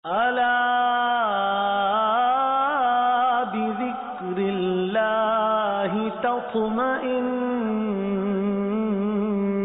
الا بذکر اللہ تطمئن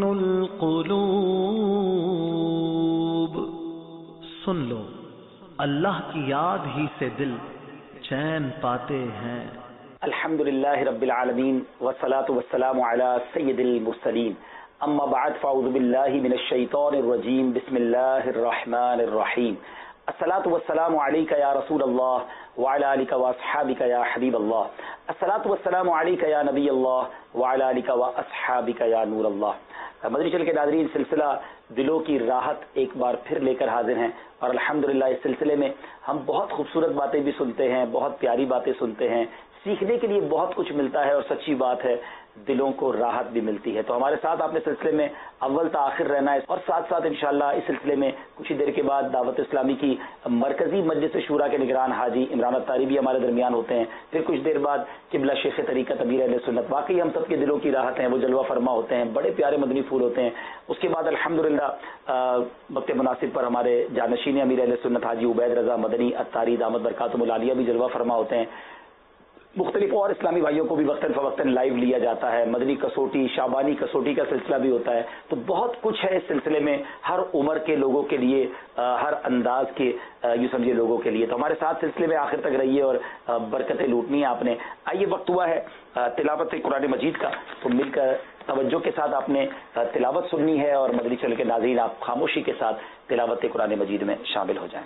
القلوب، سن لو اللہ کی یاد ہی سے دل چین پاتے ہیں۔ الحمدللہ رب العالمین والصلاة والسلام علی سید المرسلین، اما بعد فاعوذ باللہ من الشیطان الرجیم، بسم اللہ الرحمن الرحیم۔ الصلاة والسلام علیک یا رسول اللہ وعلی آلک واصحابک یا حبیب اللہ، الصلاة والسلام علیک یا نبی اللہ وعلی آلک واصحابک یا نور اللہ۔ مدنی چینل کے ناظرین، سلسلہ دلوں کی راحت ایک بار پھر لے کر حاضر ہیں، اور الحمدللہ اس سلسلے میں ہم بہت خوبصورت باتیں بھی سنتے ہیں، بہت پیاری باتیں سنتے ہیں، سیکھنے کے لیے بہت کچھ ملتا ہے، اور سچی بات ہے دلوں کو راحت بھی ملتی ہے۔ تو ہمارے ساتھ آپ نے سلسلے میں اول تا آخر رہنا ہے، اور ساتھ ساتھ انشاءاللہ اس سلسلے میں کچھ ہی دیر کے بعد دعوت اسلامی کی مرکزی مجلس شورا کے نگران حاجی عمران اتاری بھی ہمارے درمیان ہوتے ہیں، پھر کچھ دیر بعد قبلہ شیخ طریقت امیر اہل سنت، واقعی ہم سب کے دلوں کی راحت ہیں، وہ جلوہ فرما ہوتے ہیں، بڑے پیارے مدنی پھول ہوتے ہیں۔ اس کے بعد الحمدللہ وقت مناسب پر ہمارے جانشین امیر اہل سنت حاجی عبید رضا مدنی اتاری دامت برکاتہم العالیہ بھی جلوہ فرما ہوتے ہیں۔ مختلف اور اسلامی بھائیوں کو بھی وقتاً فوقتاً لائیو لیا جاتا ہے، مدنی کسوٹی، شعبانی کسوٹی کا سلسلہ بھی ہوتا ہے، تو بہت کچھ ہے اس سلسلے میں، ہر عمر کے لوگوں کے لیے، ہر انداز کے یوں سمجھے لوگوں کے لیے۔ تو ہمارے ساتھ سلسلے میں آخر تک رہیے اور برکتیں لوٹنی ہیں آپ نے۔ آئیے وقت ہوا ہے تلاوت قرآن مجید کا، تو مل کر توجہ کے ساتھ آپ نے تلاوت سننی ہے، اور مدنی چینل کے ناظرین آپ خاموشی کے ساتھ تلاوت قرآن مجید میں شامل ہو جائیں۔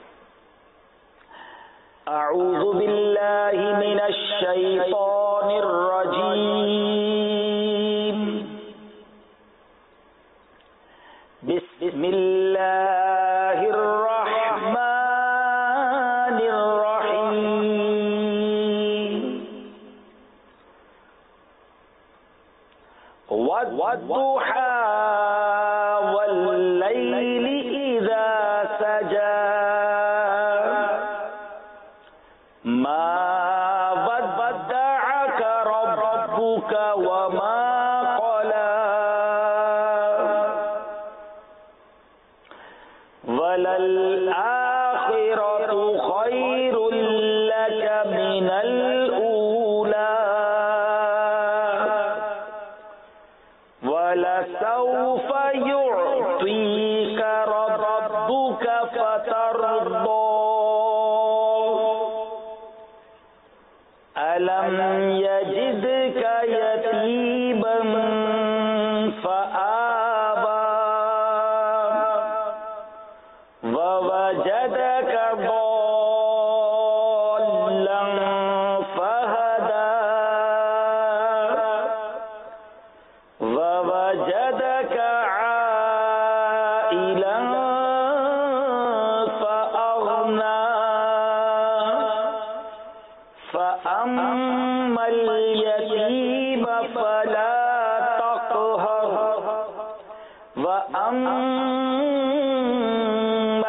اعوذ باللہ من الشیطان الرجیم، بسم اللہ الرحمن الرحیم۔ والضحى واللیل اذا سجى ما ودعك ربك وما قلى وللآخرة خير لك من الأولى ولسوف يعطيك ربك فترضى ألم يجدك يتيما فآوى ووجدك ضالا فهدى ووجدك عائلا فأغنى فأما اليتيم فلا تقهر وأما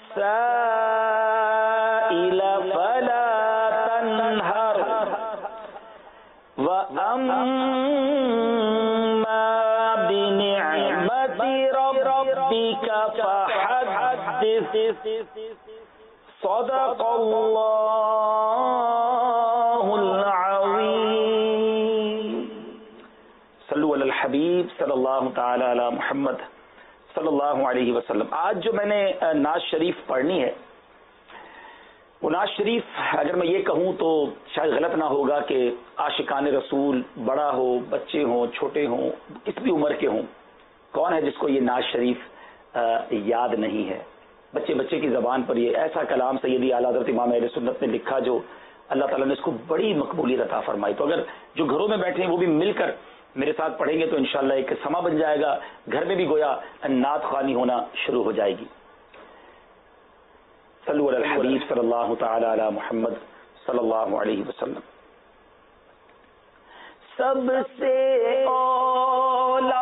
السائل فلا تنهر وأما بنعمة ربك فحدث، صدق اللہ العظیم۔ صلو علی الحبیب صلی اللہ تعالی علی محمد صلی اللہ علیہ وسلم۔ آج جو میں نے نعت شریف پڑھنی ہے، وہ نعت شریف اگر میں یہ کہوں تو شاید غلط نہ ہوگا کہ عاشقان رسول، بڑا ہو، بچے ہوں، چھوٹے ہوں، کس بھی عمر کے ہوں، کون ہے جس کو یہ نعت شریف یاد نہیں ہے؟ بچے بچے کی زبان پر یہ ایسا کلام سیدی اعلیٰ حضرت امام اہل سنت نے لکھا، جو اللہ تعالیٰ نے اس کو بڑی مقبولیت عطا فرمائی۔ تو اگر جو گھروں میں بیٹھے ہیں وہ بھی مل کر میرے ساتھ پڑھیں گے تو انشاءاللہ ایک سما بن جائے گا، گھر میں بھی گویا نعت خوانی ہونا شروع ہو جائے گی۔ صلو علی الحبیب صلی اللہ تعالی علی محمد صلی اللہ علیہ وسلم۔ سب سے اولا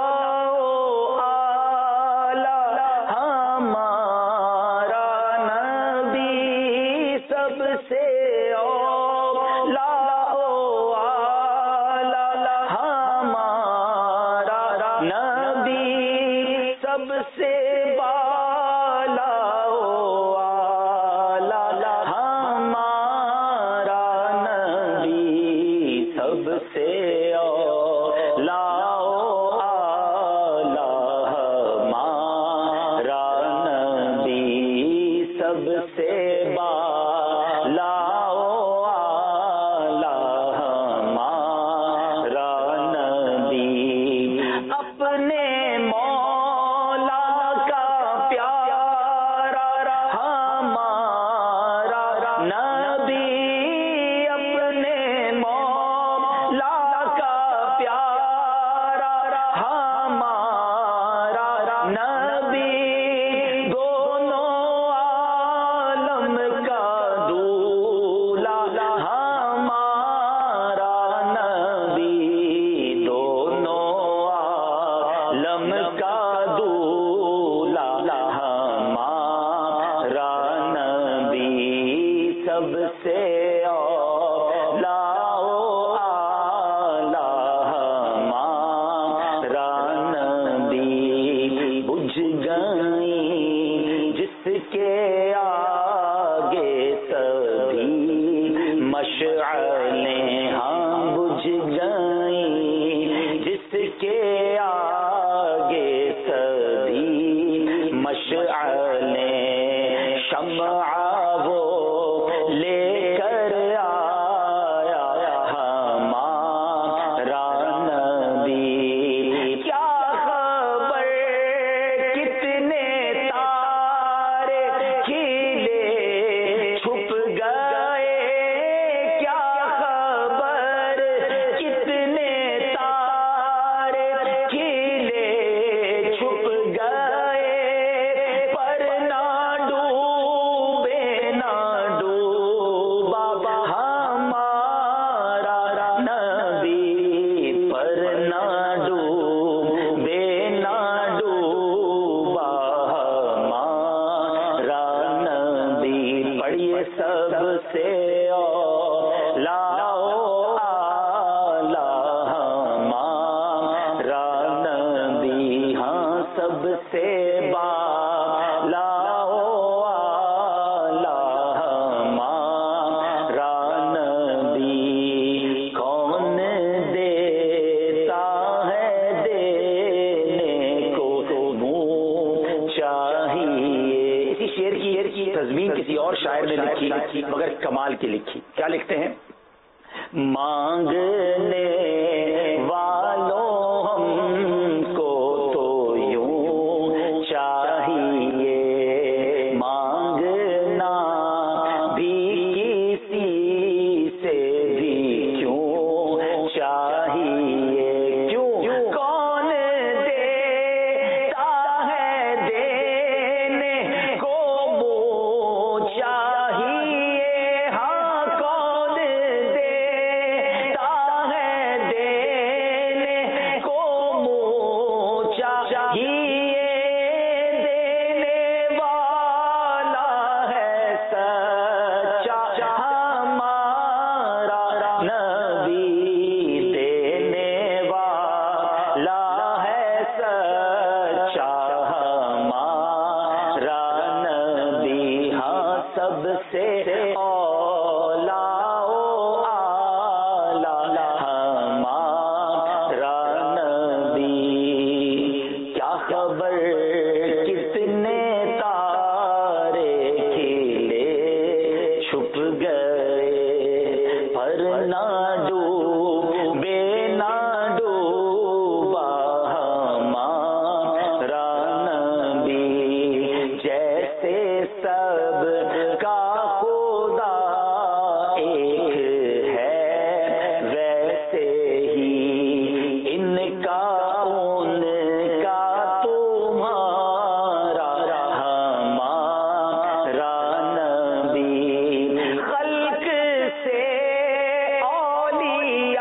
سب سے بالا سب سے بالا کسی اور شاعر نے لکھی مگر کمال کی لکھی. کیا لکھتے ہیں؟ مانگنے والوں ہم کو تو یوں چاہیے، مانگنا بھی کسی سے بھی کیوں چاہیے، کیوں کون دیتا ہے دینے کو منہ چاہیے، ہاں کون دیتا ہے دینے کو منہ چاہیے، دینے والا ہے سچا ہمارا نبی، دینے والا ہے سچا ہمارا نبی، ہاں سب سے اولا ہمارا نبی. کیا خبر کتنے تارے کھلے چھپ گئے، پر نہ ڈوبے نہ ڈوبا ہمارا نبی. جیسے سب کا خدا ایک ہے، ویسے ہی ان کا ان کا تمہارا ہمارا نبی. خلق سے اولیاء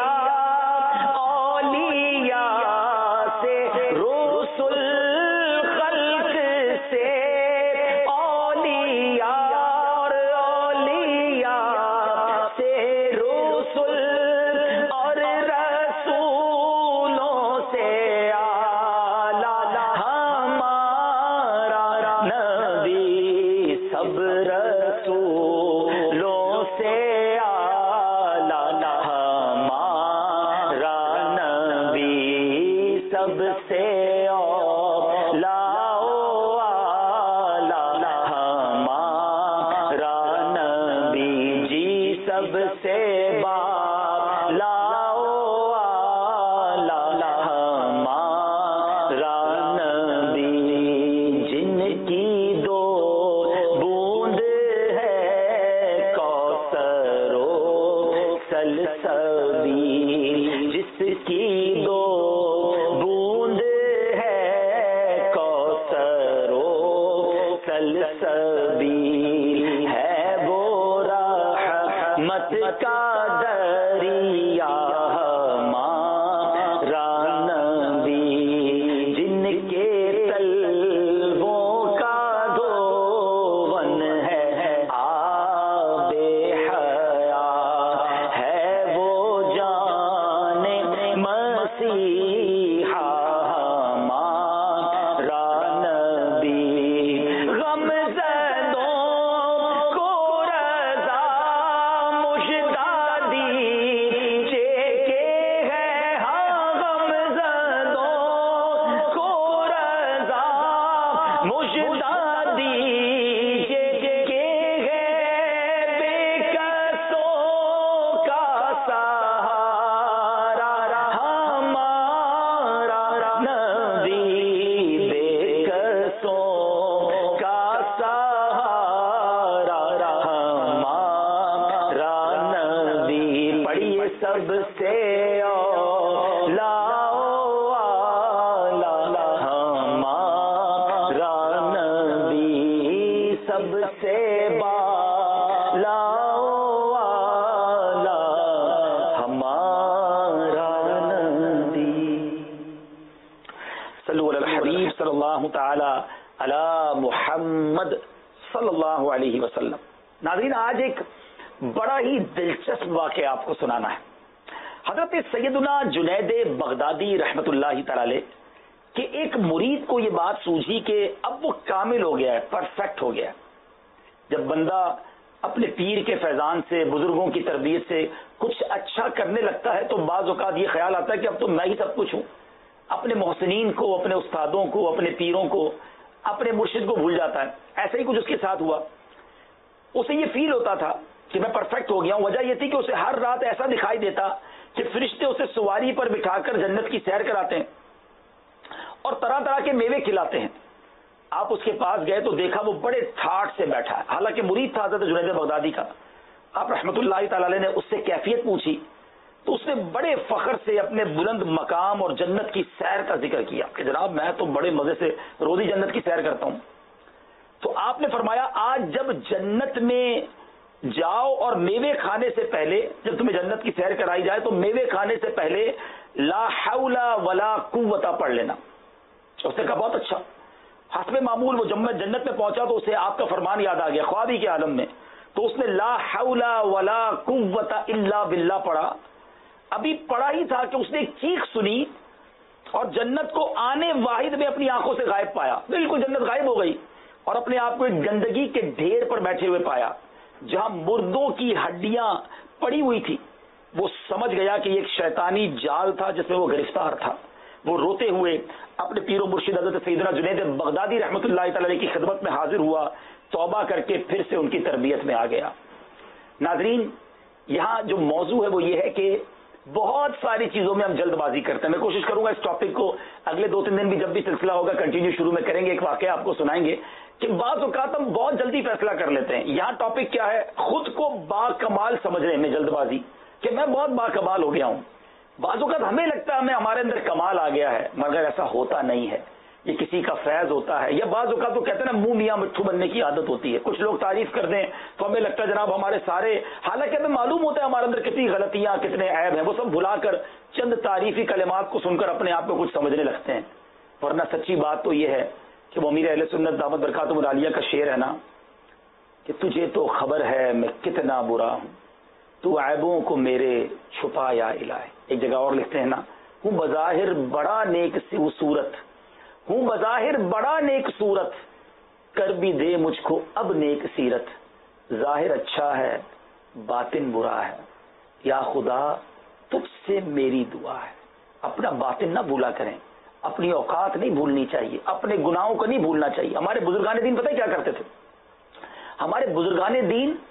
سب سے بالا ہمارا نبی، جن کی دو بوند ہے کوثر و سلسبیل، جس کی دو بوند ہے کوثر و سلسبیل، ہے وہ رحمت کا دریا ہمارا نبی، جن کے طلبوں کا دھون ہے آب حیات، ہے وہ جان مسیحا ہمارا نبی، غم زدوں کو رضا مشتاقی چیکے ہے، ہاں غم زدوں کو رضا مشتاقی چیکے ہے، بے کسوں کا سہارا ہمارا نبی، بے کسوں کا سہارا ہمارا نبی، پڑھیے سب سے اولا ہمارا نبی، سب سے بالا ہمارا نبی۔ صلو علی الحبیب صلی اللہ تعالی علی محمد صلی اللہ علیہ وسلم۔ ناظرین، آج ایک بڑا ہی دلچسپ واقعہ آپ کو سنانا ہے۔ حضرت سیدنا جنید بغدادی رحمت اللہ تعالی علیہ کہ ایک مرید کو یہ بات سوجھی کہ اب وہ کامل ہو گیا ہے، پرفیکٹ ہو گیا ہے۔ جب بندہ اپنے پیر کے فیضان سے، بزرگوں کی تربیت سے کچھ اچھا کرنے لگتا ہے تو بعض اوقات یہ خیال آتا ہے کہ اب تو میں ہی سب کچھ ہوں، اپنے محسنین کو، اپنے استادوں کو، اپنے پیروں کو، اپنے مرشد کو بھول جاتا ہے۔ ایسا ہی کچھ اس کے ساتھ ہوا، اسے یہ فیل ہوتا تھا کہ میں پرفیکٹ ہو گیا ہوں۔ وجہ یہ تھی کہ اسے ہر رات ایسا دکھائی دیتا کہ فرشتے اسے سواری پر بٹھا کر جنت کی سیر کراتے ہیں اور طرح طرح کے میوے کھلاتے ہیں۔ آپ اس کے پاس گئے تو دیکھا وہ بڑے ٹھاٹ سے بیٹھا ہے، حالانکہ مرید تھا حضرت جنید بغدادی کا۔ آپ رحمت اللہ تعالی علیہ نے اس سے کیفیت پوچھی تو اس نے بڑے فخر سے اپنے بلند مقام اور جنت کی سیر کا ذکر کیا کہ جناب میں تو بڑے مزے سے روز ہی جنت کی سیر کرتا ہوں۔ تو آپ نے فرمایا آج جب جنت میں جاؤ اور میوے کھانے سے پہلے، جب تمہیں جنت کی سیر کرائی جائے تو میوے کھانے سے پہلے لا حول ولا قوت پڑھ لینا۔ اس نے کہا بہت اچھا۔ حسب معمول وہ جب میں جنت میں پہنچا تو اسے آپ کا فرمان یاد آ گیا خوابی کے عالم میں، تو اس نے لا حول ولا قوت الا باللہ پڑھا۔ ابھی پڑھا ہی تھا کہ اس نے ایک چیخ سنی اور جنت کو آنے واحد میں اپنی آنکھوں سے غائب پایا، بالکل جنت غائب ہو گئی، اور اپنے آپ کو ایک گندگی کے ڈھیر پر بیٹھے ہوئے پایا جہاں مردوں کی ہڈیاں پڑی ہوئی تھی۔ وہ سمجھ گیا کہ یہ ایک شیطانی جال تھا جس میں وہ گرفتار تھا۔ وہ روتے ہوئے اپنے پیر و مرشد حضرت سیدنا جنید بغدادی رحمت اللہ تعالی علیہ کی خدمت میں حاضر ہوا، توبہ کر کے پھر سے ان کی تربیت میں آ گیا۔ ناظرین، یہاں جو موضوع ہے وہ یہ ہے کہ بہت ساری چیزوں میں ہم جلد بازی کرتے ہیں۔ میں کوشش کروں گا اس ٹاپک کو اگلے 2-3 دن بھی جب بھی سلسلہ ہوگا کنٹینیو شروع میں کریں گے۔ ایک واقعہ آپ کو سنائیں گے کہ بعض اوقات ہم بہت جلدی فیصلہ کر لیتے ہیں۔ یہاں ٹاپک کیا ہے؟ خود کو با کمال سمجھنے میں جلد بازی کہ میں بہت با کمال ہو گیا ہوں۔ بعض اوقات ہمیں لگتا ہے ہمارے اندر کمال آ گیا ہے، مگر ایسا ہوتا نہیں ہے، یہ کسی کا فیض ہوتا ہے۔ یا بعض اوقات تو کہتے ہیں نا منہ میاں مٹھو بننے کی عادت ہوتی ہے، کچھ لوگ تعریف کر دیں تو ہمیں لگتا ہے جناب ہمارے سارے، حالانکہ ہمیں معلوم ہوتا ہے ہمارے اندر کتنی غلطیاں کتنے عیب ہیں، وہ سب بھلا کر چند تعریفی کلمات کو سن کر اپنے آپ کو کچھ سمجھنے لگتے ہیں۔ ورنہ سچی بات تو یہ ہے کہ وہ امیر اہل سنت دامت برکاتہم العالیہ کا شعر ہے نا کہ تجھے تو خبر ہے میں کتنا برا ہوں، تو عیبوں کو میرے چھپا یا الہی۔ ایک جگہ اور لکھتے ہیں نا، ہوں بظاہر بڑا نیک صورت، ہوں بظاہر بڑا نیک صورت، کر بھی دے مجھ کو اب نیک سیرت، ظاہر اچھا ہے باطن برا ہے، یا خدا تجھ سے میری دعا ہے۔ اپنا باطن نہ بھولا کریں، اپنی اوقات نہیں بھولنی چاہیے، اپنے گناہوں کو نہیں بھولنا چاہیے۔ ہمارے بزرگان دین پتہ ہے کیا کرتے تھے؟ ہمارے بزرگان دین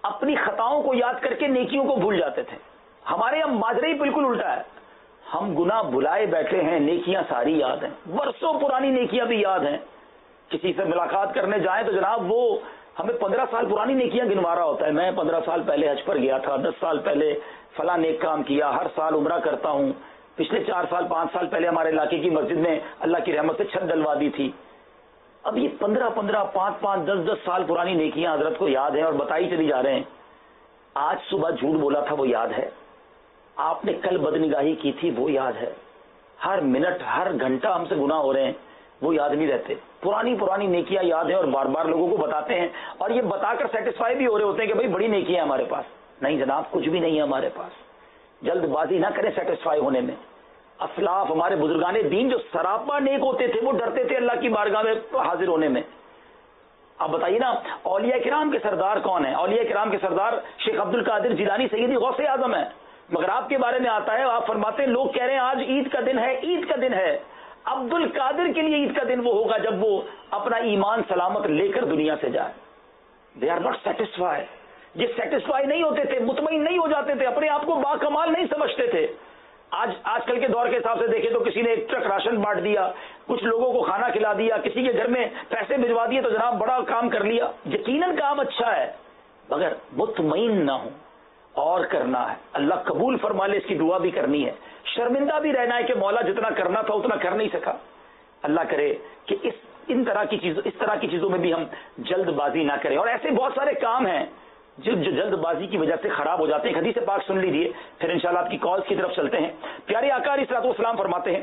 اپنی خطاؤں کو یاد کر کے نیکیوں کو بھول جاتے تھے. ہمارے یہاں ماجرا ہی بالکل الٹا ہے. ہم گناہ بھلائے بیٹھے ہیں، نیکیاں ساری یاد ہیں، برسوں پرانی نیکیاں بھی یاد ہیں. کسی سے ملاقات کرنے جائیں تو جناب وہ ہمیں 15 سال پرانی نیکیاں گنوا رہا ہوتا ہے. میں 15 سال پہلے حج پر گیا تھا، 10 سال پہلے فلاں نیک کام کیا، ہر سال عمرہ کرتا ہوں، پچھلے 4 سال 5 سال پہلے ہمارے علاقے کی مسجد میں اللہ کی رحمت سے چھت ڈلوا دی تھی. اب یہ 15 5 10 سال پرانی نیکیاں حضرت کو یاد ہیں اور بتائی چلی جا رہے ہیں. آج صبح جھوٹ بولا تھا وہ یاد ہے، آپ نے کل بدنگاہی کی تھی وہ یاد ہے، ہر منٹ ہر گھنٹہ ہم سے گناہ ہو رہے ہیں وہ یاد نہیں رہتے. پرانی نیکیاں یاد ہیں اور بار بار لوگوں کو بتاتے ہیں اور یہ بتا کر سیٹسفائی بھی ہو رہے ہوتے ہیں کہ بھائی بڑی نیکیاں ہیں ہمارے پاس. نہیں جناب، کچھ بھی نہیں ہے ہمارے پاس. جلد بازی نہ کریں سیٹسفائی ہونے میں. اسلاف ہمارے بزرگان دین جو سراپا نیک ہوتے تھے وہ ڈرتے تھے اللہ کی بارگاہ میں حاضر ہونے میں. اب بتائیے نا، اولیاء کرام کے سردار کون ہیں؟ اولیاء کرام کے سردار شیخ عبد القادر جیلانی سیدی غوث اعظم ہیں. مگر آپ کے بارے میں آتا ہے، آپ فرماتے ہیں لوگ کہہ رہے ہیں آج عید کا دن ہے، عید کا دن ہے. عبد القادر کے لیے عید کا دن وہ ہوگا جب وہ اپنا ایمان سلامت لے کر دنیا سے جائے. They are not satisfy. یہ سیٹسفائی نہیں ہوتے تھے، مطمئن نہیں ہو جاتے تھے، اپنے آپ کو باکمال نہیں سمجھتے تھے. آج کل کے دور کے حساب سے دیکھیں تو کسی نے ایک ٹرک راشن بانٹ دیا، کچھ لوگوں کو کھانا کھلا دیا، کسی کے گھر میں پیسے بھجوا دیے تو جناب بڑا کام کر لیا. یقیناً کام اچھا ہے مگر مطمئن نہ ہو اور کرنا ہے. اللہ قبول فرما لے اس کی دعا بھی کرنی ہے، شرمندہ بھی رہنا ہے کہ مولا جتنا کرنا تھا اتنا کر نہیں سکا. اللہ کرے کہ اس طرح کی چیزوں میں بھی ہم جلد بازی نہ کریں. اور ایسے بہت سارے کام ہیں جو جلد بازی کی وجہ سے خراب ہو جاتے ہیں. حدیث پاک سن لیجیے، پھر انشاءاللہ آپ کی کالز کی طرف چلتے ہیں. پیارے آقا علیہ الصلوۃ والسلام فرماتے ہیں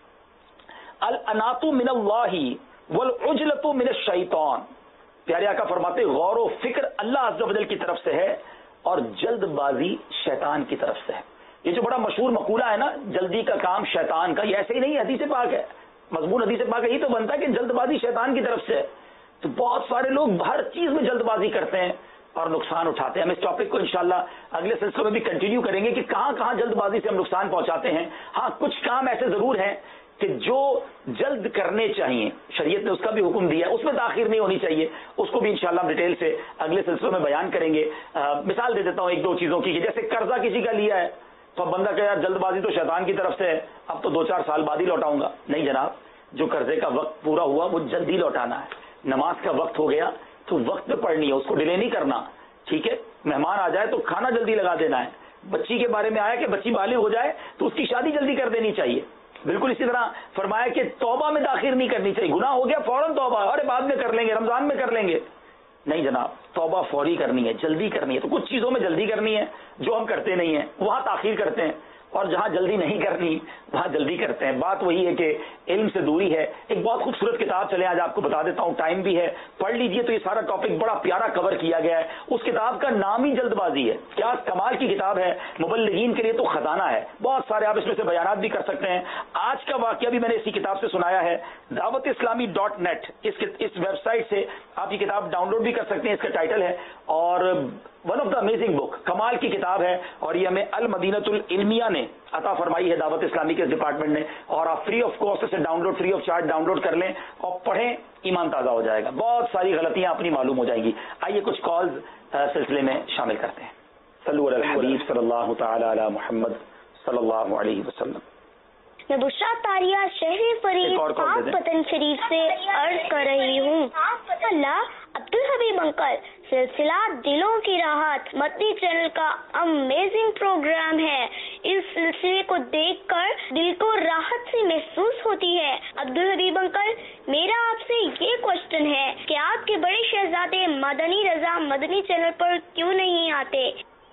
الانات من اللہ والعجلۃ من الشیطان. پیارے آقا فرماتے ہیں غور و فکر اللہ عز و جل کی طرف سے ہے اور جلد بازی شیطان کی طرف سے ہے. یہ جو بڑا مشہور مقولہ ہے نا، جلدی کا کام شیطان کا، یہ ایسے ہی نہیں، حدیث پاک ہے، مضمون حدیث پاک یہی تو بنتا ہے کہ جلد بازی شیطان کی طرف سے ہے. تو بہت سارے لوگ ہر چیز میں جلد بازی کرتے ہیں اور نقصان اٹھاتے ہیں. ہم اس ٹاپک کو انشاءاللہ اگلے سلسلے میں بھی کنٹینیو کریں گے کہ کہاں کہاں جلد بازی سے ہم نقصان پہنچاتے ہیں. ہاں کچھ کام ایسے ضرور ہیں کہ جو جلد کرنے چاہیے، شریعت نے اس کا بھی حکم دیا ہے، اس میں تاخیر نہیں ہونی چاہیے. اس کو بھی انشاءاللہ ہم ڈیٹیل سے اگلے سلسلے میں بیان کریں گے. مثال دے دیتا ہوں 1-2 چیزوں کی، جیسے قرضہ کسی کا لیا ہے تو اب بندہ کہ یار جلد بازی تو شیطان کی طرف سے ہے، اب تو 2-4 سال بعد ہی لوٹاؤں گا. نہیں جناب، جو قرضے کا وقت پورا ہوا وہ جلدی لوٹانا ہے. نماز کا وقت ہو گیا تو وقت پہ پڑھنی ہے، اس کو ڈیلے نہیں کرنا. ٹھیک ہے، مہمان آ جائے تو کھانا جلدی لگا دینا ہے. بچی کے بارے میں آیا کہ بچی بالغ ہو جائے تو اس کی شادی جلدی کر دینی چاہیے. بالکل اسی طرح فرمایا کہ توبہ میں تاخیر نہیں کرنی چاہیے. گناہ ہو گیا فوراً توبہ، ارے بعد میں کر لیں گے، رمضان میں کر لیں گے. نہیں جناب، توبہ فوری کرنی ہے، جلدی کرنی ہے. تو کچھ چیزوں میں جلدی کرنی ہے جو ہم کرتے نہیں ہیں، وہاں تاخیر کرتے ہیں، اور جہاں جلدی نہیں کرنی وہاں جلدی کرتے ہیں. بات وہی ہے کہ علم سے دوری ہے. ایک بہت خوبصورت کتاب چلے آج آپ کو بتا دیتا ہوں، ٹائم بھی ہے، پڑھ لیجئے تو یہ سارا ٹاپک بڑا پیارا کور کیا گیا ہے. اس کتاب کا نام ہی جلد بازی ہے. کیا کمال کی کتاب ہے، مبلغین کے لیے تو خزانہ ہے. بہت سارے آپ اس میں سے بیانات بھی کر سکتے ہیں. آج کا واقعہ بھی میں نے اسی کتاب سے سنایا ہے، dawat-islami.net. اس ویب سائٹ سے آپ یہ کتاب ڈاؤن لوڈ بھی کر سکتے ہیں. اس کا ٹائٹل ہے اور one of the amazing book, کمال کی کتاب ہے، اور یہ ہمیں المدینۃ العلمیہ نے عطا فرمائی ہے، دعوت اسلامی کے ڈپارٹمنٹ نے. اور آپ فری آف کاسٹ سے download, free of charge download کر لیں اور پڑھیں، ایمان تازہ ہو جائے گا. بہت ساری غلطیاں اپنی معلوم ہو جائیں گی. آئیے کچھ کالز سلسلے میں شامل کرتے ہیں. صلو علی الحبیب صلی اللہ تعالی علی محمد صلی اللہ علیہ وسلم. میں بشرا طاریہ شہر فریب پاک پتن شریف سے عرض کر رہی ہوں. اللہ عبدالحبیب انکل، سلسلہ دلوں کی راحت مدنی چینل کا امیزنگ پروگرام ہے. اس سلسلے کو دیکھ کر دل کو راحت سے محسوس ہوتی ہے. عبدالحبیب انکل، میرا آپ سے یہ کوشچن ہے کہ آپ کے بڑے شہزادے مدنی رضا مدنی چینل پر کیوں نہیں آتے؟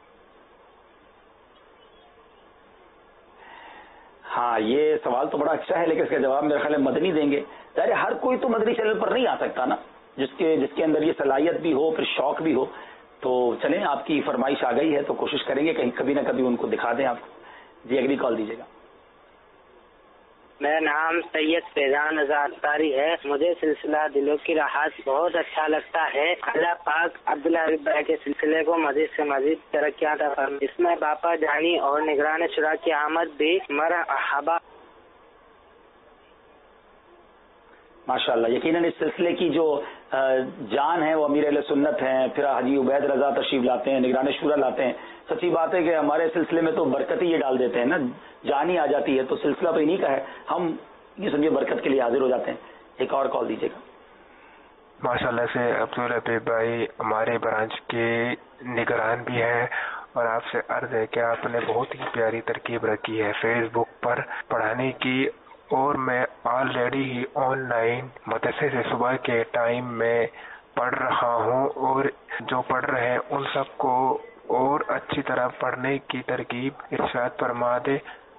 ہاں، یہ سوال تو بڑا اچھا ہے، لیکن اس کا جواب میرے خیال میں مدنی دیں گے. ظاہر ہر کوئی تو مدنی چینل پر نہیں آ سکتا نا، جس کے اندر یہ صلاحیت بھی ہو، پھر شوق بھی ہو. تو چلیں، آپ کی فرمائش آ گئی ہے تو کوشش کریں گے کہیں کبھی نہ کبھی ان کو دکھا دیں آپ کو. جی اگلی کال دیجیے گا. میرا نام سید فیضان رضا اختاری ہے. مجھے سلسلہ دلوں کی راحت بہت اچھا لگتا ہے. اللہ پاک عبدالحبیب بھائی کے سلسلے کو مزید سے مزید ترقیاں عطا فرمائے. اس میں باپا جانی اور نگران شورا کی آمد بھی مرحبا. ماشاءاللہ. یقیناً اس سلسلے کی جو جان ہے وہ امیر اہل سنت ہیں, پھر حاجی عبید رضا تشریف لاتے ہیں, نگران شورا لاتے ہیں. سچی بات ہے کہ ہمارے سلسلے میں تو برکت ہی یہ ڈال دیتے ہیں نا, جان ہی آ جاتی ہے. تو سلسلہ تو انہیں کا ہے, ہم یہ سمجھے برکت کے لیے حاضر ہو جاتے ہیں. ایک اور کال دیجیے گا. ماشاءاللہ سے عبدالحبیب بھائی ہمارے برانچ کے نگران بھی ہیں, اور آپ سے عرض ہے کہ آپ نے بہت ہی پیاری ترکیب رکھی ہے فیس بک پر پڑھانے کی, اور میں آلریڈی ہی آن لائن مدرسے سے صبح کے ٹائم میں پڑھ رہا ہوں, اور جو پڑھ رہے ہیں ان سب کو اور اچھی طرح پڑھنے کی ترغیب ارشاد فرما دے.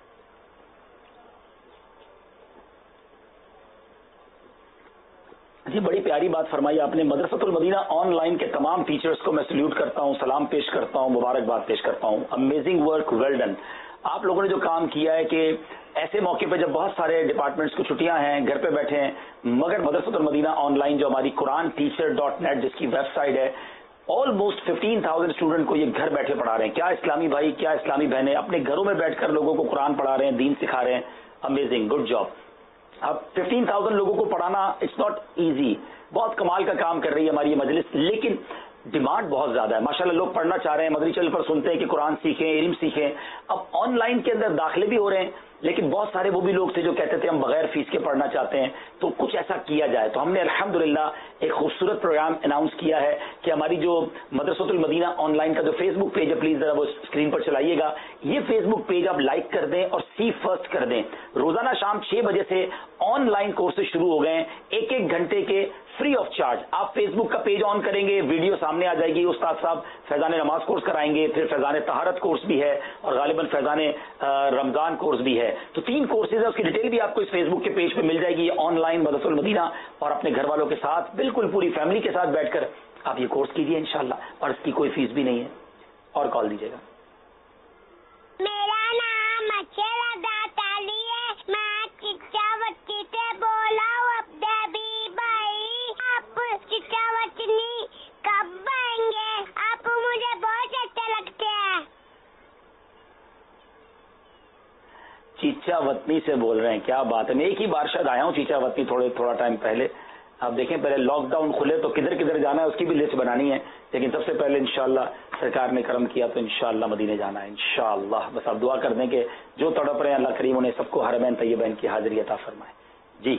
جی بڑی پیاری بات فرمائی آپ نے. مدرسۃ المدینہ آن لائن کے تمام ٹیچرز کو میں سلیوٹ کرتا ہوں, سلام پیش کرتا ہوں, مبارکباد پیش کرتا ہوں. Amazing work, well done. آپ لوگوں نے جو کام کیا ہے کہ ایسے موقع پہ جب بہت سارے ڈپارٹمنٹس کو چھٹیاں ہیں, گھر پہ بیٹھے ہیں, مگر مدرسۃ المدینہ آن لائن جو ہماری قرآن ٹیچر .net جس کی ویب سائٹ ہے, آلموسٹ 15,000 اسٹوڈنٹ کو یہ گھر بیٹھے پڑھا رہے ہیں. کیا اسلامی بھائی, کیا اسلامی بہنیں اپنے گھروں میں بیٹھ کر لوگوں کو قرآن پڑھا رہے ہیں, دین سکھا رہے ہیں. Amazing, good job. اب 15,000 لوگوں کو پڑھانا اٹس ناٹ ایزی. بہت کمال کا کام کر رہی ہے ہماری یہ مجلس, لیکن ڈیمانڈ بہت زیادہ ہے. ماشاءاللہ لوگ پڑھنا چاہ رہے ہیں, مدری چینل پر سنتے ہیں کہ قرآن سیکھیں, علم سیکھیں. اب آن لائن کے اندر داخلے بھی ہو رہے ہیں, لیکن بہت سارے وہ بھی لوگ تھے جو کہتے تھے ہم بغیر فیس کے پڑھنا چاہتے ہیں. تو کچھ ایسا کیا جائے, تو ہم نے الحمدللہ ایک خوبصورت پروگرام اناؤنس کیا ہے کہ ہماری جو مدرسۃ المدینہ آن لائن کا جو فیس بک پیج ہے, پلیز ذرا وہ اسکرین پر چلائیے گا. یہ فیس بک پیج آپ لائک کر دیں اور سی فرسٹ کر دیں. روزانہ شام 6 بجے سے آن لائن کورسز شروع ہو گئے ہیں, 1 گھنٹے کے فری آف چارج. آپ فیس بک کا پیج آن کریں گے, ویڈیو سامنے آ جائے گی. استاد صاحب فیضان نماز کورس کرائیں گے, پھر فیضان طہارت کورس بھی ہے, اور غالباً فیضان رمضان کورس بھی ہے. تو 3 کورسز ہیں, اس کی ڈیٹیل بھی آپ کو اس فیس بک کے پیج پہ مل جائے گی. آن لائن مدرسۃ المدینہ, اور اپنے گھر والوں کے ساتھ بالکل پوری فیملی کے ساتھ بیٹھ کر آپ یہ کورس کیجیے انشاءاللہ, اور اس کی کوئی فیس بھی نہیں ہے. اور کال دیجیے گا. میرا نام اچھا تعالی ہے, میں چچاوتی سے بولا ہوں. عبدالحبیب بھائی آپ چچاوطنی کب آئیں گے؟ آپ مجھے بہت اچھے لگتے ہیں. چیچا وطنی سے بول رہے ہیں, کیا بات ہے. میں ایک ہی بار شاید آیا ہوں چیچا وطنی تھوڑا ٹائم پہلے. آپ دیکھیں پہلے لاک ڈاؤن کھلے تو کدھر کدھر جانا ہے اس کی بھی لسٹ بنانی ہے, لیکن سب سے پہلے انشاءاللہ سرکار نے کرم کیا تو انشاءاللہ مدینے جانا ہے انشاءاللہ. بس آپ دعا کر دیں کہ جو تڑپ رہے ہیں اللہ کریم انہیں سب کو حرمین طیبین کی حاضری عطا فرمائے. جی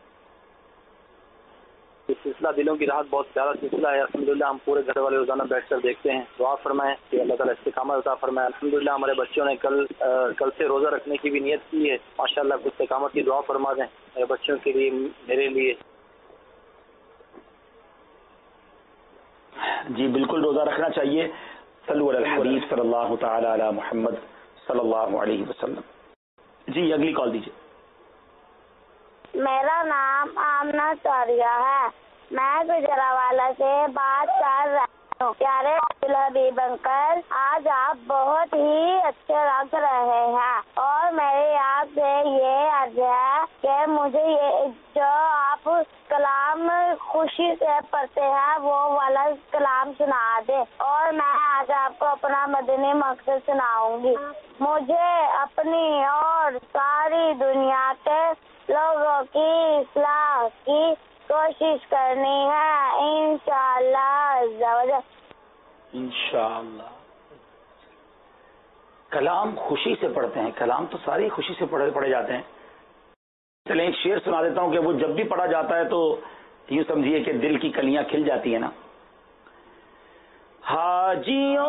یہ سلسلہ دلوں کی راحت بہت پیارا سلسلہ ہے. الحمدللہ ہم پورے گھر والے روزانہ بیٹھ کر دیکھتے ہیں. دعا فرمائیں کہ اللہ تعالیٰ استقامت عطا فرمائے. الحمدللہ ہمارے بچوں نے کل سے روزہ رکھنے کی بھی نیت کی ہے. ماشاءاللہ کچھ استقامت کی دعا فرما دیں میرے بچوں کے لیے, میرے لیے. جی بالکل روزہ رکھنا چاہیے. صلو علی الحبیب صلی اللہ تعالی علی محمد صلی اللہ علیہ وسلم. جی اگلی کال دیجیے. میرا نام آمنہ طاریہ ہے, میں گجرانوالہ سے بات کر رہا ہوں. پیارے عبدالحبیب انکل, آج آپ بہت ہی اچھے لگ رہے ہیں, اور میری آپ سے یہ عرض ہے کہ مجھے یہ جو آپ کلام خوشی سے پڑھتے ہیں وہ والا کلام سنا دیں, اور میں آج آپ کو اپنا مدنی مقصد سناؤں گی. مجھے اپنی اور ساری دنیا کے لوگوں کی اصلاح کی کوشش کرنی ہے انشاءاللہ. انشاءاللہ. کلام خوشی سے پڑھتے ہیں, کلام تو ساری خوشی سے پڑھے جاتے ہیں. چلیں ایک شعر سنا دیتا ہوں کہ وہ جب بھی پڑھا جاتا ہے تو یوں سمجھیے کہ دل کی کلیاں کھل جاتی ہیں نا. حاجیوں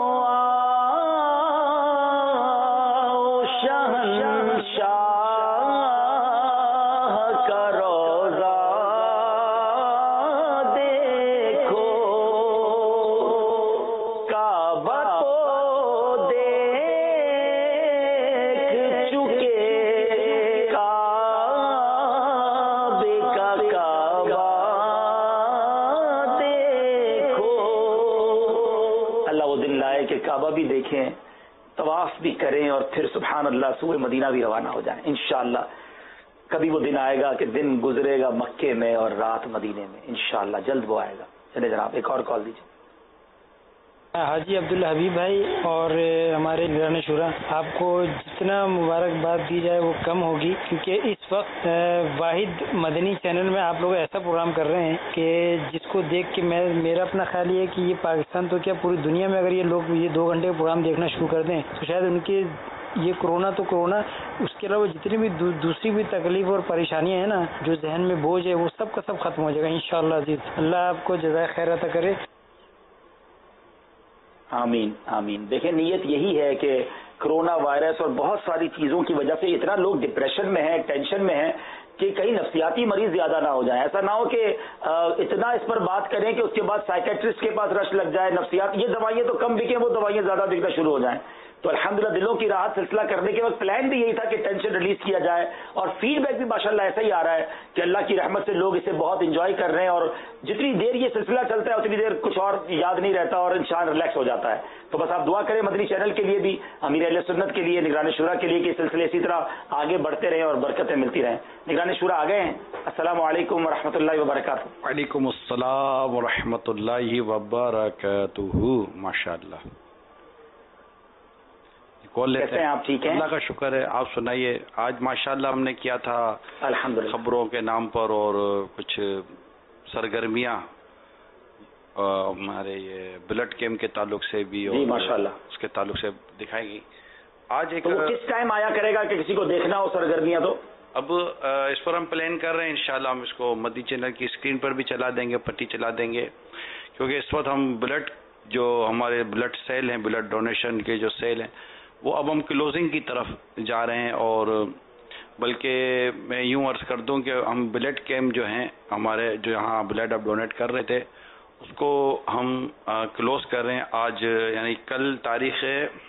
طواف بھی کریں اور پھر سبحان اللہ سوئے مدینہ بھی روانہ ہو جائیں انشاءاللہ. کبھی وہ دن آئے گا کہ دن گزرے گا مکے میں اور رات مدینے میں انشاءاللہ, جلد وہ آئے گا. چلے جناب ایک اور کال دیجیے. حاجی عبداللہ حبیب بھائی اور ہمارے نگران شورا، آپ کو جتنا مبارکباد دی جائے وہ کم ہوگی، کیونکہ اس وقت واحد مدنی چینل میں آپ لوگ ایسا پروگرام کر رہے ہیں کہ جس کو دیکھ کے میرا اپنا خیال یہ ہے کہ یہ پاکستان تو کیا پوری دنیا میں اگر یہ لوگ یہ 2 گھنٹے کا پروگرام دیکھنا شروع کر دیں تو شاید ان کے یہ کرونا تو کرونا، اس کے علاوہ جتنی بھی دوسری بھی تکلیف اور پریشانیاں ہیں نا، جو ذہن میں بوجھ ہے، وہ سب کا سب ختم ہو جائے گا انشاءاللہ عزیز۔ اللہ آپ کو جزائے خیر عطا کرے۔ آمین آمین۔ دیکھیں نیت یہی ہے کہ کرونا وائرس اور بہت ساری چیزوں کی وجہ سے اتنا لوگ ڈپریشن میں ہیں، ٹینشن میں ہیں کہ کہیں نفسیاتی مریض زیادہ نہ ہو جائیں۔ ایسا نہ ہو کہ اتنا اس پر بات کریں کہ اس کے بعد سائیکیٹرسٹ کے پاس رش لگ جائے، نفسیات یہ دوائیں تو کم بکیں، وہ دوائیں زیادہ بکنا شروع ہو جائیں۔ تو الحمدللہ دلوں کی راحت سلسلہ کرنے کے وقت پلان بھی یہی تھا کہ ٹینشن ریلیز کیا جائے، اور فیڈ بیک بھی ماشاءاللہ ایسا ہی آ رہا ہے کہ اللہ کی رحمت سے لوگ اسے بہت انجوائے کر رہے ہیں، اور جتنی دیر یہ سلسلہ چلتا ہے اتنی دیر کچھ اور یاد نہیں رہتا اور انسان ریلیکس ہو جاتا ہے۔ تو بس آپ دعا کریں مدنی چینل کے لیے بھی، امیر اہل سنت کے لیے، نگران شورا کے لیے کہ سلسلے اسی طرح آگے بڑھتے رہیں اور برکتیں ملتی رہیں۔ نگران شورا آ گئے ہیں۔ السلام علیکم ورحمۃ اللہ وبرکاتہ۔ وعلیکم السلام ورحمۃ اللہ وبرکاتہ۔ ماشاء اللہ، کال لیتے ہیں۔ آپ ٹھیک ہیں؟ اللہ کا شکر ہے، آپ سنائیے۔ آج ماشاءاللہ ہم نے کیا تھا الحمدللہ خبروں کے نام پر، اور کچھ سرگرمیاں ہمارے یہ بلڈ کیمپ کے تعلق سے بھی، اور ماشاءاللہ اس کے تعلق سے دکھائے گی۔ آج ایک کس ٹائم آیا کرے گا کہ کسی کو دیکھنا ہو سرگرمیاں؟ تو اب اس پر ہم پلان کر رہے ہیں، انشاءاللہ ہم اس کو مدنی چینل کی اسکرین پر بھی چلا دیں گے، پٹی چلا دیں گے، کیونکہ اس وقت ہم بلڈ جو ہمارے بلڈ سیل ہیں، بلڈ ڈونیشن کے جو سیل ہیں، وہ اب ہم کلوزنگ کی طرف جا رہے ہیں، اور بلکہ میں یوں عرض کر دوں کہ ہم بلڈ کیمپ جو ہیں ہمارے، جو یہاں بلڈ اب ڈونیٹ کر رہے تھے، اس کو ہم کلوز کر رہے ہیں آج، یعنی کل تاریخ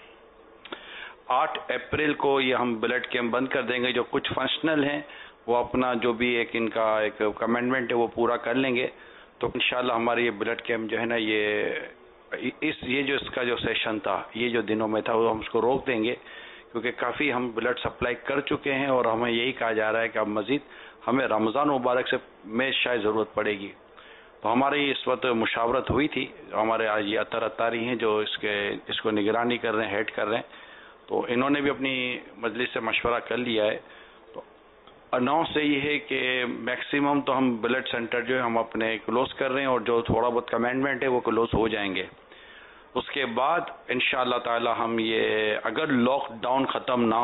8 اپریل کو یہ ہم بلڈ کیمپ بند کر دیں گے۔ جو کچھ فنکشنل ہیں وہ اپنا جو بھی ایک ان کا ایک کمٹمنٹ ہے وہ پورا کر لیں گے، تو انشاءاللہ ہمارے یہ بلڈ کیمپ جو ہے نا، یہ جو اس کا جو سیشن تھا، یہ جو دنوں میں تھا، وہ ہم اس کو روک دیں گے، کیونکہ کافی ہم بلڈ سپلائی کر چکے ہیں، اور ہمیں یہی کہا جا رہا ہے کہ اب مزید ہمیں رمضان مبارک سے میں شاید ضرورت پڑے گی۔ تو ہماری اس وقت مشاورت ہوئی تھی، ہمارے آج یہ اطاری ہیں جو اس کو نگرانی کر رہے ہیں، ہیڈ کر رہے ہیں، تو انہوں نے بھی اپنی مجلس سے مشورہ کر لیا ہے۔ تو اناؤنس سے یہ ہے کہ میکسیمم تو ہم بلڈ سینٹر جو ہے ہم اپنے کلوز کر رہے ہیں، اور جو تھوڑا بہت کمٹمنٹ ہے وہ کلوز ہو جائیں گے۔ اس کے بعد انشاءاللہ تعالی ہم یہ، اگر لاک ڈاؤن ختم نہ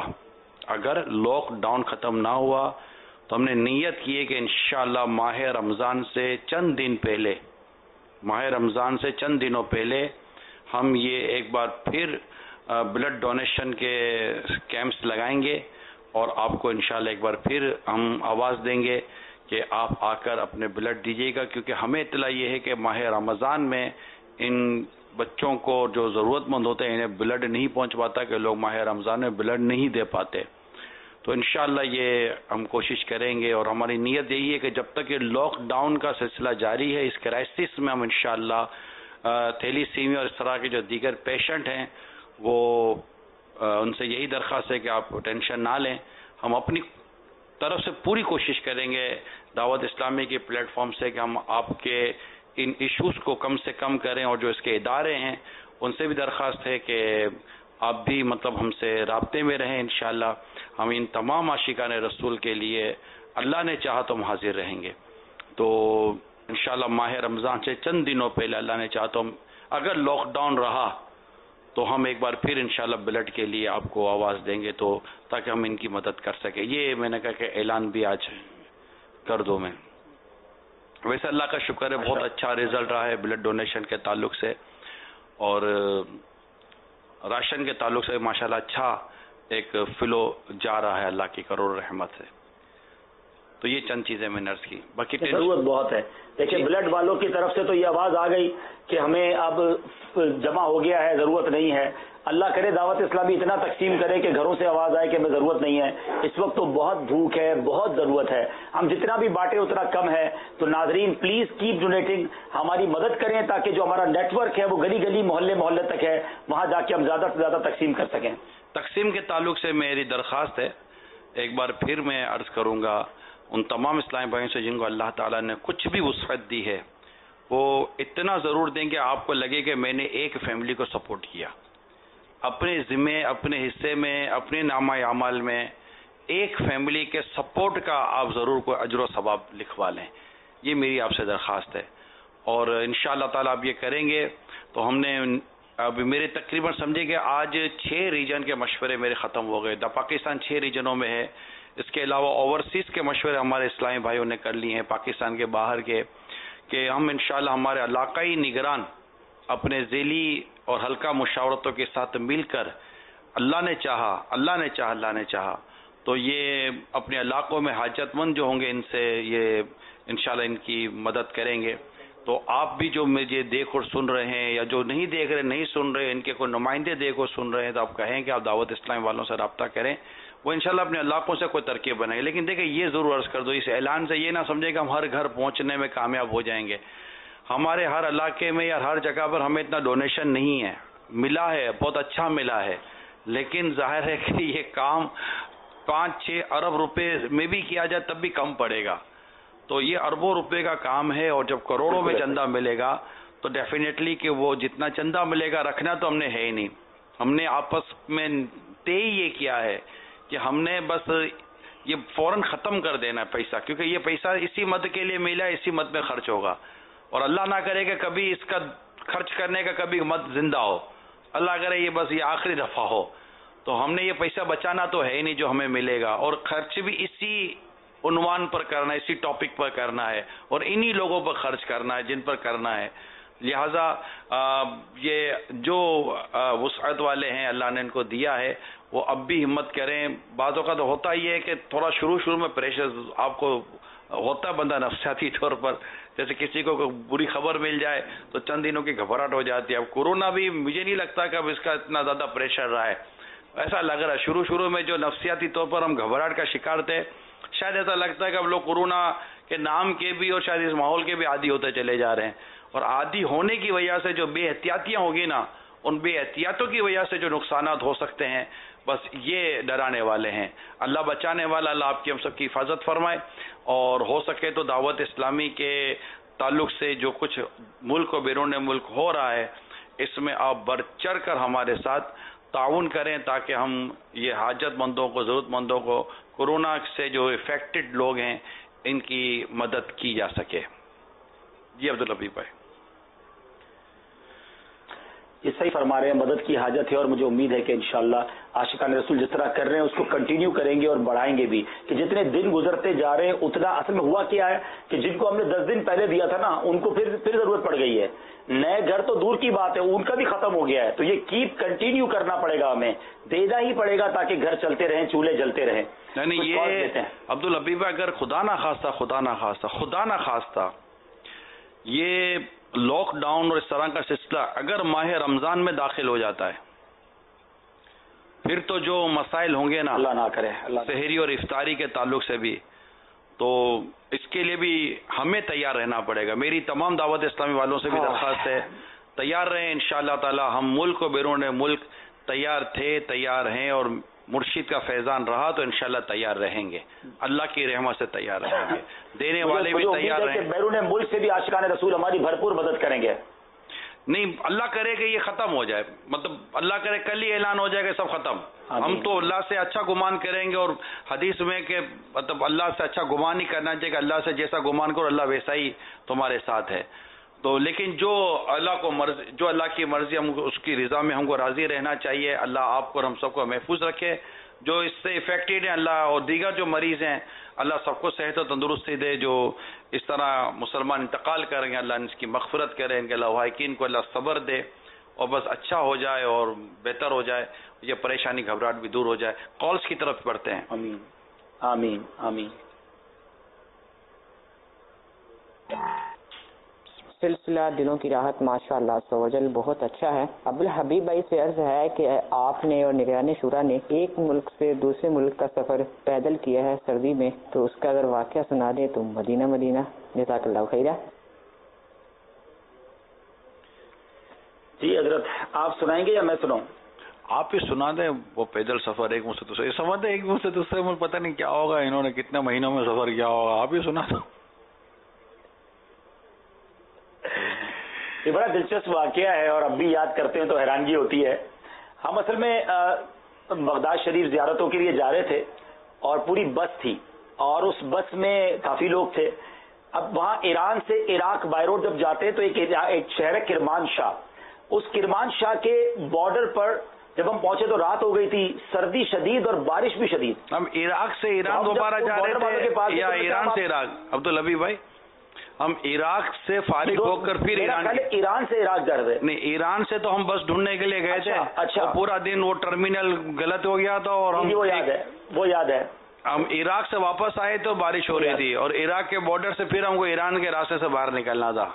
ہوا تو ہم نے نیت کی ہے کہ انشاءاللہ ماہ رمضان سے چند دنوں پہلے ہم یہ ایک بار پھر بلڈ ڈونیشن کے کیمپس لگائیں گے، اور آپ کو انشاءاللہ ایک بار پھر ہم آواز دیں گے کہ آپ آ کر اپنے بلڈ دیجیے گا، کیونکہ ہمیں اطلاع یہ ہے کہ ماہ رمضان میں ان بچوں کو جو ضرورت مند ہوتے ہیں انہیں بلڈ نہیں پہنچ پاتا، کہ لوگ ماہ رمضان میں بلڈ نہیں دے پاتے۔ تو انشاءاللہ یہ ہم کوشش کریں گے، اور ہماری نیت یہی ہے کہ جب تک یہ لاک ڈاؤن کا سلسلہ جاری ہے، اس کرائسس میں ہم انشاءاللہ تھیلیسیمیا اور اس طرح کے جو دیگر پیشنٹ ہیں، وہ ان سے یہی درخواست ہے کہ آپ ٹینشن نہ لیں، ہم اپنی طرف سے پوری کوشش کریں گے دعوت اسلامی کے پلیٹ فارم سے کہ ہم آپ کے ان ایشوز کو کم سے کم کریں، اور جو اس کے ادارے ہیں ان سے بھی درخواست ہے کہ آپ بھی مطلب ہم سے رابطے میں رہیں۔ انشاءاللہ ہم ان تمام عاشقان رسول کے لیے اللہ نے چاہا تو ہم حاضر رہیں گے۔ تو انشاءاللہ ماہ رمضان سے چند دنوں پہلے اللہ نے چاہا تو ہم، اگر لاک ڈاؤن رہا تو ہم ایک بار پھر انشاءاللہ بلڈ کے لیے آپ کو آواز دیں گے، تو تاکہ ہم ان کی مدد کر سکیں۔ یہ میں نے کہا کہ اعلان بھی آج کر دوں میں۔ ویسے اللہ کا شکر ہے، بہت اچھا رزلٹ رہا ہے بلڈ ڈونیشن کے تعلق سے، اور راشن کے تعلق سے ماشاءاللہ اچھا ایک فلو جا رہا ہے اللہ کی کروڑ رحمت سے۔ تو یہ چند چیزیں میں نے عرض کی، باقی ضرورت بہت ہے۔ دیکھیں بلڈ والوں کی طرف سے تو یہ آواز آ گئی کہ ہمیں اب جمع ہو گیا ہے، ضرورت نہیں ہے۔ اللہ کرے دعوت اسلامی اتنا تقسیم کرے کہ گھروں سے آواز آئے کہ ہمیں ضرورت نہیں ہے۔ اس وقت تو بہت بھوک ہے، بہت ضرورت ہے، ہم جتنا بھی بانٹیں اتنا کم ہے۔ تو ناظرین پلیز کیپ ڈونیٹنگ، ہماری مدد کریں تاکہ جو ہمارا نیٹ ورک ہے وہ گلی گلی محلے محلے تک ہے، وہاں جا کے ہم زیادہ سے زیادہ تقسیم کر سکیں۔ تقسیم کے تعلق سے میری درخواست ہے، ایک بار پھر میں عرض کروں گا ان تمام اسلامی بھائیوں سے جن کو اللہ تعالیٰ نے کچھ بھی وسعت دی ہے، وہ اتنا ضرور دیں کہ آپ کو لگے کہ میں نے ایک فیملی کو سپورٹ کیا. اپنے ذمے، اپنے حصے میں، اپنے نامہ اعمال میں ایک فیملی کے سپورٹ کا آپ ضرور کوئی اجر و ثواب لکھوا لیں. یہ میری آپ سے درخواست ہے، اور انشاءاللہ تعالیٰ آپ یہ کریں گے تو ہم نے اب میرے تقریباً سمجھے کہ آج 6 ریجن کے مشورے میرے ختم ہو گئے. پاکستان 6 ریجنوں میں ہے. اس کے علاوہ اوورسیز کے مشورے ہمارے اسلامی بھائیوں نے کر لیے ہیں پاکستان کے باہر کے، کہ ہم انشاءاللہ ہمارے علاقائی نگران اپنے ذیلی اور حلقہ مشاورتوں کے ساتھ مل کر اللہ نے چاہا تو یہ اپنے علاقوں میں حاجت مند جو ہوں گے ان سے یہ انشاءاللہ ان کی مدد کریں گے. تو آپ بھی جو مجھے دیکھ اور سن رہے ہیں یا جو نہیں دیکھ رہے نہیں سن رہے، ان کے کوئی نمائندے دیکھ اور سن رہے ہیں، تو آپ کہیں کہ آپ دعوت اسلام والوں سے رابطہ کریں، وہ انشاءاللہ اپنے علاقوں سے کوئی ترکیب بنائیں. لیکن دیکھیں یہ ضرور عرض کر دو، اس اعلان سے یہ نہ سمجھیں کہ ہم ہر گھر پہنچنے میں کامیاب ہو جائیں گے. ہمارے ہر علاقے میں یا ہر جگہ پر ہمیں اتنا ڈونیشن نہیں ہے، ملا ہے بہت اچھا ملا ہے، لیکن ظاہر ہے کہ یہ کام 5-6 ارب روپے میں بھی کیا جائے تب بھی کم پڑے گا. تو یہ اربوں روپے کا کام ہے، اور جب کروڑوں میں چندہ ملے گا تو ڈیفینیٹلی کہ وہ جتنا چندہ ملے گا رکھنا تو ہم نے ہے ہی نہیں. ہم نے آپس میں طے یہ کیا ہے کہ ہم نے بس یہ فوراً ختم کر دینا ہے پیسہ، کیونکہ یہ پیسہ اسی مد کے لیے ملا ہے، اسی مد میں خرچ ہوگا، اور اللہ نہ کرے کہ کبھی اس کا خرچ کرنے کا کبھی مد زندہ ہو، اللہ کرے یہ بس یہ آخری دفعہ ہو. تو ہم نے یہ پیسہ بچانا تو ہے ہی نہیں جو ہمیں ملے گا، اور خرچ بھی اسی عنوان پر کرنا ہے، اسی ٹاپک پر کرنا ہے، اور انہی لوگوں پر خرچ کرنا ہے جن پر کرنا ہے. لہذا یہ جو وسعت والے ہیں اللہ نے ان کو دیا ہے وہ اب بھی ہمت کریں. بعض اوقات تو ہوتا ہی ہے کہ تھوڑا شروع میں پریشر آپ کو ہوتا ہے، بندہ نفسیاتی طور پر، جیسے کسی کو کوئی بری خبر مل جائے تو چند دنوں کی گھبراہٹ ہو جاتی ہے. اب کورونا بھی مجھے نہیں لگتا کہ اب اس کا اتنا زیادہ پریشر رہا ہے، ایسا لگ رہا ہے شروع میں جو نفسیاتی طور پر ہم گھبراہٹ کا شکار تھے، شاید ایسا لگتا ہے کہ اب لوگ کورونا کے نام کے بھی اور شاید اس ماحول کے بھی عادی ہوتے چلے جا رہے ہیں. اور عادی ہونے کی وجہ سے جو بے احتیاطیاں ہوگی نا، ان بے احتیاطوں کی وجہ سے جو نقصانات ہو سکتے ہیں، بس یہ ڈرانے والے ہیں. اللہ بچانے والا، اللہ آپ کی ہم سب کی حفاظت فرمائے. اور ہو سکے تو دعوت اسلامی کے تعلق سے جو کچھ ملک و بیرون ملک ہو رہا ہے، اس میں آپ بڑھ چڑھ کر ہمارے ساتھ تعاون کریں تاکہ ہم یہ حاجت مندوں کو، ضرورت مندوں کو، کورونا سے جو افیکٹڈ لوگ ہیں ان کی مدد کی جا سکے. جی عبدالحبیب بھائی. یہ صحیح فرما رہے ہیں، مدد کی حاجت ہے، اور مجھے امید ہے کہ انشاءاللہ عاشقان رسول جس طرح کر رہے ہیں اس کو کنٹینیو کریں گے اور بڑھائیں گے بھی، کہ جتنے دن گزرتے جا رہے ہیں اتنا. اصل میں ہوا کیا ہے کہ جن کو ہم نے 10 دن پہلے دیا تھا نا، ان کو پھر ضرورت پڑ گئی ہے. نئے گھر تو دور کی بات ہے، ان کا بھی ختم ہو گیا ہے. تو یہ کیپ کنٹینیو کرنا پڑے گا، ہمیں دینا ہی پڑے گا تاکہ گھر چلتے رہیں، چولہے جلتے رہیں. یعنی یہ عبدالحبیب اگر خدا نہ خواستہ یہ لاک ڈاؤن اور اس طرح کا سلسلہ اگر ماہ رمضان میں داخل ہو جاتا ہے، پھر تو جو مسائل ہوں گے نا، اللہ نہ کرے، سحری اور افطاری کے تعلق سے بھی، تو اس کے لیے بھی ہمیں تیار رہنا پڑے گا. میری تمام دعوت اسلامی والوں سے بھی درخواست ہے، تیار رہیں. انشاءاللہ تعالی ہم ملک و بیرون ملک تیار تھے، تیار ہیں، اور مرشد کا فیضان رہا تو انشاءاللہ تیار رہیں گے. اللہ کی رحمت سے تیار رہیں گے، دینے والے بھی تیار رہیں. بیرون ملک سے بھی عاشقان رسول ہماری بھرپور مدد کریں گے. نہیں، اللہ کرے کہ یہ ختم ہو جائے، مطلب اللہ کرے کل ہی اعلان ہو جائے کہ سب ختم. ہم تو اللہ سے اچھا گمان کریں گے، اور حدیث میں کہ مطلب اللہ سے اچھا گمان ہی کرنا چاہیے کہ اللہ سے جیسا گمان کرو اللہ ویسا ہی تمہارے ساتھ ہے. تو لیکن جو اللہ کی مرضی، ہم اس کی رضا میں ہم کو راضی رہنا چاہیے. اللہ آپ کو اور ہم سب کو محفوظ رکھے. جو اس سے افیکٹڈ ہیں اللہ، اور دیگر جو مریض ہیں اللہ سب کو صحت و تندرستی دے. جو اس طرح مسلمان انتقال کریں گے اللہ ان کی مغفرت کرے، ان کے لواحقین کو اللہ صبر دے، اور بس اچھا ہو جائے اور بہتر ہو جائے، یہ پریشانی گھبراہٹ بھی دور ہو جائے. کالز کی طرف بڑھتے ہیں. آمین آمین آمین. سلسلہ دلوں کی راحت ماشاء اللہ سوجل بہت اچھا ہے. عبدالحبیب بھائی سے عرض ہے کہ آپ نے اور نگران شورا نے ایک ملک سے دوسرے ملک کا سفر پیدل کیا ہے سردی میں، تو اس کا اگر واقعہ سنا دیں تو مدینہ. جزاک اللہ خیرہ. جی حضرت آپ سنائیں گے یا میں سناؤں؟ آپ ہی سنا دیں. وہ پیدل سفر ایک ملک سے دوسرے، سمجھتے ایک ملک سے دوسرے ملک پتہ نہیں کیا ہوگا، انہوں نے کتنے مہینوں میں سفر کیا ہوگا. آپ ہی سنا دو. یہ بڑا دلچسپ واقعہ ہے اور اب بھی یاد کرتے ہیں تو حیرانگی ہوتی ہے. ہم اصل میں بغداد شریف زیارتوں کے لیے جا رہے تھے اور پوری بس تھی اور اس بس میں کافی لوگ تھے. اب وہاں ایران سے عراق بائی روڈ جب جاتے ہیں تو ایک شہر ہے کرمان شاہ. اس کرمان شاہ کے بارڈر پر جب ہم پہنچے تو رات ہو گئی تھی, سردی شدید اور بارش بھی شدید. ہم عراق سے ایران دوبارہ جا رہے تھے یا ایران سے عراق؟ عبدالحبیب بھائی ہم عراق سے فارغ ہو کر پھر ایران سے عراق جا رہے تھے. نہیں, ایران سے تو ہم بس ڈھونڈنے کے لیے گئے تھے. اچھا, پورا دن وہ ٹرمینل غلط ہو گیا تھا اور ہم وہ یاد ہے ہم عراق سے واپس آئے تو بارش ہو رہی تھی اور عراق کے بارڈر سے پھر ہم کو ایران کے راستے سے باہر نکلنا تھا.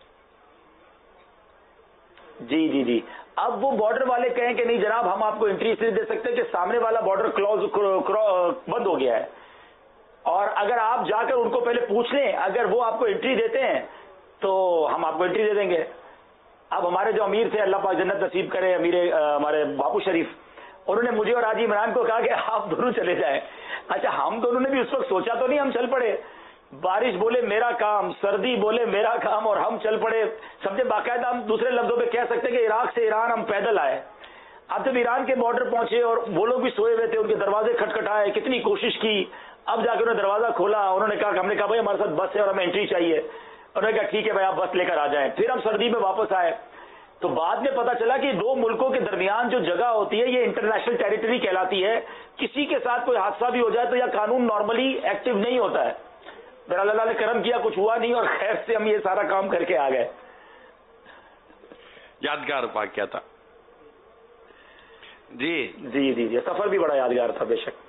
جی جی جی. اب وہ بارڈر والے کہیں کہ نہیں جناب ہم آپ کو انٹری اس لیے دے سکتے کہ سامنے والا بارڈر بند ہو گیا ہے, اور اگر آپ جا کر ان کو پہلے پوچھ لیں, اگر وہ آپ کو انٹری دیتے ہیں تو ہم آپ کو انٹری دے دیں گے. اب ہمارے جو امیر تھے, اللہ پاک جنت نصیب کرے, امیر ہمارے باپو شریف, انہوں نے مجھے اور حاجی عمران کو کہا کہ آپ دونوں چلے جائیں. اچھا, ہم دونوں نے بھی اس وقت سوچا تو نہیں, ہم چل پڑے. بارش بولے میرا کام, سردی بولے میرا کام, اور ہم چل پڑے. سمجھے باقاعدہ ہم دوسرے لفظوں پہ کہہ سکتے کہ عراق سے ایران ہم پیدل آئے. اب جب ایران کے بارڈر پہنچے اور وہ لوگ بھی سوئے ہوئے تھے, ان کے دروازے کھٹکھٹائے, کتنی کوشش کی, اب جا کے انہوں نے دروازہ کھولا. انہوں نے کہا کہ ہم نے کہا بھائی ہمارے ساتھ بس ہے اور ہمیں انٹری چاہیے. انہوں نے کہا ٹھیک ہے بھائی آپ بس لے کر آ جائیں. پھر ہم سردی میں واپس آئے تو بعد میں پتا چلا کہ دو ملکوں کے درمیان جو جگہ ہوتی ہے یہ انٹرنیشنل ٹیریٹری کہلاتی ہے. کسی کے ساتھ کوئی حادثہ بھی ہو جائے تو یہ قانون نارملی ایکٹیو نہیں ہوتا ہے. میرا اللہ نے کرم کیا, کچھ ہوا نہیں اور خیر سے ہم یہ سارا کام کر کے آ گئے. یادگار واقعہ تھا. جی جی جی جی, سفر بھی بڑا یادگار تھا بے شک.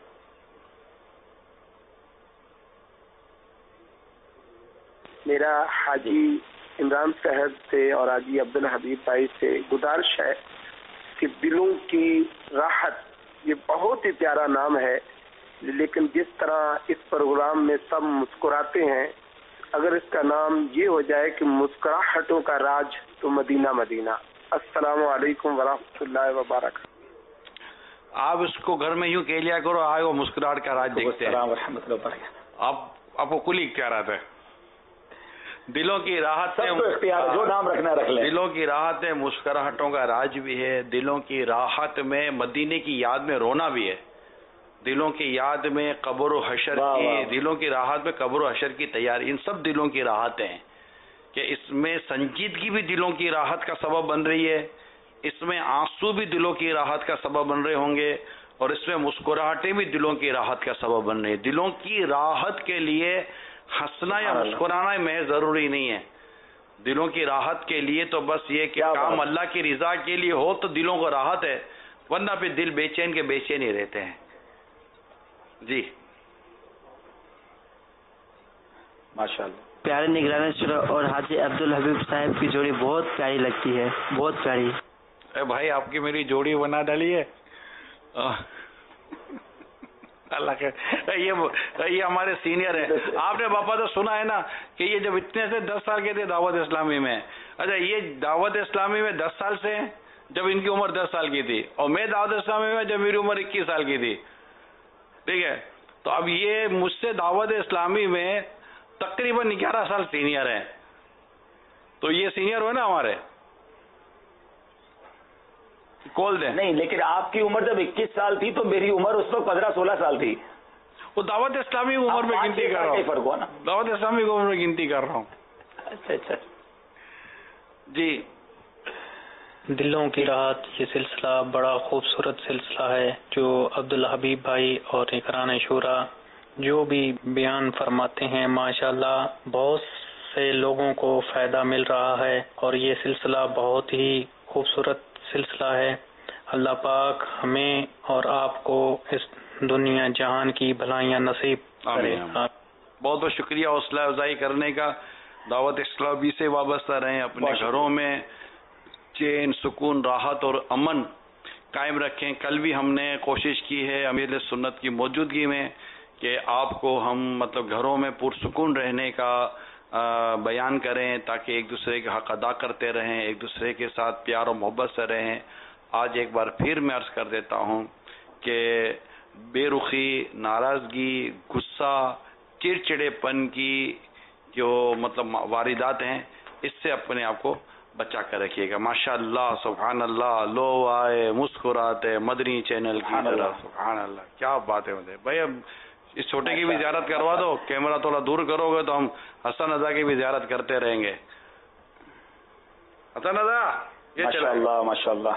میرا حاجی عمران صاحب سے اور حاجی عبدالحبیب بھائی سے گزارش ہے کہ دلوں کی راحت, یہ بہت ہی پیارا نام ہے, لیکن جس طرح اس پروگرام میں سب مسکراتے ہیں, اگر اس کا نام یہ ہو جائے کہ مسکراہٹوں کا راج تو مدینہ مدینہ. السلام علیکم ورحمۃ اللہ وبرکاتہ. آپ اس کو گھر میں یوں کہہ لیا کرو, آئے وہ مسکراہٹ کا راج دیکھتے ہیں. آپ کو کل اختیارات ہے. دلوں کی راحت سے جو نام رکھنا رکھ لیں. دلوں کی راحت ہے, مسکراہٹوں کا راج بھی ہے. دلوں کی راحت میں مدینے کی یاد میں رونا بھی ہے. دلوں کی یاد میں قبر و حشر کی, دلوں کی راحت میں قبر و حشر کی تیاری, ان سب دلوں کی راحتیں ہیں کہ اس میں سنجیدگی بھی دلوں کی راحت کا سبب بن رہی ہے, اس میں آنسو بھی دلوں کی راحت کا سبب بن رہے ہوں گے, اور اس میں مسکراہٹیں بھی دلوں کی راحت کا سبب بن رہی ہیں. دلوں کی راحت کے لیے ہنسنا یا مسکرانا محض ضروری نہیں ہے. دلوں کی راحت کے لیے تو بس یہ کہ کام اللہ کی رضا کے لیے ہو تو دلوں کو راحت ہے, ورنہ پھر دل بے چین کے بے چین ہی رہتے ہیں. جی ماشاء اللہ. پیارے نگران شورا اور حاجی عبدالحبیب صاحب کی جوڑی بہت پیاری لگتی ہے, بہت پیاری. اے بھائی آپ کی میری جوڑی بنا ڈالی ہے. اللہ کے یہ ہمارے سینئر ہیں. آپ نے باپا تو سنا ہے نا کہ یہ جب اتنے سے 10 سال کے تھے دعوت اسلامی میں. اچھا یہ دعوت اسلامی میں 10 سال سے ہیں جب ان کی عمر 10 سال کی تھی, اور میں دعوت اسلامی میں جب میری عمر 21 سال کی تھی. ٹھیک ہے, تو اب یہ مجھ سے دعوت اسلامی میں تقریباً 11 سال سینئر ہیں. تو یہ سینئر ہوئے نا ہمارے. کول دیں نہیں, لیکن آپ کی عمر جب 21 سال تھی تو میری عمر اس وقت 15-16 سال تھی. وہ دعوت اسلامی عمر میں گنتی کر رہا ہوں. فرق ہوا نا, دعوت اسلامی کی عمر میں گنتی کر رہا ہوں. اچھا جی. دلوں کی راحت یہ سلسلہ بڑا خوبصورت سلسلہ ہے جو عبدالحبیب بھائی اور نگران شورا جو بھی بیان فرماتے ہیں, ماشاءاللہ بہت سے لوگوں کو فائدہ مل رہا ہے, اور یہ سلسلہ بہت ہی خوبصورت سلسلہ ہے. اللہ پاک ہمیں اور آپ کو اس دنیا جہان کی بھلائیاں نصیب کرے. بہت بہت شکریہ حوصلہ افزائی کرنے کا. دعوت اسلامی سے وابستہ رہیں, اپنے گھروں میں چین, سکون, راحت اور امن قائم رکھیں. کل بھی ہم نے کوشش کی ہے امیر سنت کی موجودگی میں کہ آپ کو ہم مطلب گھروں میں پرسکون رہنے کا بیان کریں تاکہ ایک دوسرے کے حق ادا کرتے رہیں, ایک دوسرے کے ساتھ پیار و محبت سے رہیں. آج ایک بار پھر میں عرض کر دیتا ہوں کہ بے رخی, ناراضگی, غصہ, چڑچڑے پن کی جو مطلب واردات ہیں, اس سے اپنے آپ کو बचा कर रखिएगा। माशाअल्लाह, सुभान अल्लाह, लो आए मुस्कुराते मदनी चैनल की तरफ, सुभान अल्लाह, क्या बात है भाई। अब इस छोटे की भी ज़ियारत करवा दो, कैमरा थोड़ा दूर करोगे तो हम हसन रजा की भी ज़ियारत करते रहेंगे। हसन रजा, ये माशाअल्लाह माशाअल्लाह,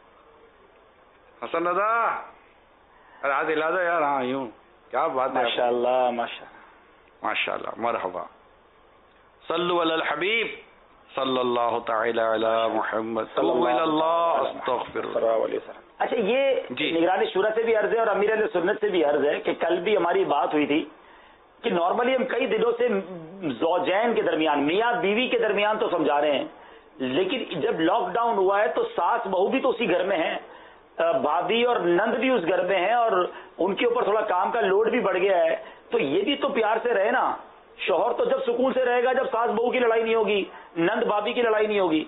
हसन रजा, अरे हाथ हिला दो यार, हाँ यूं, क्या बात है, माशाअल्लाह माशाअल्लाह माशाअल्लाह, मरहबा। सल्लु अलल हबीब सल्लल्लाहु तआला अला मुहम्मद सल्लल्लाहु अस्तगफिरुल्लाह। अच्छा, ये निगरानी शूरा से भी अर्ज है और अमीर अहले सुन्नत से भी अर्ज है कि कल भी हमारी बात हुई थी कि नॉर्मली हम कई दिनों से ज़ौजैन के दरमियान, मियाँ बीवी के दरमियान तो समझा रहे हैं, लेकिन जब लॉकडाउन हुआ है तो सास बहू भी तो उसी घर में है, भाभी और नंद भी उस घर में है और उनके ऊपर थोड़ा काम का लोड भी बढ़ गया है, तो ये भी तो प्यार से रहे ना। शौहर तो जब सुकून से रहेगा जब सास बहू की लड़ाई नहीं होगी, नंद भाभी की लड़ाई नहीं होगी।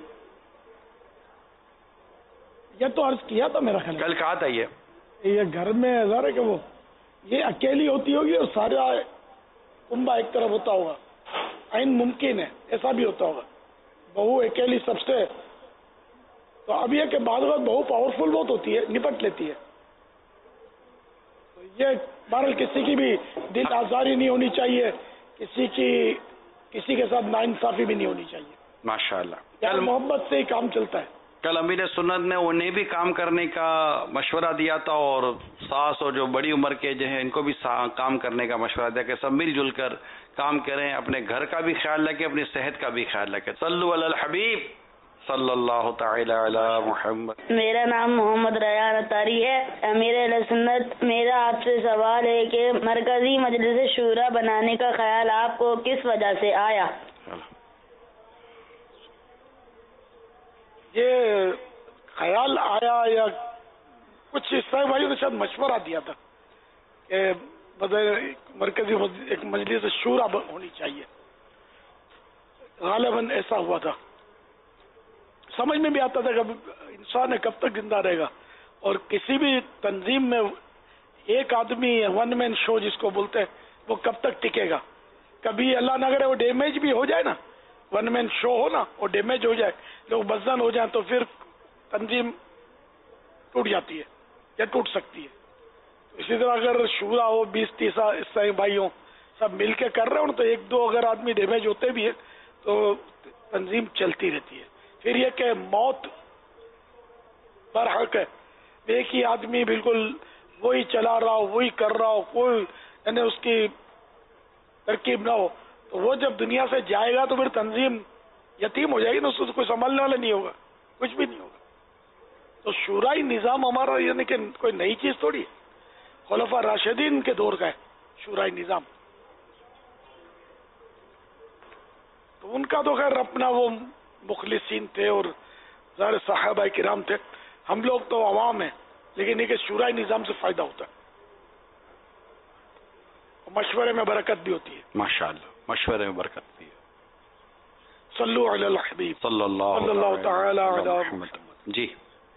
ये तो अर्ज किया था मेरा ख्याल, कल कहा था ये घर में है कि वो ये अकेली होती होगी और सारा कुंबा एक तरफ होता होगा, आइन मुमकिन है ऐसा भी होता होगा, बहू अकेली सबसे। तो अब ये कि बाद बहू पावरफुल बहुत होती है, निपट लेती है, तो ये बहरहाल किसी की भी दिल आजारी नहीं होनी चाहिए, किसी के साथ नाइंसाफी भी नहीं होनी चाहिए। माशाअल्लाह, कल मोहब्बत से ही काम चलता है। कल अमीर सुन्नत ने उन्हें भी काम करने का मशवरा दिया था और सास और जो बड़ी उम्र के जो है इनको भी काम करने का मशवरा दिया कि सब मिलजुल कर काम करें, अपने घर का भी ख्याल रखें, अपनी सेहत का भी ख्याल रखें। सल्लु अलल हबीब सल्लल्लाहु तआला अला मुहम्मद। मेरा नाम मोहम्मद रयान अतारी है। अमीर अहले सुन्नत, मेरा आपसे सवाल है कि मरकजी मजलिस शूरा बनाने का ख्याल आपको किस वजह से आया? ये ख्याल आया या कुछ इस्लामी भाइयों ने शायद मशवरा दिया था कि मरकजी एक मजलिस शूरा होनी चाहिए, गालिबन ऐसा हुआ था। समझ में भी आता था कि इंसान है कब तक जिंदा रहेगा, और किसी भी तंजीम में एक आदमी वन मैन शो जिसको बोलते हैं वो कब तक टिकेगा। कभी अल्लाह ना करे वो डैमेज भी हो जाए ना, वन मैन शो हो ना और डैमेज हो जाए, लोग बदजन हो जाए, तो फिर तंजीम टूट जाती है या टूट सकती है। इसी तरह अगर शूरा हो 20-30 इस्लामी भाइयों सब मिलके कर रहे हो तो एक दो अगर आदमी डैमेज होते भी है तो तंजीम चलती रहती है। फिर ये कि मौत पर हक है, एक ही आदमी बिल्कुल वही चला रहा हो, वही कर रहा हो, कोई यानी उसकी तरकीब ना हो, तो वो जब दुनिया से जाएगा तो फिर तंजीम यतीम हो जाएगी ना, उसको कोई संभालने वाला नहीं होगा, कुछ भी नहीं होगा। तो शूराई निज़ाम हमारा यानी कि कोई नई चीज थोड़ी है, खुलफा राशिदीन के दौर का है शूराई निज़ाम। तो उनका तो खैर अपना वो मुखलिसीन थे और ज़ाहिर सहाबा किराम थे, हम लोग तो अवाम हैं, लेकिन ये शूराई निज़ाम से फायदा होता है, मशवरे में बरकत भी होती है। माशाअल्लाह, मशवरे में बरकत भी है। सल्लु अलल हबीब सल्लल्लाहु तआला अला मुहम्मद। जी,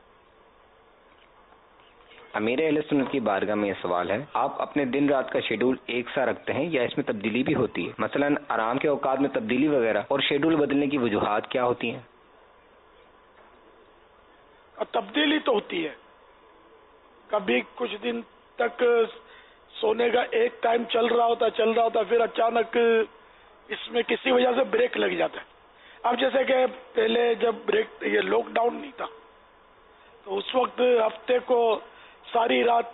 अमीर अहले सुन्नत की बारगाह में यह सवाल है, आप अपने दिन रात का शेड्यूल एक सा रखते हैं या इसमें तब्दीली भी होती है? मसलन आराम के औकात में तब्दीली वगैरह, और शेड्यूल बदलने की वजूहात क्या होती हैं? तब्दीली तो होती है, कभी कुछ दिन तक सोने का एक टाइम चल रहा होता, फिर अचानक इसमें किसी वजह से ब्रेक लग जाता है। अब जैसे कि पहले जब ब्रेक ये लॉकडाउन नहीं था तो उस वक्त हफ्ते को सारी रात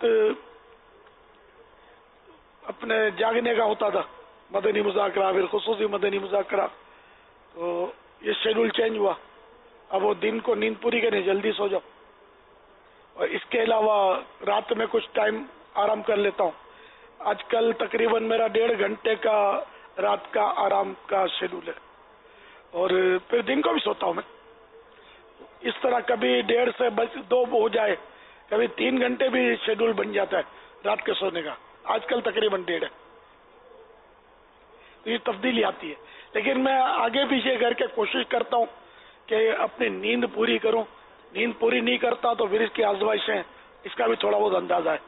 अपने जागने का होता था, मदनी मुज़ाकरा, फिर खुसूसी मदनी मुज़ाकरा, तो ये शेड्यूल चेंज हुआ। अब वो दिन को नींद पूरी करने जल्दी सो जाओ, और इसके अलावा रात में कुछ टाइम आराम कर लेता हूँ। आजकल तकरीबन मेरा 1.5 घंटे का रात का आराम का शेड्यूल है, और फिर दिन को भी सोता हूँ मैं। इस तरह कभी 1.5 से 2 हो जाए, कभी 3 घंटे भी शेड्यूल बन जाता है रात के सोने का। आजकल तकरीबन 1.5 है, तो ये तब्दीली आती है। लेकिन मैं आगे पीछे करके कोशिश करता हूँ कि अपनी नींद पूरी करूँ। नींद पूरी नहीं करता तो फिर इसकी आजमाइशें, इसका भी थोड़ा बहुत अंदाजा है।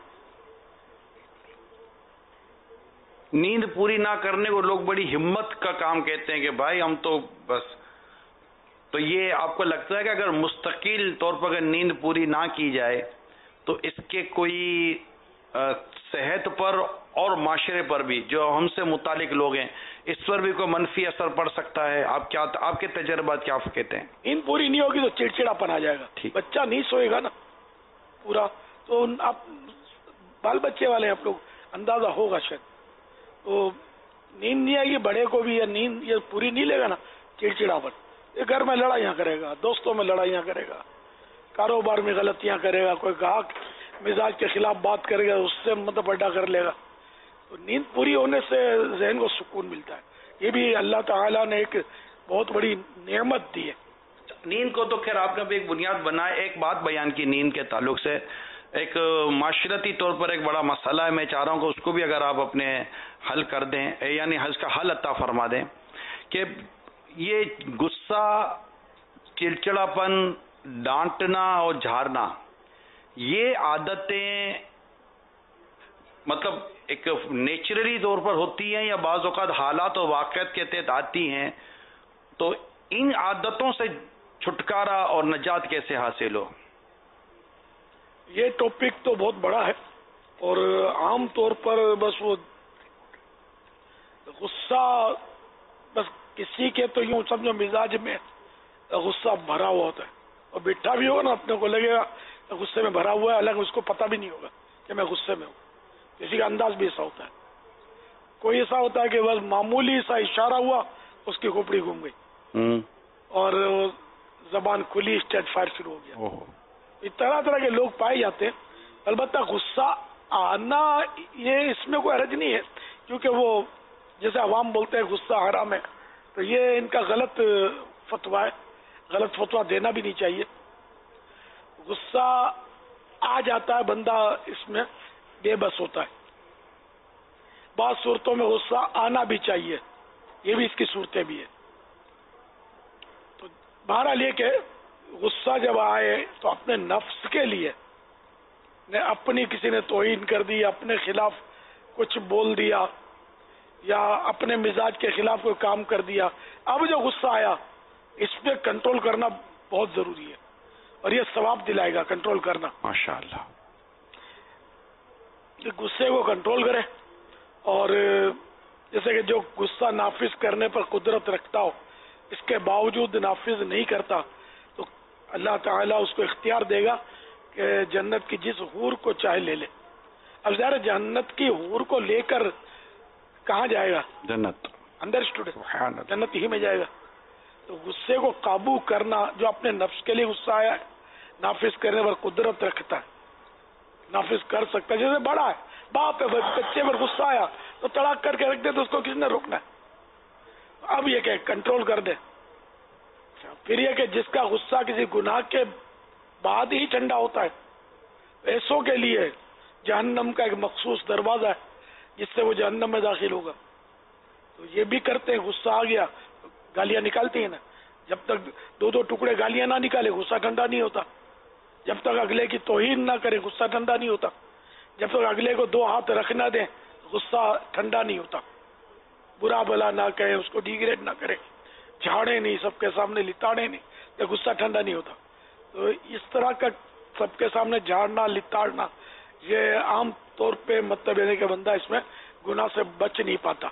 नींद पूरी ना करने को लोग बड़ी हिम्मत का काम कहते हैं कि भाई हम तो बस تو یہ آپ کو لگتا ہے کہ اگر مستقل طور پر اگر نیند پوری نہ کی جائے تو اس کے کوئی صحت پر اور معاشرے پر بھی جو ہم سے متعلق لوگ ہیں اس پر بھی کوئی منفی اثر پڑ سکتا ہے؟ آپ کے تجربات کیا کہتے ہیں؟ نیند پوری نہیں ہوگی تو چڑچڑاپن آ جائے گا. بچہ نہیں سوئے گا نا پورا, تو آپ بال بچے والے آپ لوگ اندازہ ہوگا شاید, تو نیند نہیں آئے گی بڑے کو بھی, یا نیند یہ پوری نہیں لے گا نا, چڑچڑاپن, یہ گھر میں لڑائیاں کرے گا, دوستوں میں لڑائیاں کرے گا, کاروبار میں غلطیاں کرے گا, کوئی گاہک مزاج کے خلاف بات کرے گا اس سے مطلب اڈا کر لے گا. تو نیند پوری ہونے سے ذہن کو سکون ملتا ہے, یہ بھی اللہ تعالیٰ نے ایک بہت بڑی نعمت دی ہے. نیند کو تو خیر آپ نے بھی ایک بنیاد بنائے, ایک بات بیان کی نیند کے تعلق سے, ایک معاشرتی طور پر ایک بڑا مسئلہ ہے, میں چاہ رہا ہوں کہ اس کو بھی اگر آپ اپنے حل کر دیں, یعنی اس کا حل عطا فرما دیں, کہ یہ غصہ, چڑچڑاپن, ڈانٹنا اور جھاڑنا, یہ عادتیں مطلب ایک نیچرلی طور پر ہوتی ہیں یا بعض اوقات حالات اور واقعات کے تحت آتی ہیں؟ تو ان عادتوں سے چھٹکارا اور نجات کیسے حاصل ہو؟ یہ ٹاپک تو بہت بڑا ہے, اور عام طور پر بس وہ غصہ, بس کسی کے تو یوں سمجھو مزاج میں غصہ بھرا ہوا ہوتا ہے, اور بیٹھا بھی ہوگا نا اپنے کو لگے گا غصے میں بھرا ہوا ہے, حالانکہ اس کو پتہ بھی نہیں ہوگا کہ میں غصے میں ہوں. کسی کا انداز بھی ایسا ہوتا ہے. کوئی ایسا ہوتا ہے کہ بس معمولی سا اشارہ ہوا اس کی کھوپڑی گھوم گئی اور زبان کھلی, اسٹیٹ فائر شروع ہو گیا. طرح طرح کے لوگ پائے جاتے ہیں. البتہ غصہ آنا یہ اس میں کوئی حرج نہیں ہے, کیونکہ وہ جیسے عوام بولتے ہیں غصہ حرام ہے, تو یہ ان کا غلط فتویٰ ہے, غلط فتویٰ دینا بھی نہیں چاہیے. غصہ آ جاتا ہے, بندہ اس میں بے بس ہوتا ہے. بعض صورتوں میں غصہ آنا بھی چاہیے, یہ بھی اس کی صورتیں بھی ہیں. تو بہرحال یہ کہ غصہ جب آئے تو اپنے نفس کے لیے, اپنی کسی نے توہین کر دی, اپنے خلاف کچھ بول دیا, یا اپنے مزاج کے خلاف کوئی کام کر دیا, اب جو غصہ آیا اس پہ کنٹرول کرنا بہت ضروری ہے, اور یہ ثواب دلائے گا کنٹرول کرنا. ماشاءاللہ. غصے کو کنٹرول کرے, اور جیسے کہ جو غصہ نافذ کرنے پر قدرت رکھتا ہو اس کے باوجود نافذ نہیں کرتا, تو اللہ تعالیٰ اس کو اختیار دے گا کہ جنت کی جس حور کو چاہے لے لے. اب ظاہر جنت کی حور کو لے کر کہاں جائے گا؟ جنت. انڈرسٹوڈ, جنت ہی میں جائے گا. تو غصے کو قابو کرنا, جو اپنے نفس کے لیے غصہ آیا ہے نافذ کرنے پر قدرت رکھتا ہے, نافذ کر سکتا ہے. جیسے بڑا ہے, باپ ہے, بچے پر غصہ آیا تو تڑاک کر کے رکھ دے, تو اس کو کس نے روکنا ہے؟ اب یہ کہ کنٹرول کر دے. پھر یہ کہ جس کا غصہ کسی گناہ کے بعد ہی ٹھنڈا ہوتا ہے, ایسوں کے لیے جہنم کا ایک مخصوص دروازہ ہے جس سے وہ جہنم میں داخل ہوگا. تو یہ بھی کرتے ہیں, غصہ آ گیا گالیاں نکالتی ہیں نا, جب تک دو دو ٹکڑے گالیاں نہ نکالے غصہ ٹھنڈا نہیں ہوتا. جب تک اگلے کی توہین نہ کرے غصہ ٹھنڈا نہیں ہوتا. جب تک اگلے کو دو ہاتھ رکھ نہ دیں غصہ ٹھنڈا نہیں ہوتا. برا بلا نہ کہیں, اس کو ڈیگریڈ نہ کرے, جھاڑے نہیں سب کے سامنے, لتاڑے نہیں, تو غصہ ٹھنڈا نہیں ہوتا. تو اس طرح کا سب کے سامنے جھاڑنا, لتاڑنا, یہ عام طور پہ مطلب ہے کہ بندہ اس میں گناہ سے بچ نہیں پاتا,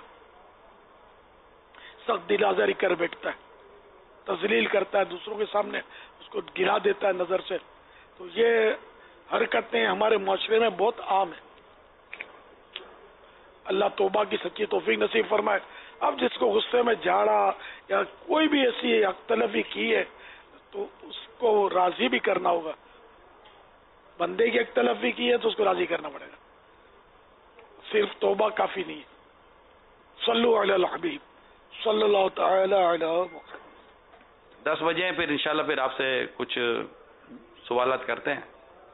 سخت دل آزاری کر بیٹھتا ہے, تذلیل کرتا ہے دوسروں کے سامنے, اس کو گرا دیتا ہے نظر سے. تو یہ حرکتیں ہمارے معاشرے میں بہت عام ہیں. اللہ توبہ کی سچی توفیق نصیب فرمائے. اب جس کو غصے میں جھاڑا یا کوئی بھی ایسی حق تلفی کی ہے تو اس کو راضی بھی کرنا ہوگا. بندے کی حق تلفی کی ہے تو اس کو راضی کرنا پڑے گا, صرف توبہ کافی نہیں ہے. صلو علی الحبیب صلی اللہ تعالی علی محمد. 10 بجے پھر انشاءاللہ پھر آپ سے کچھ سوالات کرتے ہیں.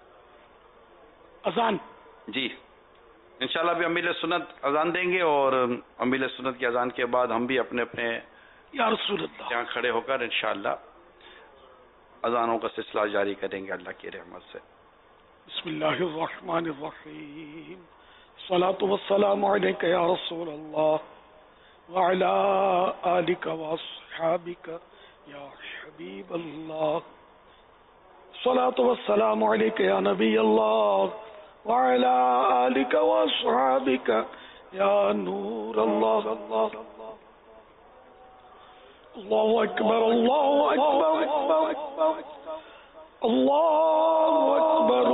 اذان جی انشاءاللہ بھی امیل سنت اذان دیں گے, اور امیل سنت کی اذان کے بعد ہم بھی اپنے اپنے یا رسول اللہ یہاں کھڑے ہو کر انشاءاللہ اذانوں کا سلسلہ جاری کریں گے اللہ کی رحمت سے. بسم اللہ الرحمن الرحیم. الصلاۃ والسلام علیک یا رسول اللہ وعلی آلک واصحابک یا حبیب اللہ الصلاة والسلام علیک یا نبی اللہ وعلی آلک واصحابک یا نور اللہ اللہ اکبر اللہ اکبر اللہ اکبر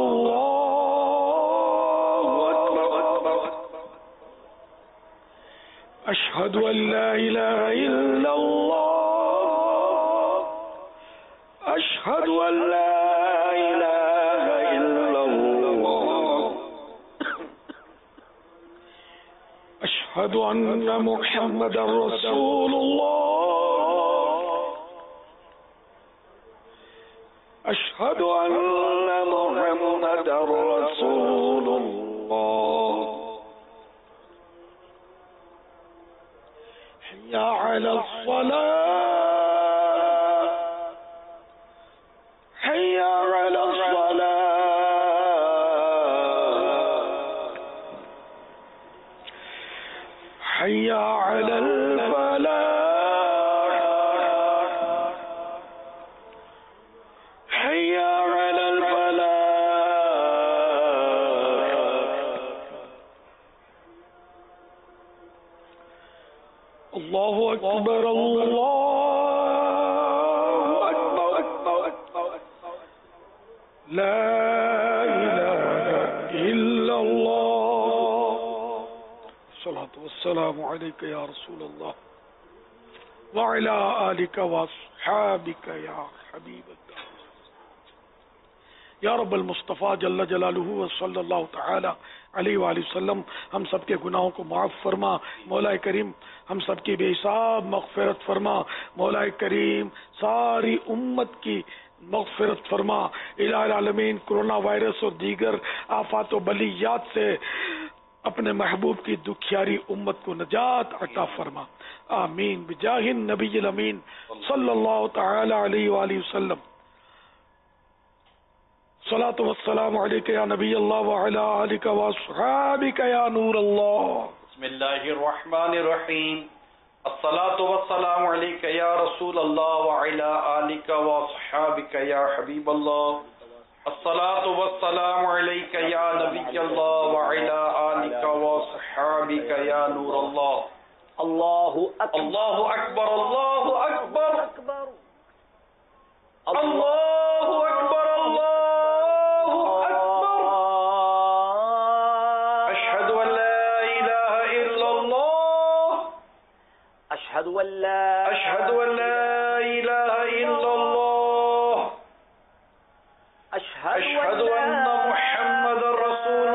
اشہد ان لا الہ الا اللہ اشہد ان لا الہ الا اللہ اشہد ان محمد رسول اللہ اشہد ان محمد رسول اللہ حي على الصلاة حي على الصلاة حي على الفلاح حي على الفلاح اللہ اکبر اللہ اکبر لا الہ الا اللہ الصلاة والسلام علیک یا رسول اللہ وعلی آلک واصحابک یا حبیب اللہ یا رب المصطفیٰ جل جلالہ صلی اللہ تعالی علیہ وآلہ وسلم ہم سب کے گناہوں کو معاف فرما مولا کریم ہم سب کی بے حساب مغفرت فرما مولا کریم ساری امت کی مغفرت فرما الہ العالمین کرونا وائرس اور دیگر آفات و بلیات سے اپنے محبوب کی دکھیاری امت کو نجات عطا فرما آمین بجاہ النبی الامین صلی اللہ تعالی علیہ وآلہ وسلم الصلاة والسلام علیک یا نبی اللہ وعلی آلک واصحابک یا نور اللہ بسم اللہ الرحمن الرحیم الصلاة والسلام علیک یا رسول اللہ وعلی آلک واصحابک یا حبیب اللہ الصلاة والسلام علیک یا نبی اللہ وعلی آلک واصحابک یا نور اللہ اللہ اکبر اللہ اکبر اللہ اکبر اللہ اکبر اشہد ان لا الہ الا اللہ اشہد ان محمد رسول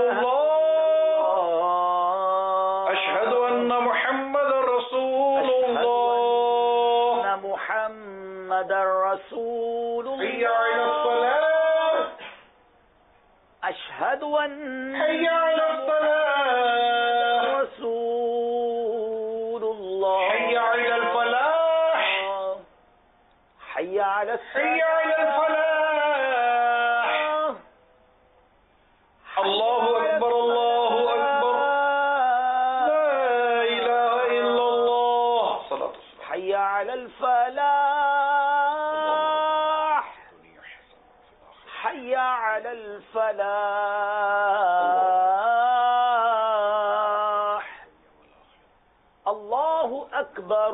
اللہ اشہد ان محمد رسول اللہ محمد رسول حی علی الصلاة اشہد ان حی علی الصلاة رسول اللہ حی علی الفلاح حی علی حی علی الفلاح اللہ اکبر اللہ اکبر لا الہ الا اللہ حی علی الفلاح حی علی الفلاح اللہ اکبر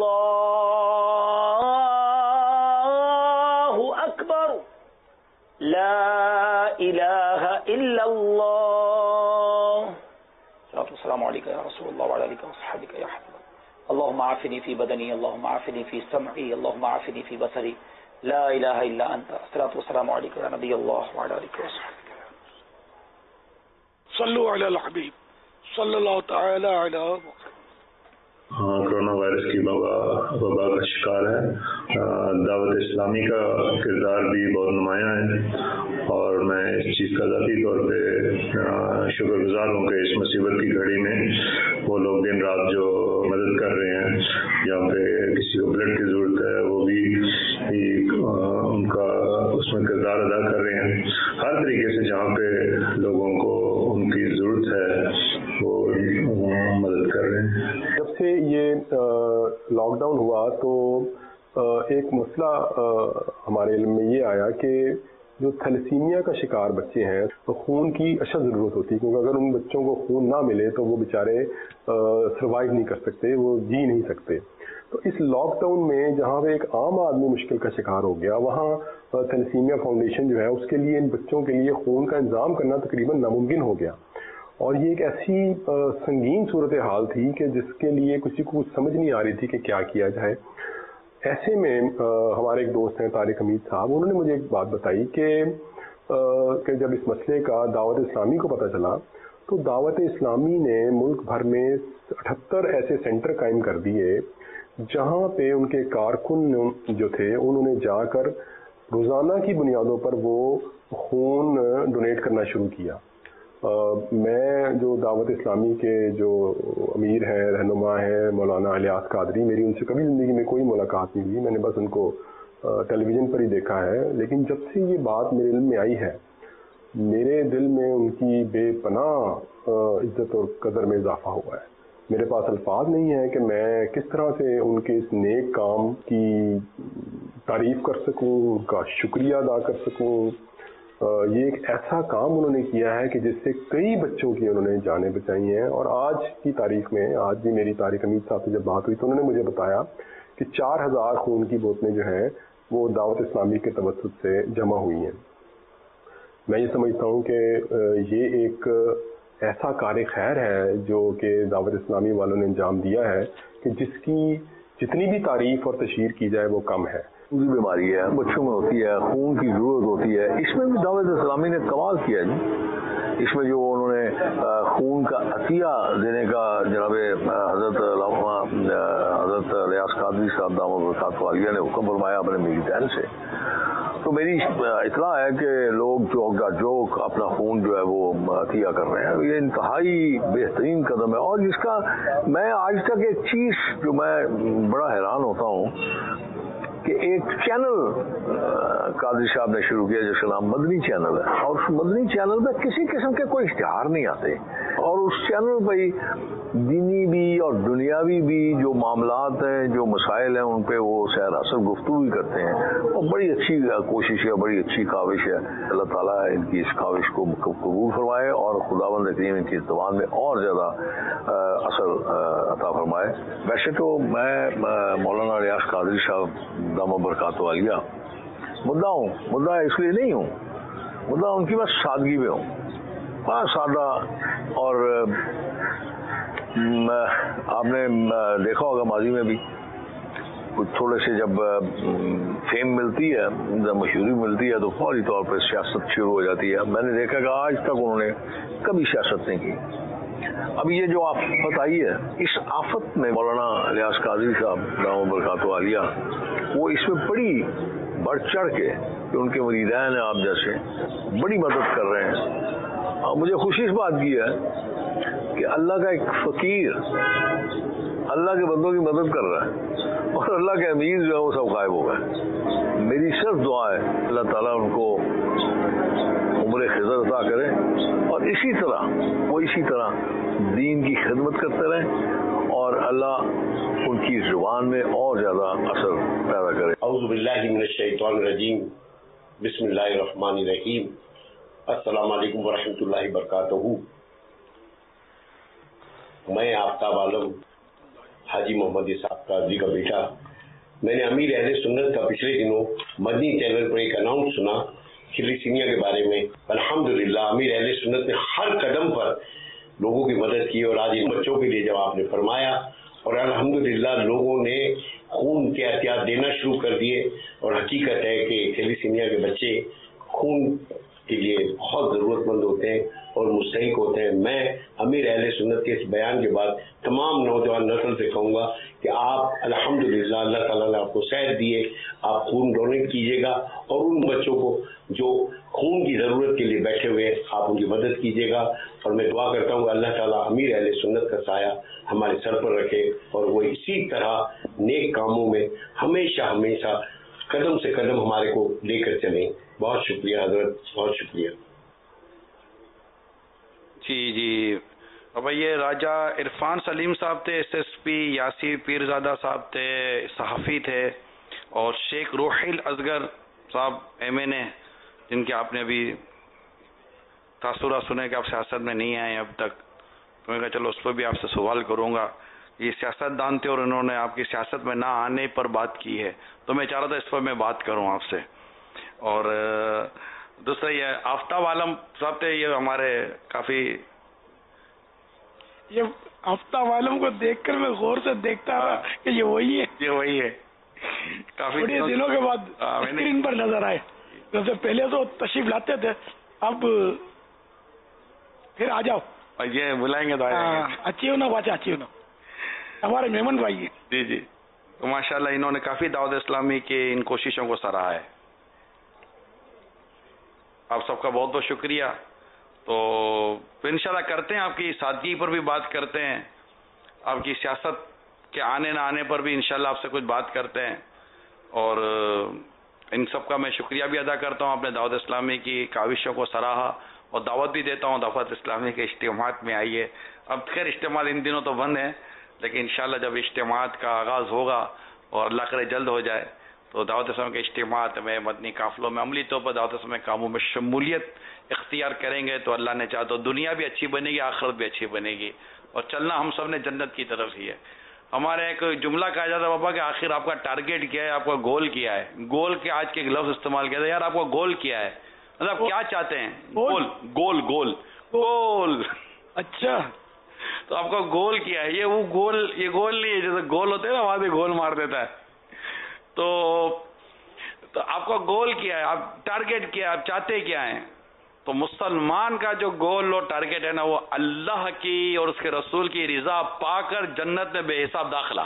اللہ اکبر لا الہ الا اللہ السلام علیکم یا رسول اللہ وعلی آلہ وصحبہ یا حبیب اللهم عافني في بدني اللهم عافني في سمعي اللهم عافني في بصري لا الہ الا انت الصلاة والسلام علیکم یا نبی اللہ وعلی آلہ وصحبہ صلو علی الحبیب صلی اللہ تعالی علی کرونا وائرس کی وبا کا شکار ہے دعوت اسلامی کا کردار بھی بہت نمایاں ہے اور میں اس چیز کا ذاتی طور پہ شکر گزار ہوں کہ اس مصیبت کی گھڑی میں وہ لوگ دن رات جو مدد کر رہے ہیں جہاں پہ کسی کو بلڈ کی ضرورت ہے وہ بھی ان کا اس میں کردار ادا کر رہے ہیں ہر طریقے سے جہاں پہ لوگوں کو ان کی ضرورت ہے وہ مدد کر رہے ہیں۔ جب سے یہ لاک ڈاؤن ہوا تو ایک مسئلہ ہمارے علم میں یہ آیا کہ جو تھیلیسیمیا کا شکار بچے ہیں تو خون کی اشد ضرورت ہوتی ہے، کیونکہ اگر ان بچوں کو خون نہ ملے تو وہ بیچارے سروائیو نہیں کر سکتے، وہ جی نہیں سکتے۔ تو اس لاک ڈاؤن میں جہاں پہ ایک عام آدمی مشکل کا شکار ہو گیا، وہاں تھیلیسیمیا فاؤنڈیشن جو ہے اس کے لیے ان بچوں کے لیے خون کا انتظام کرنا تقریباً ناممکن ہو گیا، اور یہ ایک ایسی سنگین صورتحال تھی کہ جس کے لیے کسی کو کچھ سمجھ نہیں آ رہی تھی کہ کیا کیا جائے۔ ایسے میں ہمارے ایک دوست ہیں طارق حمید صاحب، انہوں نے مجھے ایک بات بتائی کہ جب اس مسئلے کا دعوت اسلامی کو پتہ چلا تو دعوت اسلامی نے ملک بھر میں 78 ایسے سینٹر قائم کر دیے جہاں پہ ان کے کارکن جو تھے انہوں نے جا کر روزانہ کی بنیادوں پر وہ خون ڈونیٹ کرنا شروع کیا۔ میں جو دعوت اسلامی کے جو امیر ہیں، رہنما ہیں، مولانا الیاس قادری، میری ان سے کبھی زندگی میں کوئی ملاقات نہیں ہوئی، میں نے بس ان کو ٹیلی ویژن پر ہی دیکھا ہے، لیکن جب سے یہ بات میرے علم میں آئی ہے میرے دل میں ان کی بے پناہ عزت اور قدر میں اضافہ ہوا ہے۔ میرے پاس الفاظ نہیں ہیں کہ میں کس طرح سے ان کے اس نیک کام کی تعریف کر سکوں، ان کا شکریہ ادا کر سکوں۔ یہ ایک ایسا کام انہوں نے کیا ہے کہ جس سے کئی بچوں کی انہوں نے جانیں بچائی ہیں، اور آج کی تاریخ میں، آج بھی میری طارق حمید صاحب سے جب بات ہوئی تو انہوں نے مجھے بتایا کہ 4000 خون کی بوتلیں جو ہیں وہ دعوت اسلامی کے توسط سے جمع ہوئی ہیں۔ میں یہ سمجھتا ہوں کہ یہ ایک ایسا کار خیر ہے جو کہ دعوت اسلامی والوں نے انجام دیا ہے کہ جس کی جتنی بھی تعریف اور تشہیر کی جائے وہ کم ہے۔ کی بیماری ہے، بچوں میں ہوتی ہے، خون کی ضرورت ہوتی ہے، اس میں بھی دعوت اسلامی نے کمال کیا جی۔ اس میں جو انہوں نے خون کا عطیہ دینے کا جناب حضرت الیاس قادری صاحب دامت برکاتہ عالیہ نے حکم فرمایا اپنے میری بہن سے، تو میری اطلاع ہے کہ لوگ جو اپنا خون جو ہے وہ عطیہ کر رہے ہیں۔ یہ انتہائی بہترین قدم ہے، اور جس کا میں آج تک ایک چیز جو میں بڑا حیران ہوتا ہوں کہ ایک چینل قادری صاحب نے شروع کیا جس کا نام مدنی چینل ہے، اور اس مدنی چینل پہ کسی قسم کے کوئی اشتہار نہیں آتے، اور اس چینل پہ دینی بھی اور دنیاوی بھی جو معاملات ہیں، جو مسائل ہیں، ان پہ وہ سیر اثر گفتگو بھی کرتے ہیں، اور بڑی اچھی کوشش ہے، بڑی اچھی کاوش ہے۔ اللہ تعالیٰ ان کی اس کاوش کو قبول فرمائے اور خداوند کریم ان کی زبان میں اور زیادہ اثر عطا فرمائے۔ ویسے تو میں مولانا الیاس قادری صاحب دامت برکاتہ عالیہ مدعا اس لیے نہیں ہوں، مدعا ان کی بس سادگی میں ہوں، بہت سادہ، اور آپ نے دیکھا ہوگا ماضی میں بھی تھوڑے سے جب فیم ملتی ہے، جب مشہوری ملتی ہے تو فوری طور پر سیاست شروع ہو جاتی ہے۔ میں نے دیکھا کہ آج تک انہوں نے کبھی سیاست نہیں کی۔ اب یہ جو آفت آئی ہے، اس آفت میں مولانا الیاس قادری صاحب دامت برکاتہ عالیہ وہ اس میں بڑی بڑھ چڑھ کے کہ ان کے مریدین ہیں آپ جیسے بڑی مدد کر رہے ہیں، اور مجھے خوشی اس بات کی ہے کہ اللہ کا ایک فقیر اللہ کے بندوں کی مدد کر رہا ہے، اور اللہ کے امیر جو ہے وہ سب غائب ہو گئے۔ میری صرف دعا ہے اللہ تعالیٰ ان کو عمر خضر عطا کرے، اور اسی طرح دین کی خدمت کرتے رہیں، اور اللہ ان کی زبان میں اور زیادہ اثر پیدا کرے۔ اعوذ باللہ من الشیطان الرجیم، بسم اللہ الرحمن الرحیم، السلام علیکم ورحمۃ اللہ وبرکاتہ۔ میں آفتاب عالم حاجی محمد اسحاق قادری کا بیٹا، میں نے امیر اہل سنت کا پچھلے دنوں مدنی چینل پر ایک اناؤنس سنا تھیلیسیمیا کے بارے میں۔ الحمدللہ امیر اہل سنت نے ہر قدم پر لوگوں کی مدد کی، اور آج ان بچوں کے لیے جب آپ نے فرمایا، اور الحمدللہ لوگوں نے خون کے احتیاط دینا شروع کر دیے، اور حقیقت ہے کہ تھیلیسیمیا کے بچے خون کے لیے بہت ضرورت مند ہوتے ہیں اور مستحق ہوتے ہیں۔ میں امیر اہل سنت کے اس بیان کے بعد تمام نوجوان نسل سے کہوں گا کہ آپ الحمدللہ اللہ تعالیٰ نے آپ کو صحت دیے، آپ خون ڈونیٹ کیجیے گا، اور ان بچوں کو جو خون کی ضرورت کے لیے بیٹھے ہوئے آپ ان کی مدد کیجیے گا، اور میں دعا کرتا ہوں کہ اللہ تعالیٰ امیر اہل سنت کا سایہ ہمارے سر پر رکھے، اور وہ اسی طرح نیک کاموں میں ہمیشہ قدم سے قدم ہمارے کو لے کر چلیں۔ بہت شکریہ حضرت، بہت شکریہ۔ جی اب یہ راجہ عرفان سلیم صاحب تھے، S S P Yasir Pirzada Sahib تھے، صحافی تھے، اور شیخ روحیل اصغر صاحب MNA، جن کے آپ نے ابھی تاثرات سنے کہ آپ سیاست میں نہیں آئے اب تک، تو میں کہا چلو اس پر بھی آپ سے سوال کروں گا. یہ سیاست دان تھے اور انہوں نے آپ کی سیاست میں نہ آنے پر بات کی ہے، تو میں چاہ رہا تھا اس پر میں بات کروں آپ سے. اور دوسرا یہ آفتاب عالم صاحب تھے، یہ ہمارے کافی، یہ آفتاب عالم کو دیکھ کر میں غور سے دیکھتا رہا کہ یہ وہی ہے، یہ وہی ہے. کافی دنوں کے بعد اسکرین پر نظر آئے. جیسے پہلے تو تشریف لاتے تھے، اب پھر آ جاؤ. یہ بلائیں گے تو اچھی ہو نا باچا، اچھی ہو نا، ہمارے مہمان بھائی ہیں. جی جی. تو ماشاءاللہ انہوں نے کافی دعوت اسلامی کی ان کوششوں کو سراہا ہے. آپ سب کا بہت بہت شکریہ. تو انشاءاللہ کرتے ہیں، آپ کی سادگی پر بھی بات کرتے ہیں، آپ کی سیاست کے آنے نہ آنے پر بھی انشاءاللہ آپ سے کچھ بات کرتے ہیں. اور ان سب کا میں شکریہ بھی ادا کرتا ہوں، آپ نے دعوت اسلامی کی کاوشوں کو سراہا، اور دعوت بھی دیتا ہوں دعوت اسلامی کے اجتماعات میں آئیے. اب خیر اجتماعات ان دنوں تو بند ہیں، لیکن انشاءاللہ جب اجتماعات کا آغاز ہوگا اور اللہ کرے جلد ہو جائے تو دعوت اسلامی کے اجتماعات میں، مدنی قافلوں میں عملی طور پر دعوت اسلامی کاموں میں شمولیت اختیار کریں گے تو اللہ نے چاہا تو دنیا بھی اچھی بنے گی، آخرت بھی اچھی بنے گی، اور چلنا ہم سب نے جنت کی طرف ہی ہے. ہمارے ایک جملہ کہا جاتا ہے بابا کہ آخر آپ کا ٹارگیٹ کیا ہے، آپ کا گول کیا ہے. گول کے آج کے ایک لفظ استعمال کیا تھا، یار آپ کا گول کیا ہے، مطلب کیا چاہتے ہیں. گول گول گول گول. اچھا، تو آپ کا گول کیا ہے. یہ وہ گول، یہ گول نہیں ہے جیسے گول ہوتے ہیں نا، وہاں سے گول مار دیتا ہے. تو آپ کا گول کیا ہے، آپ ٹارگیٹ کیا ہے، آپ چاہتے کیا ہیں. تو مسلمان کا جو گول اور ٹارگیٹ ہے نا، وہ اللہ کی اور اس کے رسول کی رضا پا کر جنت میں بے حساب داخلہ.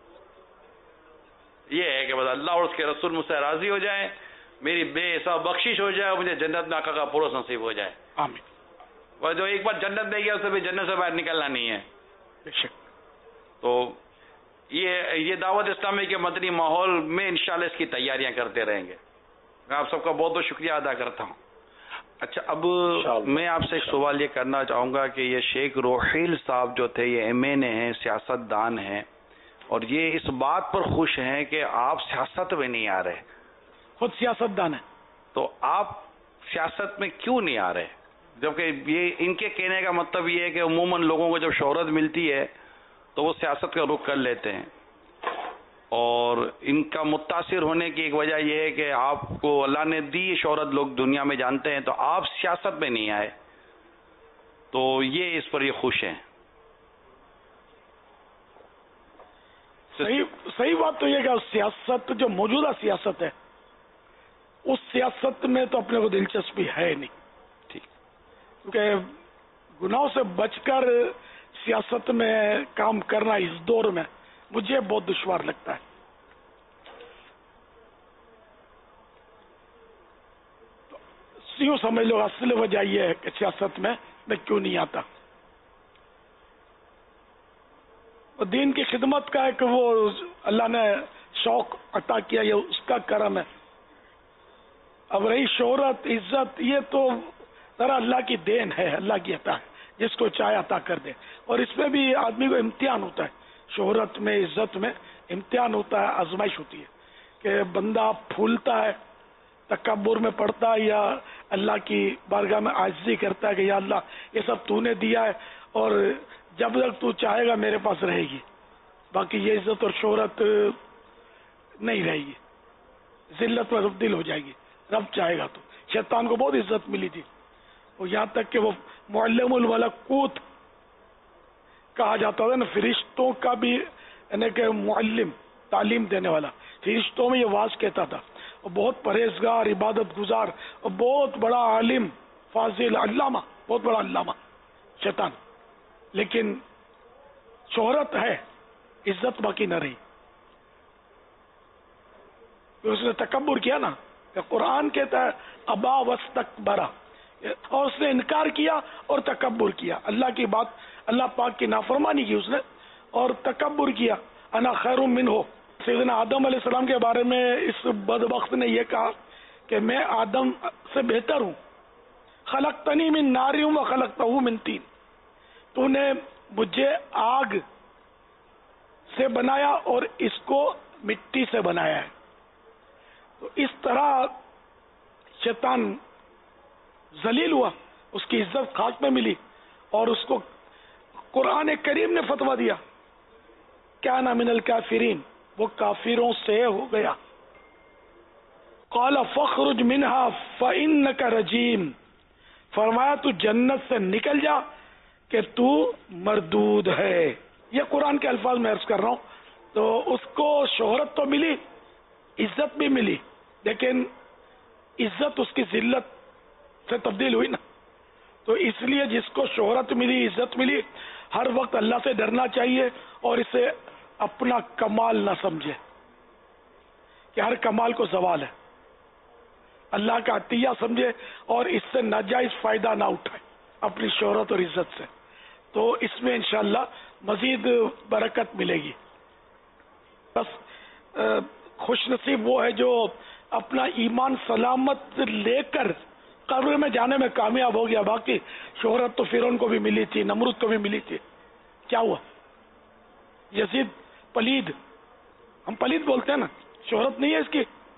یہ ہے کہ بس اللہ اور اس کے رسول مجھ سے راضی ہو جائیں، میری بے حساب بخشش ہو جائے اور مجھے جنت میں آقا کا پروس نصیب ہو جائے. آمین. اور جو ایک بار جنت میں گیا اسے بھی جنت سے باہر نکلنا نہیں ہے. بے شک. تو یہ دعوت اسلامی کے مدنی ماحول میں انشاءاللہ اس کی تیاریاں کرتے رہیں گے. میں آپ سب کا بہت بہت شکریہ ادا کرتا ہوں. اچھا، اب میں آپ سے ایک سوال یہ کرنا چاہوں گا کہ یہ شیخ روحیل صاحب جو تھے، یہ MNA ہیں، سیاست دان ہیں، اور یہ اس بات پر خوش ہیں کہ آپ سیاست میں نہیں آ رہے. خود سیاست دان ہے، تو آپ سیاست میں کیوں نہیں آ رہے؟ جبکہ یہ ان کے کہنے کا مطلب یہ ہے کہ عموماً لوگوں کو جب شہرت ملتی ہے تو وہ سیاست کا رخ کر لیتے ہیں، اور ان کا متاثر ہونے کی ایک وجہ یہ ہے کہ آپ کو اللہ نے دی شہرت، لوگ دنیا میں جانتے ہیں، تو آپ سیاست میں نہیں آئے، تو یہ اس پر یہ خوش ہیں. صحیح بات تو یہ کہ سیاست جو موجودہ سیاست ہے، اس سیاست میں تو اپنے کو دلچسپی ہے نہیں. ٹھیک. کیونکہ گناہوں سے بچ کر سیاست میں کام کرنا اس دور میں مجھے بہت دشوار لگتا ہے. یوں سمجھ لو اصل وجہ یہ ہے کہ سیاست میں کیوں نہیں آتا. دین کی خدمت کا ہے کہ وہ اللہ نے شوق عطا کیا، یہ اس کا کرم ہے. اب رہی شہرت، عزت، یہ تو ذرا اللہ کی دین ہے، اللہ کی عطا ہے، جس کو چاہے عطا کر دے. اور اس میں بھی آدمی کو امتحان ہوتا ہے، شہرت میں، عزت میں امتحان ہوتا ہے، آزمائش ہوتی ہے کہ بندہ پھولتا ہے، تکبر میں پڑتا ہے، یا اللہ کی بارگاہ میں عاجزی کرتا ہے کہ یا اللہ یہ سب تو نے دیا ہے اور جب تک تو چاہے گا میرے پاس رہے گی، باقی یہ عزت اور شہرت نہیں رہے گی، ذلت میں تبدیل ہو جائے گی. رب چاہے گا تو. شیطان کو بہت عزت ملی تھی، اور یہاں تک کہ وہ معلم الملکوت کہا جاتا تھا نا، فرشتوں کا بھی، یعنی کہ معلم، تعلیم دینے والا، فرشتوں میں یہ واز کہتا تھا. اور بہت پرہیزگار، عبادت گزار، اور بہت بڑا عالم، فاضل، علامہ، بہت بڑا علامہ شیطان. لیکن شہرت ہے، عزت باقی نہ رہی. اس نے تکبر کیا نا، کہ قرآن کہتا ہے ابا واستکبرا، اور اس نے انکار کیا اور تکبر کیا، اللہ کی بات، اللہ پاک کی نافرمانی کی اس نے اور تکبر کیا. انا خیر منہ. سیدنا آدم علیہ السلام کے بارے میں اس بدبخت نے یہ کہا کہ میں آدم سے بہتر ہوں. خلقتنی من نار و خلقتہ من طین. تو نے مجھے آگ سے بنایا اور اس کو مٹی سے بنایا ہے. تو اس طرح شیطان ذلیل ہوا، اس کی عزت خاک میں ملی، اور اس کو قرآن کریم نے فتویٰ دیا کان من الکافرین، وہ کافروں سے ہو گیا. قال فاخرج منها فإنك رجیم، فرمایا تو جنت سے نکل جا کہ تو مردود ہے. یہ قرآن کے الفاظ میں عرض کر رہا ہوں. تو اس کو شہرت تو ملی، عزت بھی ملی، لیکن عزت اس کی ذلت سے تبدیل ہوئی نا. تو اس لیے جس کو شہرت ملی، عزت ملی، ہر وقت اللہ سے ڈرنا چاہیے اور اسے اپنا کمال نہ سمجھے کہ ہر کمال کو زوال ہے، اللہ کا عطیہ سمجھے اور اس سے ناجائز فائدہ نہ اٹھائے اپنی شہرت اور عزت سے. تو اس میں انشاءاللہ مزید برکت ملے گی. بس خوش نصیب وہ ہے جو اپنا ایمان سلامت لے کر قبر میں جانے میں کامیاب ہو گیا. باقی شہرت تو فرعون کو بھی ملی تھی، نمرود کو بھی ملی تھی. کیا ہوا؟ یزید پلید، ہم پلید بولتے ہیں نا، شہرت نہیں ہے اس کی.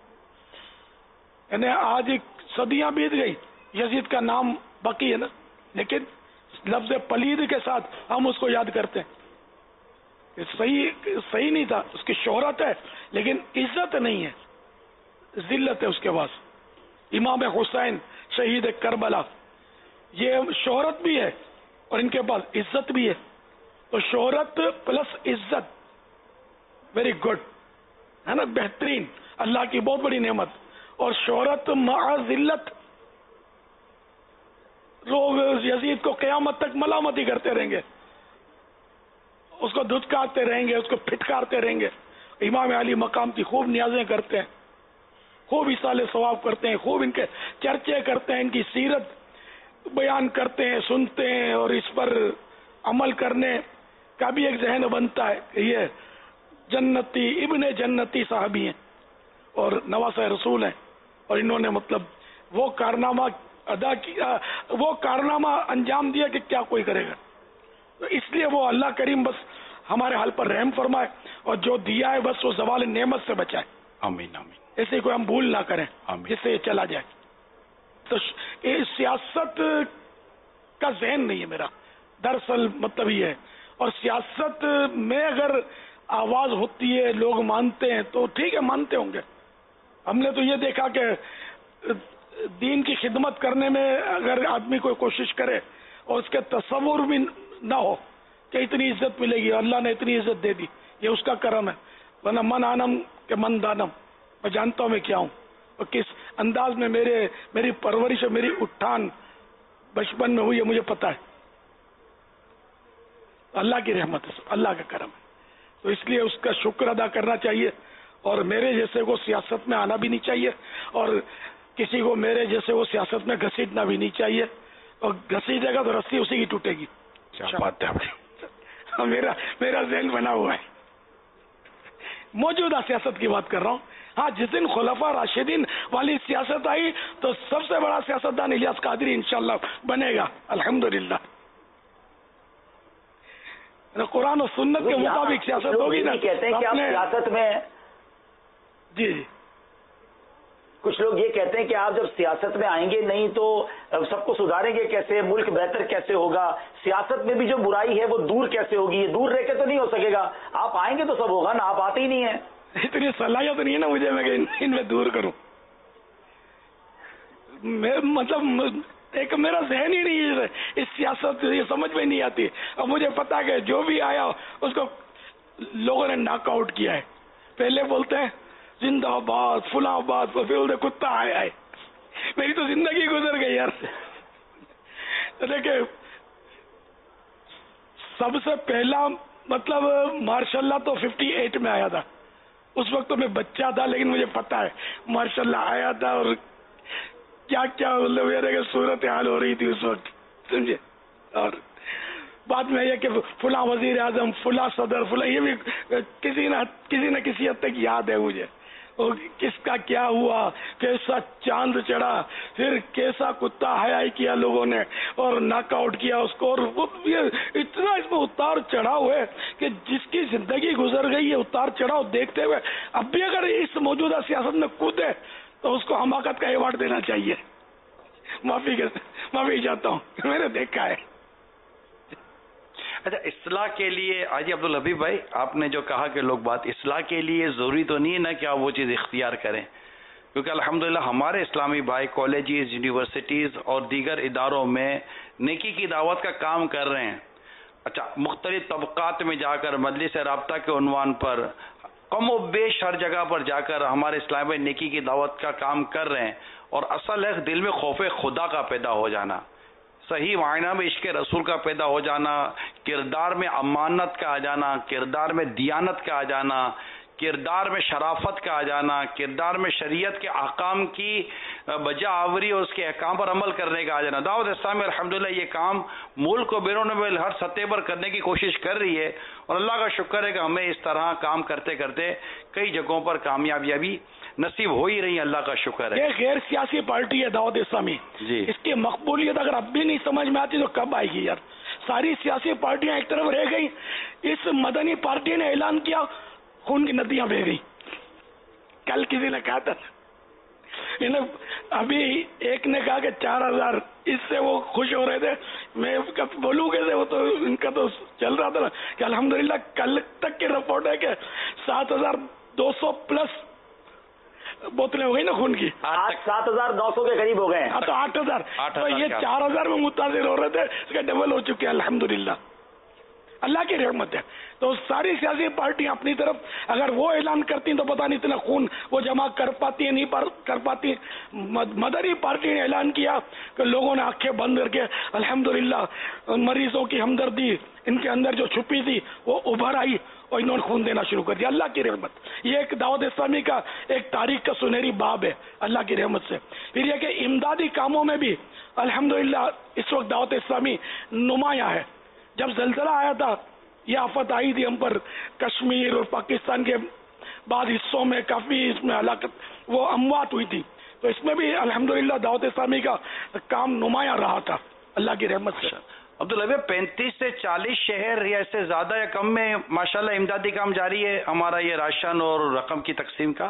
یعنی آج صدیاں بیت گئی، یزید کا نام باقی ہے نا، لیکن لفظ پلید کے ساتھ ہم اس کو یاد کرتے ہیں. صحیح نہیں تھا. اس کی شہرت ہے لیکن عزت نہیں ہے، ذلت ہے اس کے پاس. امام حسین شہید کربلا، یہ شہرت بھی ہے اور ان کے پاس عزت بھی ہے. تو شہرت پلس عزت ویری گڈ ہے نا، بہترین، اللہ کی بہت بڑی نعمت. اور شہرت مع ذلت، لوگ یزید کو قیامت تک ملامتی کرتے رہیں گے، اس کو دھتکارتے رہیں گے، اس کو پھٹکارتے رہیں گے. امام علی مقام کی خوب نیازیں کرتے ہیں، خوب اصال ثواب کرتے ہیں، خوب ان کے چرچے کرتے ہیں، ان کی سیرت بیان کرتے ہیں، سنتے ہیں، اور اس پر عمل کرنے کا بھی ایک ذہن بنتا ہے کہ یہ جنتی ابن جنتی صحابی ہیں اور نواسہ رسول ہیں، اور انہوں نے مطلب وہ کارنامہ ادا کیا، وہ کارنامہ انجام دیا کہ کیا کوئی کرے گا. تو اس لیے وہ اللہ کریم بس ہمارے حال پر رحم فرمائے اور جو دیا ہے بس وہ زوال نعمت سے بچائے. آمین آمین. ایسے کوئی ہم بھول نہ کریں جس سے یہ چلا جائے. تو سیاست کا ذہن نہیں ہے میرا، دراصل مطلب یہ ہے. اور سیاست میں اگر آواز ہوتی ہے، لوگ مانتے ہیں تو ٹھیک ہے، مانتے ہوں گے. ہم نے تو یہ دیکھا کہ دین کی خدمت کرنے میں اگر آدمی کوئی کوشش کرے اور اس کے تصور بھی نہ ہو کہ اتنی عزت ملے گی، اللہ نے اتنی عزت دے دی، یہ اس کا کرم ہے. ورنہ من آنم کہ من دانم، میں جانتا ہوں میں کیا ہوں اور کس انداز میں میری پرورش اور میری اٹھان بچپن میں ہوئی ہے، مجھے پتا ہے. اللہ کی رحمت ہے، اللہ کا کرم ہے. تو اس لیے اس کا شکر ادا کرنا چاہیے. اور میرے جیسے کو سیاست میں آنا بھی نہیں چاہیے، اور کسی کو میرے جیسے وہ سیاست میں گھسیٹنا بھی نہیں چاہیے. اور گھسیٹے گا تو رسی اسی کی ٹوٹے گی. کیا بات ہے. میرا ذہن بنا ہوا ہے. موجودہ سیاست کی بات کر رہا ہوں. ہاں، جس دن خلفاء راشدین والی سیاست آئی تو سب سے بڑا سیاستدان الیاس قادری انشاءاللہ بنے گا الحمدللہ. قرآن و سنت کے مطابق سیاست ہوگی نا. کہتے ہیں کہ آپ سیاست میں جی کچھ لوگ یہ کہتے ہیں کہ آپ جب سیاست میں آئیں گے نہیں تو سب کو سدھاریں گے کیسے، ملک بہتر کیسے ہوگا، سیاست میں بھی جو برائی ہے وہ دور کیسے ہوگی، یہ دور رہ کے تو نہیں ہو سکے گا. آپ آئیں گے تو سب ہوگا نا، آپ آتے ہی نہیں ہیں. اتنی صلاحیت نہیں ہے نا مجھے میں ان میں دور کروں. مطلب ایک میرا ذہن ہی نہیں ہے اس سیاست، یہ سمجھ میں نہیں آتی. اب مجھے پتا کہ جو بھی آیا اس کو لوگوں نے ناک آؤٹ کیا ہے. پہلے بولتے ہیں زندہ آباد فلاں آباد، پھر بولتے کتا آئے. میری تو زندگی گزر گئی یار. دیکھیں سب سے پہلا مطلب ماشاء اللہ تو 58 میں آیا تھا. اس وقت تو میں بچہ تھا، لیکن مجھے پتا ہے ماشاء اللہ آیا تھا اور کیا کیا مطلب یہ صورت حال ہو رہی تھی اس وقت، سمجھے. اور بعد میں یہ کہ فلاں وزیر اعظم، فلاں صدر، فلاں، یہ بھی کسی نہ کسی حد تک یاد ہے مجھے. کس کا کیا ہوا، کیسا چاند چڑھا، پھر کیسا کتا حیائی کیا لوگوں نے اور ناک آؤٹ کیا اس کو، اور یہ اتنا اس میں اتار چڑھاؤ ہے کہ جس کی زندگی گزر گئی ہے اتار چڑھاؤ دیکھتے ہوئے اب بھی اگر اس موجودہ سیاست میں کودے تو اس کو حماقت کا ایوارڈ دینا چاہیے. معافی چاہتا ہوں، میں نے دیکھا ہے. اچھا، اصلاح کے لیے حاجی عبدالحبیب بھائی آپ نے جو کہا کہ لوگ بات اصلاح کے لیے ضروری تو نہیں ہے نا کہ آپ وہ چیز اختیار کریں، کیونکہ الحمدللہ ہمارے اسلامی بھائی کالجز، یونیورسٹیز اور دیگر اداروں میں نیکی کی دعوت کا کام کر رہے ہیں. اچھا، مختلف طبقات میں جا کر مجلس رابطہ کے عنوان پر کم و بیش ہر جگہ پر جا کر ہمارے اسلامی بھائی نیکی کی دعوت کا کام کر رہے ہیں، اور اصل ہے دل میں خوف خدا کا پیدا ہو جانا، صحیح معنی میں عشق رسول کا پیدا ہو جانا، کردار میں امانت کا آ جانا، کردار میں دیانت کا آ جانا، کردار میں شرافت کا آ جانا، کردار میں شریعت کے احکام کی بجا آوری اور اس کے احکام پر عمل کرنے کا آ جانا. دعوت اسلامی الحمدللہ یہ کام ملک و بیرون ملک ہر سطح پر کرنے کی کوشش کر رہی ہے، اور اللہ کا شکر ہے کہ ہمیں اس طرح کام کرتے کرتے کئی جگہوں پر کامیابیاں بھی نصیب ہو ہی رہی ہیں، اللہ کا شکر ہے. یہ غیر سیاسی پارٹی ہے دعوت اسلامی جی، اس کی مقبولیت اگر اب بھی نہیں سمجھ میں آتی تو کب آئے گی یار. ساری سیاسی پارٹیاں ایک طرف رہ گئی، اس مدنی پارٹی نے اعلان کیا خون کی ندیاں بہ گئی. کل کسی نے کہا تھا، ابھی ایک نے کہا کہ 4000، اس سے وہ خوش ہو رہے تھے. میں بولوں کیسے، وہ تو ان کا تو چل رہا تھا نا کہ الحمدللہ کل تک کی رپورٹ ہے کہ 7200 پلس بوتلیں ہو گئی نا خون کی. 7900 کے قریب ہو گئے. تو 8000، تو یہ 4000 میں متاثر ہو رہے تھے، اس کا ڈبل ہو چکے ہیں الحمدللہ، اللہ کی رحمت ہے. تو ساری سیاسی پارٹیاں اپنی طرف اگر وہ اعلان کرتی تو پتہ نہیں اتنا خون وہ جمع کر پاتی ہے نہیں کر پاتی. مدنی پارٹی نے اعلان کیا کہ لوگوں نے آنکھیں بند کر کے الحمدللہ مریضوں کی ہمدردی ان کے اندر جو چھپی تھی وہ ابھر آئی اور انہوں نے خون دینا شروع کر دیا. اللہ کی رحمت، یہ ایک دعوت اسلامی کا ایک تاریخ کا سنہری باب ہے اللہ کی رحمت سے. پھر یہ کہ امدادی کاموں میں بھی الحمدللہ اس وقت دعوت اسلامی نمایاں ہے. جب زلزلہ آیا تھا، یہ آفت آئی تھی ہم پر، کشمیر اور پاکستان کے بعض حصوں میں کافی اس میں ہلاکت وہ اموات ہوئی تھی، تو اس میں بھی الحمدللہ دعوت اسلامی کا کام نمایاں رہا تھا اللہ کی رحمت سے. عبدالحبیب 35 سے 40 شہر یا اس سے زیادہ یا کم میں ماشاءاللہ امدادی کام جاری ہے ہمارا، یہ راشن اور رقم کی تقسیم کا؟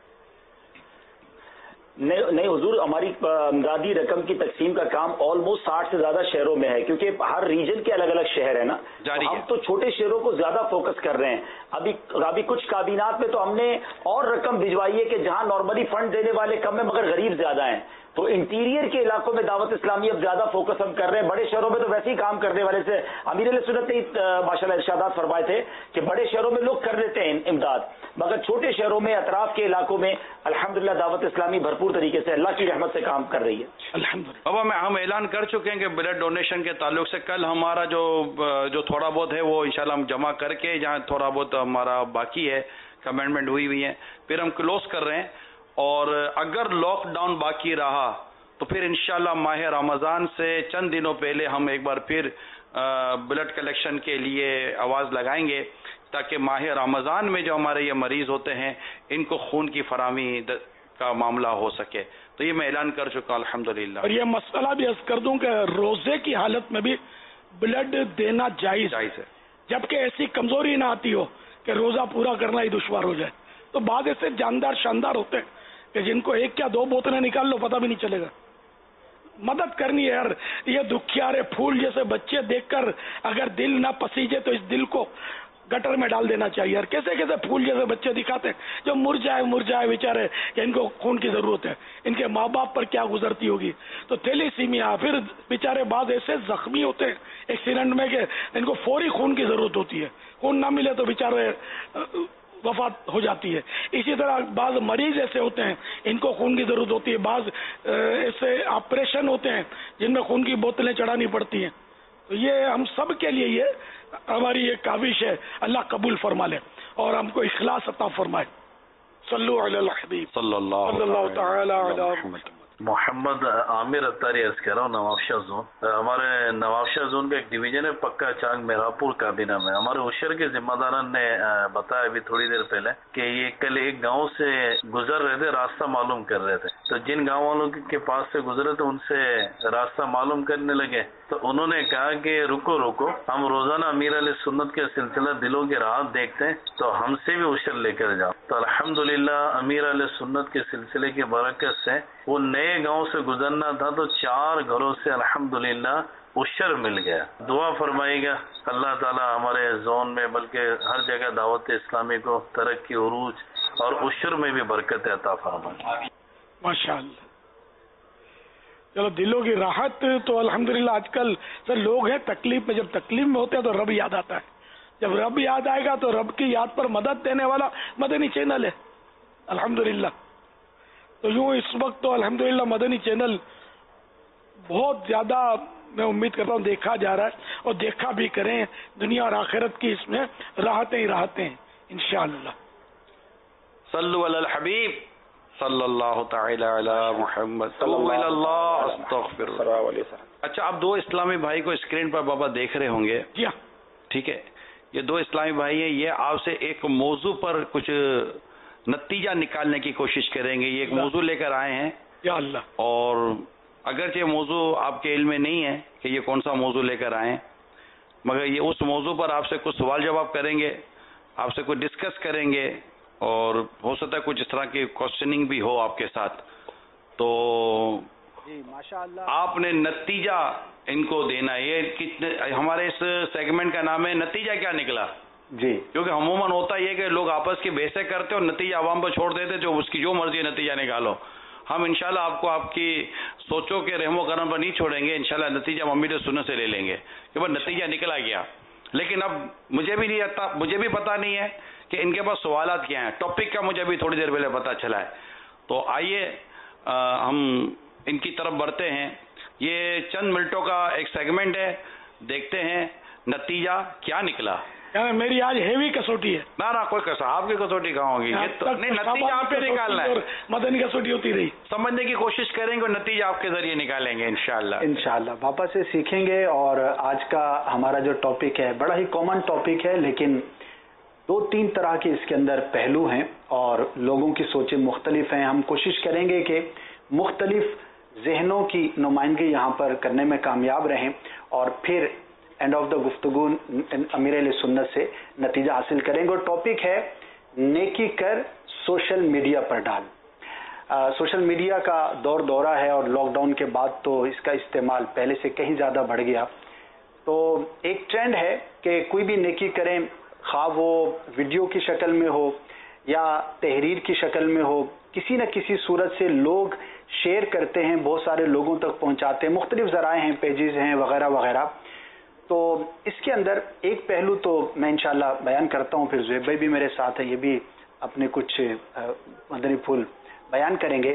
نہیں حضور، ہماری امدادی رقم کی تقسیم کا کام آلموسٹ 60 سے زیادہ شہروں میں ہے، کیونکہ ہر ریجن کے الگ الگ شہر ہیں نا، ہم تو چھوٹے شہروں کو زیادہ فوکس کر رہے ہیں. ابھی کچھ کابینات میں تو ہم نے اور رقم بھجوائی ہے کہ جہاں نارملی فنڈ دینے والے کم ہیں مگر غریب زیادہ ہیں، تو انٹیریئر کے علاقوں میں دعوت اسلامی اب زیادہ فوکس ہم کر رہے ہیں. بڑے شہروں میں تو ویسے ہی کام کرنے والے سے امیر علیہ سنت نے ماشاءاللہ ارشادات فرمائے تھے کہ بڑے شہروں میں لوگ کر دیتے ہیں امداد، مگر چھوٹے شہروں میں اطراف کے علاقوں میں الحمدللہ دعوت اسلامی بھرپور طریقے سے اللہ کی رحمت سے کام کر رہی ہے الحمدللہ. اب ہم اعلان کر چکے ہیں کہ بلڈ ڈونیشن کے تعلق سے کل ہمارا جو تھوڑا بہت ہے وہ انشاءاللہ ہم جمع کر کے، جہاں تھوڑا بہت ہمارا باقی ہے کمنٹمنٹ ہوئی ہے، پھر ہم کلوز کر رہے ہیں. اور اگر لاک ڈاؤن باقی رہا تو پھر انشاءاللہ ماہ رمضان سے چند دنوں پہلے ہم ایک بار پھر بلڈ کلیکشن کے لیے آواز لگائیں گے، تاکہ ماہ رمضان میں جو ہمارے یہ مریض ہوتے ہیں ان کو خون کی فراہمی کا معاملہ ہو سکے. تو یہ میں اعلان کر چکا الحمدللہ. اور یہ مسئلہ بھی عرض کر دوں کہ روزے کی حالت میں بھی بلڈ دینا جائز ہے، جبکہ ایسی کمزوری نہ آتی ہو کہ روزہ پورا کرنا ہی دشوار ہو جائے. تو بعض ایسے جاندار شاندار ہوتے ہیں کہ جن کو ایک یا دو بوتلیں نکال لو پتہ بھی نہیں چلے گا. مدد کرنی ہے یار. یہ دکھیارے پھول جیسے بچے دیکھ کر اگر دل نہ پسیجے تو اس دل کو گٹر میں ڈال دینا چاہیے یار. کیسے کیسے پھول جیسے بچے دکھاتے ہیں جو مرجائے بیچارے کہ ان کو خون کی ضرورت ہے، ان کے ماں باپ پر کیا گزرتی ہوگی. تو تھیلیسیمیا، پھر بیچارے بعض ایسے زخمی ہوتے ہیں ایکسیڈنٹ میں کہ ان کو فوری خون کی ضرورت ہوتی ہے، خون نہ ملے تو بیچارے وفات ہو جاتی ہے. اسی طرح بعض مریض ایسے ہوتے ہیں ان کو خون کی ضرورت ہوتی ہے، بعض ایسے آپریشن ہوتے ہیں جن میں خون کی بوتلیں چڑھانی پڑتی ہیں. تو یہ ہم سب کے لیے یہ ہماری یہ کاوش ہے، اللہ قبول فرما لے اور ہم کو اخلاص عطا فرمائے. صلو علی الحبیب صلی اللہ تعالی علی محمد. मोहम्मद आमिर अत्तारी अर्ज कह रहा हूँ, नवाबशाह जोन। हमारे नवाबशाह जोन का एक डिवीजन है पक्का चांग मेहरापुर काबीना में। हमारे उशर के जिम्मेदारान ने बताया अभी थोड़ी देर पहले कि ये कल एक गांव से गुजर रहे थे, रास्ता मालूम कर रहे थे, तो जिन गाँव वालों के पास से गुजरे थे उनसे रास्ता मालूम करने लगे, तो उन्होंने कहा कि रुको रुको, हम रोजाना अमीर अहले सुन्नत के सिलसिला दिलों की राहत देखते हैं, तो हमसे भी उशर लेकर जाओ। तो अल्हम्दुलिल्लाह अमीर अहले सुन्नत के सिलसिले की बरकत से वो नए गांव से गुजरना था तो 4 घरों से अल्हम्दुलिल्लाह उशर मिल गया। दुआ फरमाइएगा अल्लाह ताला हमारे जोन में बल्कि हर जगह दावत इस्लामी को तरक्की, उरूज और उशर में भी बरकत अता फरमाए। माशाअल्लाह। चलो, दिलों की राहत तो अल्हम्दुलिल्लाह आजकल सर लोग हैं तकलीफ में, जब तकलीफ में होते हैं तो रब याद आता है, जब रब याद आएगा तो रब की याद पर मदद देने वाला मदनी चैनल है अल्हम्दुलिल्लाह। तो यूँ इस वक्त तो अल्हम्दुलिल्लाह मदनी चैनल बहुत ज्यादा मैं उम्मीद करता हूँ देखा जा रहा है और देखा भी करें। दुनिया और आखिरत की इसमें राहतें ही राहतें हैं इंशाअल्लाह। सल्लु अलल हबीब सल्लल्लाहु तआला अला मुहम्मद सल्लल्लाहु अस्तगफिरुल्लाह। अच्छा, आप 2 इस्लामी भाई को स्क्रीन पर बाबा देख रहे होंगे, ठीक है? ये 2 इस्लामी भाई हैं, ये आपसे एक मौजू पर कुछ नतीजा निकालने की कोशिश करेंगे। ये एक मौजू लेकर आए हैं या अल्लाह, और अगरचे मौजू आपके इल्म में नहीं है कि ये कौन सा मौजू लेकर आए, मगर ये उस मौजू पर आपसे कुछ सवाल जवाब करेंगे, आपसे कुछ डिस्कस करेंगे, और हो सकता है कुछ इस तरह की क्वेश्चनिंग भी हो आपके साथ। तो जी माशाअल्लाह, आपने नतीजा इनको देना। ये कितने, हमारे इस सेगमेंट का नाम है नतीजा क्या निकला जी, क्योंकि अमूमन होता ये कि लोग आपस की बहसें करते और नतीजा आवाम पर छोड़ देते, जो उसकी जो मर्जी नतीजा निकालो। हम इंशाल्लाह आपको आपकी सोचों के रहमो करम पर नहीं छोड़ेंगे, इंशाल्लाह नतीजा मम्मी से सुनने से ले लेंगे कि भाई नतीजा निकला गया। लेकिन अब मुझे भी पता नहीं है कि इनके पास सवालात क्या हैं। टॉपिक का मुझे अभी थोड़ी देर पहले पता चला है। तो आइए हम इनकी तरफ बढ़ते हैं। ये चंद मिनटों का एक सेगमेंट है, देखते हैं नतीजा क्या निकला। मेरी आज हेवी कसौटी है। ना कोई आपकी कसौटी कहाँ होगी, ये तो नहीं, नतीजा आप पे निकालना है। मदनी कसौटी होती रही, समझने की कोशिश करेंगे और नतीजा आपके जरिए निकालेंगे इंशाल्लाह। इंशाल्लाह पापा से सीखेंगे। और आज का हमारा जो टॉपिक है बड़ा ही कॉमन टॉपिक है, लेकिन 2-3 तरह के इसके अंदर पहलू हैं और लोगों की सोचें मुख्तलिफ हैं। हम कोशिश करेंगे कि मुख्तलिफ जहनों की नुमाइंदगी यहाँ पर करने में कामयाब रहें और फिर एंड ऑफ द गुफ्तगू अमीर अहले सुन्नत से नतीजा हासिल करेंगे। और टॉपिक है नेकी कर सोशल मीडिया पर डाल। सोशल मीडिया का दौरा है और लॉकडाउन के बाद तो इसका इस्तेमाल पहले से कहीं ज़्यादा बढ़ गया। तो एक ट्रेंड है कि कोई भी नेकी करें, खा वो वीडियो की शक्ल में हो या तहरीर की शक्ल में हो, किसी न किसी सूरत से लोग शेयर करते हैं, बहुत सारे लोगों तक पहुंचाते हैं, मुख्तलिफ ज़राए हैं, पेजेस हैं वगैरह वगैरह। तो इसके अंदर एक पहलू तो मैं इंशाल्लाह बयान करता हूं, फिर ज़ुहैब भाई भी मेरे साथ है, ये भी अपने कुछ मदनी फूल बयान करेंगे।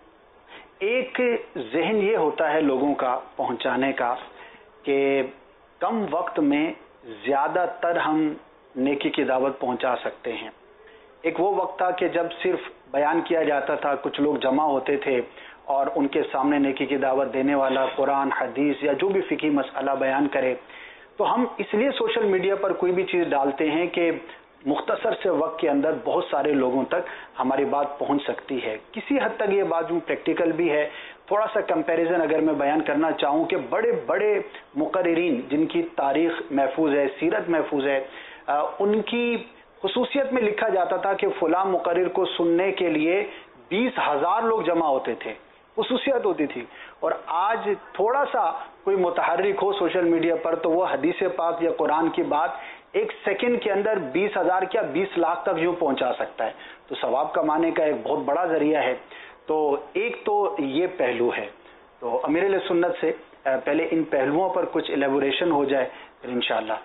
एक जहन ये होता है लोगों का पहुंचाने का कि कम वक्त में ज़्यादातर हम नेकी की दावत पहुंचा सकते हैं। एक वो वक्त था कि जब सिर्फ बयान किया जाता था, कुछ लोग जमा होते थे और उनके सामने नेकी की दावत देने वाला कुरान, हदीस या जो भी फिकी मसला बयान करे। तो हम इसलिए सोशल मीडिया पर कोई भी चीज़ डालते हैं कि मुख्तसर से वक्त के अंदर बहुत सारे लोगों तक हमारी बात पहुंच सकती है। किसी हद तक ये बात जो प्रैक्टिकल भी है। थोड़ा सा कंपैरिजन अगर मैं बयान करना चाहूँ कि बड़े बड़े मुकर्रिरीन जिनकी तारीख महफूज है, सीरत महफूज है, उनकी खुसूसियत में लिखा जाता था कि फुला मुकर्रिर को सुनने के लिए 20,000 लोग जमा होते थे, खुसूसियत होती थी। और आज थोड़ा सा कोई मुतहर्रिक हो सोशल मीडिया पर तो वो हदीस पाक या कुरान की बात एक सेकंड के अंदर 20,000 क्या 20 लाख तक यूं पहुंचा सकता है। तो सवाब कमाने का एक बहुत बड़ा जरिया है। तो एक तो ये पहलू है। तो अमीर अहले सुन्नत से पहले इन पहलुओं पर कुछ एलेबोरेशन हो जाए, फिर इंशाअल्लाह।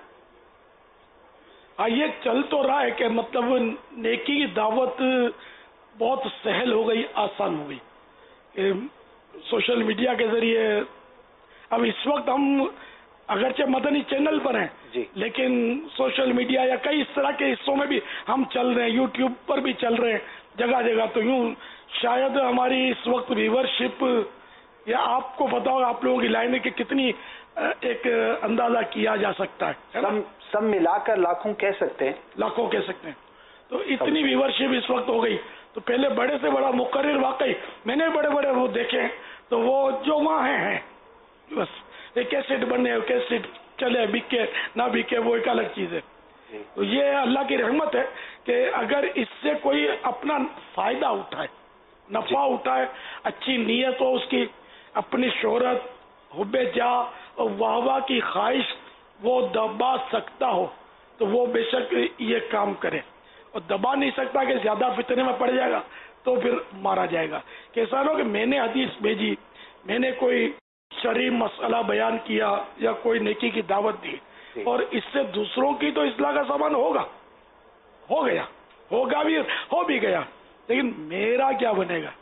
ये चल तो रहा है कि मतलब नेकी की दावत बहुत सहल हो गई, आसान हो गई सोशल मीडिया के जरिए। अब इस वक्त हम अगरचे मदनी चैनल पर हैं जी, लेकिन सोशल मीडिया या कई इस तरह के हिस्सों में भी हम चल रहे हैं, यूट्यूब पर भी चल रहे हैं, जगह जगह। तो यूं शायद हमारी इस वक्त व्यूवरशिप, या आपको पता होगा आप लोगों की लाइन की कितनी एक अंदाजा किया जा सकता है, सब मिलाकर लाखों कह सकते हैं, लाखों कह सकते हैं। तो इतनी व्यूवरशिप इस वक्त हो गई। तो पहले बड़े से बड़ा मुकर्रिर, वाकई मैंने बड़े बड़े वो देखे, तो वो जो वहाँ हैं बस एक कैसेट बने, कैसेट चले, बिके ना बिके वो एक अलग चीज है। तो ये अल्लाह की रहमत है कि अगर इससे कोई अपना फायदा उठाए, नफा उठाए, अच्छी नीयत हो उसकी, अपनी शोहरत, हुब्बे जा और वाहवा की ख्वाहिश वो दबा सकता हो तो वो बेशक ये काम करे, और दबा नहीं सकता कि ज्यादा फितने में पड़ जाएगा तो फिर मारा जाएगा। कैसा हो कि मैंने हदीस भेजी, मैंने कोई शरई मसला बयान किया या कोई नेकी की दावत दी और इससे दूसरों की तो इस्लाह का सामान होगा, हो गया, होगा भी, हो भी गया, लेकिन मेरा क्या बनेगा?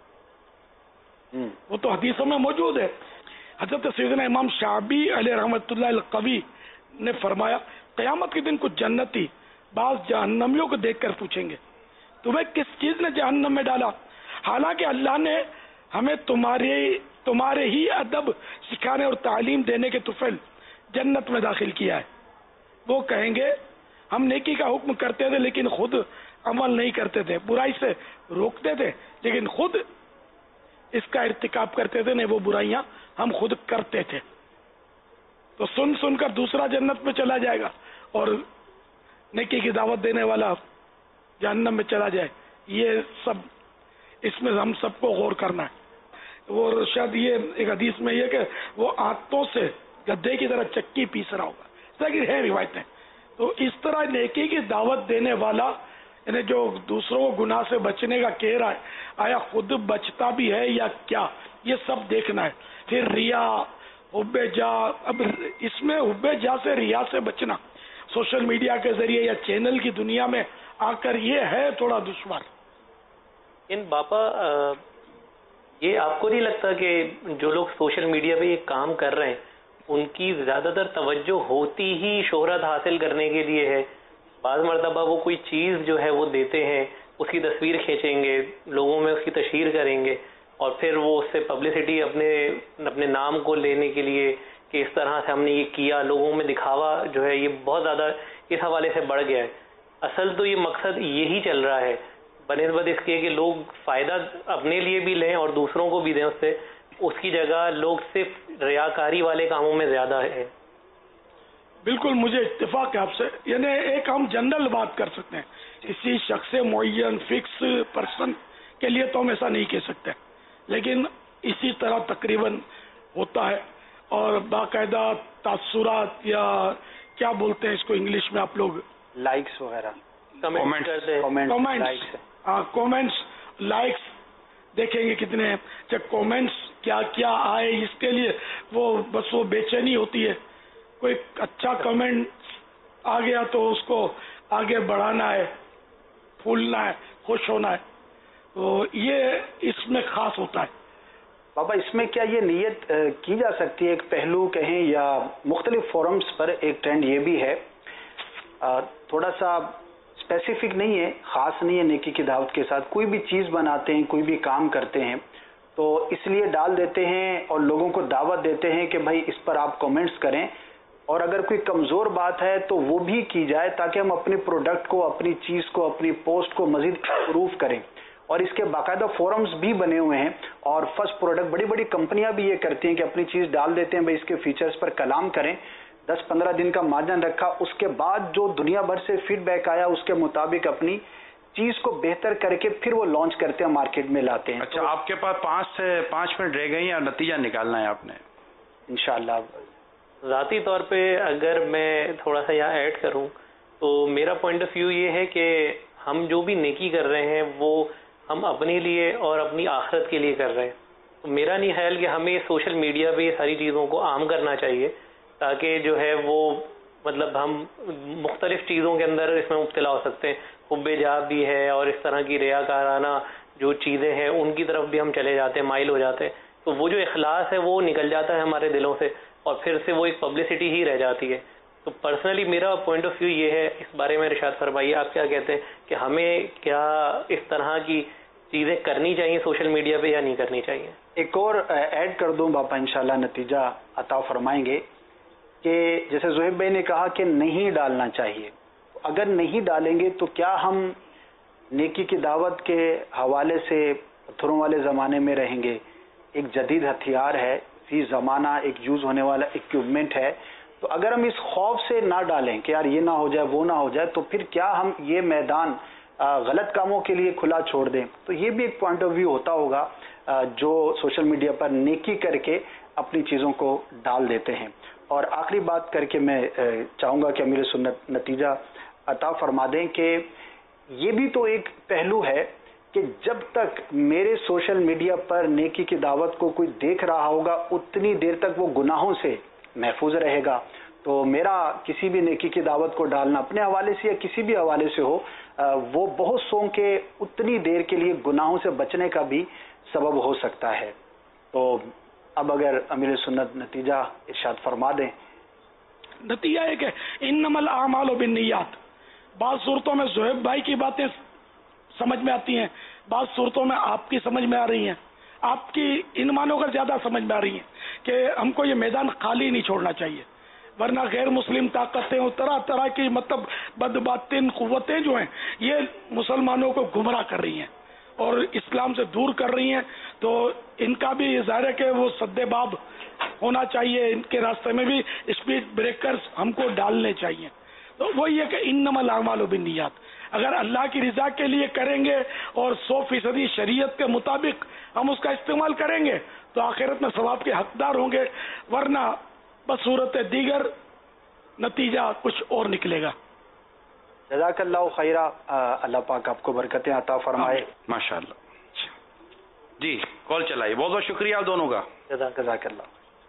वो तो हदीसों में मौजूद है। हजरत सैयदना इमाम शाबी अलैहि रहमतुल्लाह अल-कवी ने फरमाया, क़यामत के दिन कुछ जन्नती बाज जहन्नमियों को देखकर पूछेंगे, तुम्हें किस चीज ने जहन्नम में डाला, हालांकि अल्लाह ने हमें तुम्हारे ही अदब सिखाने और तालीम देने के तुफैल जन्नत में दाखिल किया है। वो कहेंगे, हम नेकी का हुक्म करते थे लेकिन खुद अमल नहीं करते थे, बुराई से रोकते थे लेकिन खुद इसका इर्तिकाब करते थे, नहीं वो बुराइयां हम खुद करते थे। तो सुन सुनकर दूसरा जन्नत में चला जाएगा और नेकी की दावत देने वाला जहन्नम में चला जाए। ये सब, इसमें हम सबको गौर करना है। वो शायद ये एक हदीस में ये कि वो आंतों से गद्दे की तरह चक्की पीस रहा होगा, इस तरह की है रिवायतें। तो इस तरह नेकी की दावत देने वाला, यानी जो दूसरों को गुनाह से बचने का कह रहा है, आया खुद बचता भी है या क्या, ये सब देखना है। फिर रिया, हुब्बे जा, अब इसमें हुब्बे जा से, रिया से बचना सोशल मीडिया के जरिए या चैनल की दुनिया में आकर, ये है थोड़ा दुश्वार। इन बापा, ये आपको नहीं लगता कि जो लोग सोशल मीडिया पे ये काम कर रहे हैं उनकी ज्यादातर तवज्जो होती ही शोहरत हासिल करने के लिए है? बाज़ मरतबा वो कोई चीज़ जो है वो देते हैं, उसकी तस्वीर खींचेंगे, लोगों में उसकी तशहीर करेंगे और फिर वो उससे पब्लिसिटी अपने नाम को लेने के लिए कि इस तरह से हमने ये किया, लोगों में दिखावा जो है ये बहुत ज़्यादा इस हवाले से बढ़ गया है। असल तो ये मकसद यही चल रहा है, बनिस्बत इसके कि लोग फ़ायदा अपने लिए भी लें और दूसरों को भी दें उससे, उसकी जगह लोग सिर्फ रियाकारी वाले कामों में ज़्यादा है। बिल्कुल, मुझे इत्तेफाक है आपसे। यानी एक हम जनरल बात कर सकते हैं, किसी शख्स मुअय्यन फिक्स पर्सन के लिए तो हम ऐसा नहीं कह सकते, लेकिन इसी तरह तकरीबन होता है। और बाकायदा तासुरात या क्या बोलते हैं इसको इंग्लिश में आप लोग, लाइक्स वगैरह, कमेंट्स, लाइक्स देखेंगे कितने हैं, जब कमेंट्स क्या क्या आए इसके लिए वो बस वो बेचैनी होती है। कोई अच्छा कमेंट आ गया तो उसको आगे बढ़ाना है, फूलना है, खुश होना है, तो ये इसमें खास होता है। बाबा, इसमें क्या ये नियत की जा सकती है, एक पहलू कहें या मुख्तलिफ फोरम्स पर एक ट्रेंड ये भी है, थोड़ा सा स्पेसिफिक नहीं है, खास नहीं है, नेकी की दावत के साथ कोई भी चीज़ बनाते हैं, कोई भी काम करते हैं तो इसलिए डाल देते हैं और लोगों को दावत देते हैं कि भाई इस पर आप कमेंट्स करें, और अगर कोई कमज़ोर बात है तो वो भी की जाए ताकि हम अपने प्रोडक्ट को, अपनी चीज़ को, अपनी पोस्ट को मज़ीद इम्प्रूव करें। और इसके बाकायदा फोरम्स भी बने हुए हैं और फर्स्ट प्रोडक्ट बड़ी बड़ी कंपनियां भी ये करती हैं कि अपनी चीज़ डाल देते हैं, भाई इसके फीचर्स पर कलाम करें, 10-15 दिन का मार्जिन रखा, उसके बाद जो दुनिया भर से फीडबैक आया उसके मुताबिक अपनी चीज़ को बेहतर करके फिर वो लॉन्च करते हैं, मार्केट में लाते हैं। अच्छा, तो आपके पास 5 से 5 मिनट रह गई हैं और नतीजा निकालना है आपने इंशाअल्लाह। ज़ाती तौर पे अगर मैं थोड़ा सा यहाँ ऐड करूँ तो मेरा पॉइंट ऑफ व्यू ये है कि हम जो भी नेकी कर रहे हैं वो हम अपने लिए और अपनी आखिरत के लिए कर रहे हैं। तो मेरा नहीं ख्याल कि हमें सोशल मीडिया पे ये सारी चीज़ों को आम करना चाहिए ताकि जो है वो मतलब हम मुख्तलिफ चीज़ों के अंदर इसमें मुब्तला हो सकते हैं। हुब्बे जाब भी है और इस तरह की रियाकाराना जो चीज़ें हैं उनकी तरफ भी हम चले जाते हैं, माइल हो जाते हैं, तो वो जो इखलास है वो निकल जाता है हमारे दिलों से और फिर से वो एक पब्लिसिटी ही रह जाती है। तो पर्सनली मेरा पॉइंट ऑफ व्यू ये है, इस बारे में इरशाद फरमाइए, आप क्या कहते हैं कि हमें क्या इस तरह की چیزیں کرنی چاہیے سوشل میڈیا پہ یا نہیں کرنی چاہیے؟ ایک اور ایڈ کر دوں باپا، انشاءاللہ نتیجہ عطا فرمائیں گے کہ جیسے زہیب بھائی نے کہا کہ نہیں ڈالنا چاہیے، اگر نہیں ڈالیں گے تو کیا ہم نیکی کی دعوت کے حوالے سے پتھروں والے زمانے میں رہیں گے؟ ایک جدید ہتھیار ہے، فی زمانہ ایک یوز ہونے والا اکوپمنٹ ہے، تو اگر ہم اس خوف سے نہ ڈالیں کہ یار یہ نہ ہو جائے وہ نہ ہو جائے، تو پھر کیا ہم یہ میدان غلط کاموں کے لیے کھلا چھوڑ دیں؟ تو یہ بھی ایک پوائنٹ آف ویو ہوتا ہوگا جو سوشل میڈیا پر نیکی کر کے اپنی چیزوں کو ڈال دیتے ہیں۔ اور آخری بات کر کے میں چاہوں گا کہ امیر سنت نتیجہ عطا فرما دیں کہ یہ بھی تو ایک پہلو ہے کہ جب تک میرے سوشل میڈیا پر نیکی کی دعوت کو کوئی دیکھ رہا ہوگا اتنی دیر تک وہ گناہوں سے محفوظ رہے گا۔ تو میرا کسی بھی نیکی کی دعوت کو ڈالنا اپنے حوالے سے یا کسی بھی حوالے سے ہو، وہ بہت سو کے اتنی دیر کے لیے گناہوں سے بچنے کا بھی سبب ہو سکتا ہے۔ تو اب اگر امیر سنت نتیجہ ارشاد فرما دیں۔ نتیجہ ایک ہے انما الاعمال بالنیات۔ بعض صورتوں میں زہیب بھائی کی باتیں سمجھ میں آتی ہیں، بعض صورتوں میں آپ کی سمجھ میں آ رہی ہیں، آپ کی ان معنوں کا زیادہ سمجھ میں آ رہی ہیں کہ ہم کو یہ میدان خالی نہیں چھوڑنا چاہیے، ورنہ غیر مسلم طاقتیں اور طرح طرح کی مطلب بدباطن قوتیں جو ہیں یہ مسلمانوں کو گمراہ کر رہی ہیں اور اسلام سے دور کر رہی ہیں، تو ان کا بھی ظاہر ہے کہ وہ سد باب ہونا چاہیے، ان کے راستے میں بھی اسپیڈ بریکرز ہم کو ڈالنے چاہیے۔ تو وہی ہے کہ انما الاعمال بالنیات، اگر اللہ کی رضا کے لیے کریں گے اور 100% شریعت کے مطابق ہم اس کا استعمال کریں گے تو آخرت میں ثواب کے حقدار ہوں گے، ورنہ بصورت دیگر نتیجہ کچھ اور نکلے گا۔ جزاک اللہ خیرہ، اللہ پاک آپ کو برکتیں عطا فرمائے۔ ماشاءاللہ۔ جی کال چلائیے، بہت بہت شکریہ آپ دونوں کا۔ جزاک اللہ۔